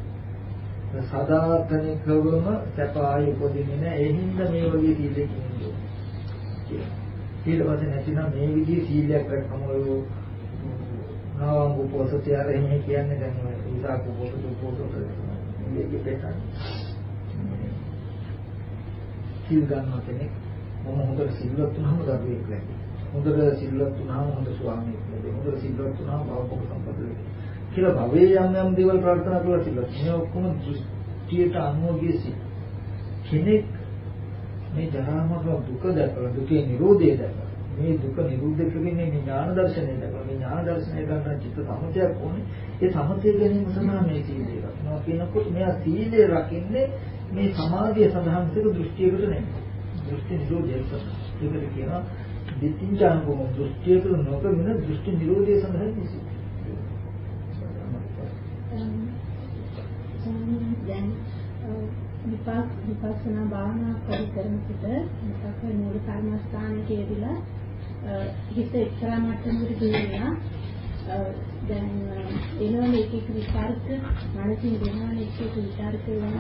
සදාතනිකවම සපාය උපදින්නේ නැහැ. ඒ හින්දා මේ වගේ සීලයකින් ඉන්නවා. ඊට පස්සේ නැතිනම් මේ විදිහේ සීලයක් රැකම ඔය නාවංග උපෝසතය ආරෙහි කියන්නේ දැන් ඔය ඉසාක උපෝසත උපෝසත මේක දෙකයි. සීල් ගන්න කෙනෙක් මොන හොඳට සිල්වත් වුණාම දරුවෙක් ලැබෙයි. හොඳට සිල්වත් වුණාම හොඳ ස්වාමියෙක් ලැබෙයි. හොඳට සිල්වත් වුණාම භවපොක සම්පත ලැබෙයි. කියලා භවයේ යම් යම් දේවල් ප්‍රාර්ථනා කරලා සිල්වත්. මේ ඔක්කොම දෘෂ්ටියට අනුව ගියසි. කෙනෙක් මේ ජරා මරණ දුක දැකලා දුකේ නිරෝධය දැකලා මේ දුක නිරුද්ධ කරන්නේ මේ ඥාන දර්ශනය දැකලා මේ ඥාන දර්ශනය ගන්න චිත්ත සමුදයක් ඕනේ. ඒ සමුදය ගැනීම සඳහා මේ සීලය රකින්නවා කියනකොට මෙයා සීලය රකින්නේ මේ සමාධිය සඳහන් සිට දෘෂ්ටියකට නෙමෙයි. දෘෂ්ටි නිරෝධය සඳහා. ඒකට කියනවා දිට්ඨිචානකම දෘෂ්ටියකට නොකමින දෘෂ්ටි නිරෝධය සඳහා කිසි. දැන් විපාක විපස්සනා භාවනා කරනකොට මොකක් හරි මූල කර්මස්ථානයේදීලා හිත එක්තරා මට්ටමකට ගිහිලා දැන් එනවා එක එක විචාරක මානසික දෙනවා එක එක විචාරක වෙන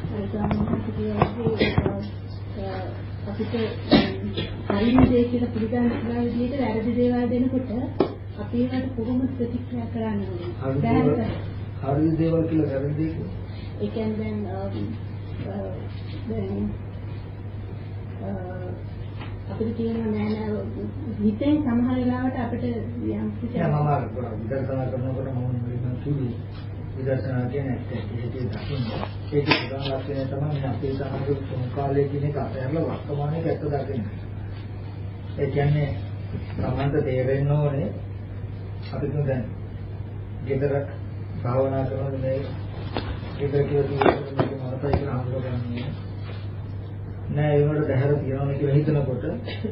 අපිට හරිම දේ කියලා පිළිගන්න පුළුවන් විදිහට වැරදි දේවල් දෙනකොට අපි ඒකට කොහොමද ප්‍රතික්‍රියා කරන්නේ? හරි දේවල් කියලා වැරදි දේ කියන්නේ ඒ කියන්නේ දැන් අපිට කියන නෑ හිතෙන් සමහර වෙලාවට අපිට යම් කිසි මම විදර්ශනා කරනකොට මම මුලින්ම කිව්වේ විදර්ශනා කියන්නේ ඇත්තටම දකින්න. ඒක ප්‍රධාන ලක්ෂණය තමයි අපේ සමාජයේ සංකාලයේ කියන එක අතහැරලා වර්තමානයේ ඇත්ත දකින්න. ඒ කියන්නේ සමන්ත තේරෙන්න ඕනේ අපි කියන දැන් ගෙදර භාවනා කරනකොට මේ ගෙදර කියලා මේක මනසයි කියලා හඳුනගන්නේ නෑ. ඒ වලට බහැර තියනවා කියලා හිතනකොට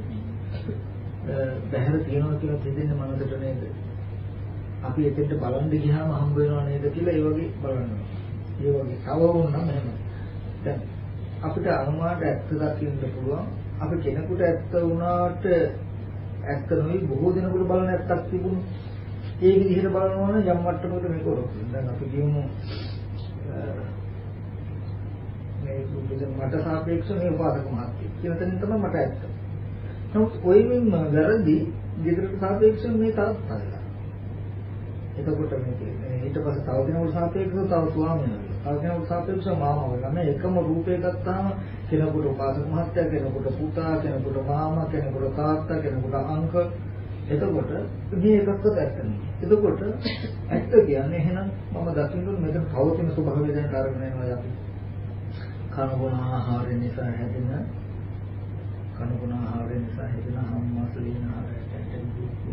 බහැර තියනවා කියලා හිතෙන්නේ මනසට නේද? අපි එතෙන්ට බලන්න ගියාම හම්බ වෙනව නේද කියලා ඒ වගේ බලනවා. ඒ වගේ තව වුණා මෙහෙම. දැන් අපිට අනුමානට ඇත්ත දකින්න පුළුවන්. අපි කෙනෙකුට ඇත්ත වුණාට ඇත්ත නොවි බොහෝ දෙනෙකුට බලන ඇත්තක් තිබුණා. ඒ විදිහට බලනවා නම් යම් මට්ටමකට මේක උරක්. දැන් අපි කියමු මේ මට සාපේක්ෂව මේ උපාසක මහත්මිය කියන තැනින් තමයි මට ඇත්ත. නමුත් ඔයිමින් වැරදි දෙකට සාපේක්ෂව මේ තාත්තලා. එතකොට මේක ඊට පස්සේ තව කෙනෙකුට සාපේක්ෂව තව ස්වාමීන් වහන්සේ. තව කෙනෙකුට සාපේක්ෂව මාමා වෙනවා. මේ එකම රූපේ ගත්තාම කෙනෙකුට උපාසක මහත්මයා, කෙනෙකුට පුතා, කෙනෙකුට මාමා, කෙනෙකුට තාත්තා, කෙනෙකුට අංක. එතකොට මේ එකක්වත් ඇත්ත නෙවෙයි. එතකොට ඇත්ත කියන්නේ එහෙනම් මම දකින්න මෙතන පවතින ස්වභාවය දැන් අරගෙන යනවා අපි. කනබුන ආහාරය නිසා හැදෙන කනබුන ආහාරය නිසා හැදෙන හම්මස්ලින ආහාරයට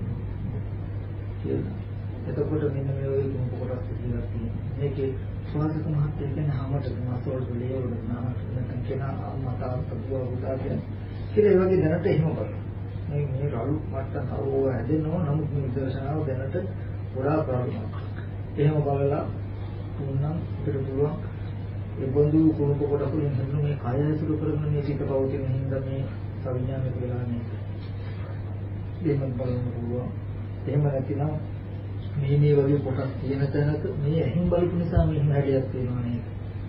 කියලා. එතකොට මෙන්න මේ ඔය තුන් කොටස් කියලා තියෙනවා. මේකේ ස්වාසක මහත්ය කියන්නේ හැමතෙම මාසවල ලේවල නාමක නැත්නම් කෙනා අම්මා තාත්තා පුතා පුතා කියන කියලා ඒ වගේ දැනට එහෙම බලනවා. මේ මේ රළු මට්ටම් අවෝ හැදෙනවා. නමුත් මේ විදර්ශනාව දැනට ගොඩාක් ප්‍රාණයක්. එහෙම බලලා තුන්නම් අපිට පුළුවන් ඒ බඳු කුණු කොටස් වලින් හැදෙන මේ කය ඇසුරු කරගෙන මේ සිත පවතින හින්දා මේ සවිඥානික වෙලා නේද? එහෙම බලන්න පුළුවන්. එහෙම නැතිනම් මේ මේ වගේ කොටස් තියෙන තැනක මේ ඇහිම් බලපු නිසා මේ හැඩයක් තියෙනවා නේද?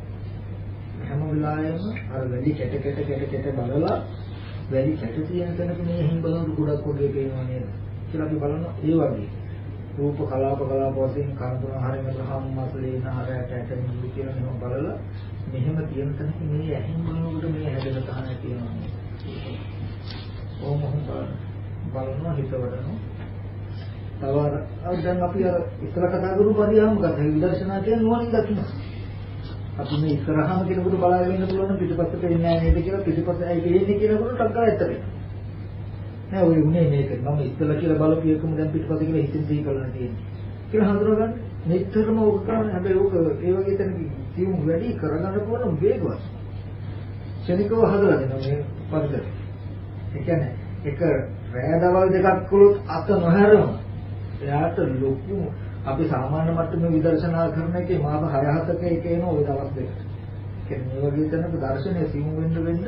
හැම වෙලාවෙම අර වැඩි කැට කැට කැට කැට බලලා වැඩි කැට තියෙන තැනක මේ ඇහිම් බලන ගොඩක් වගේ පේනවා නේද? කියලා අපි බලනවා ඒ වගේ. රූප කලාප කලාප වශයෙන් කර්මන හරින ග්‍රහම් මාසලේන හරයට ඇට නිදි කියලා මෙහෙම බලලා මෙහෙම තියෙන තැනක මේ ඇහිම් බලනකොට මේ හැදෙන තහන තියෙනවා නේද? ඕම හොම බලනවා හිත වඩනවා. තව දැන් අපි අර ඉස්සර කතා කරපු පරියාම කතා විදර්ශනා කියන්නේ නුවණින් දකින්න. අපි මේ ඉස්සරහම කෙනෙකුට බලාගෙන ඉන්න පුළුවන් පිටිපස්සට එන්නේ නැහැ නේද කියලා පිටිපස්ස ඇයි පේන්නේ කියනකොට ටක් ගාලා ඇත්ත වෙනවා. නෑ ඔය උනේ මේක මම ඉස්සලා කියලා බලපු එකම දැන් පිටිපස්ස කියලා හිතින් තී කරලා තියෙන්නේ. කියලා හඳුනගන්න මෙච්චරම ඕක කරන්නේ හැබැයි ඕක ඒ වගේ තැනක සියුම් වැඩි කරගන්න පුළුවන් වේගවත්. ශනිකව හදලා දෙනවා මේ පරිදි. ඒ කියන්නේ එක රෑ දවල් දෙකක් කළොත් අත නොහැරෙම එයාට ලොකු අපි සාමාන්‍ය මට්ටමේ විදර්ශනා කරන එකේ මාස හය හතක එක එන ওই දවස් දෙක. කියන්නේ මේ වගේ තැනක දර්ශනය සිවුම් වෙන්න වෙන්න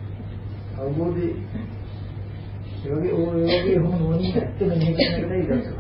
අවබෝධය ඒ වගේ ඔය වගේ එහෙම නොනින් ඇත්ත මෙහෙ කරන එකයි දර්ශනය.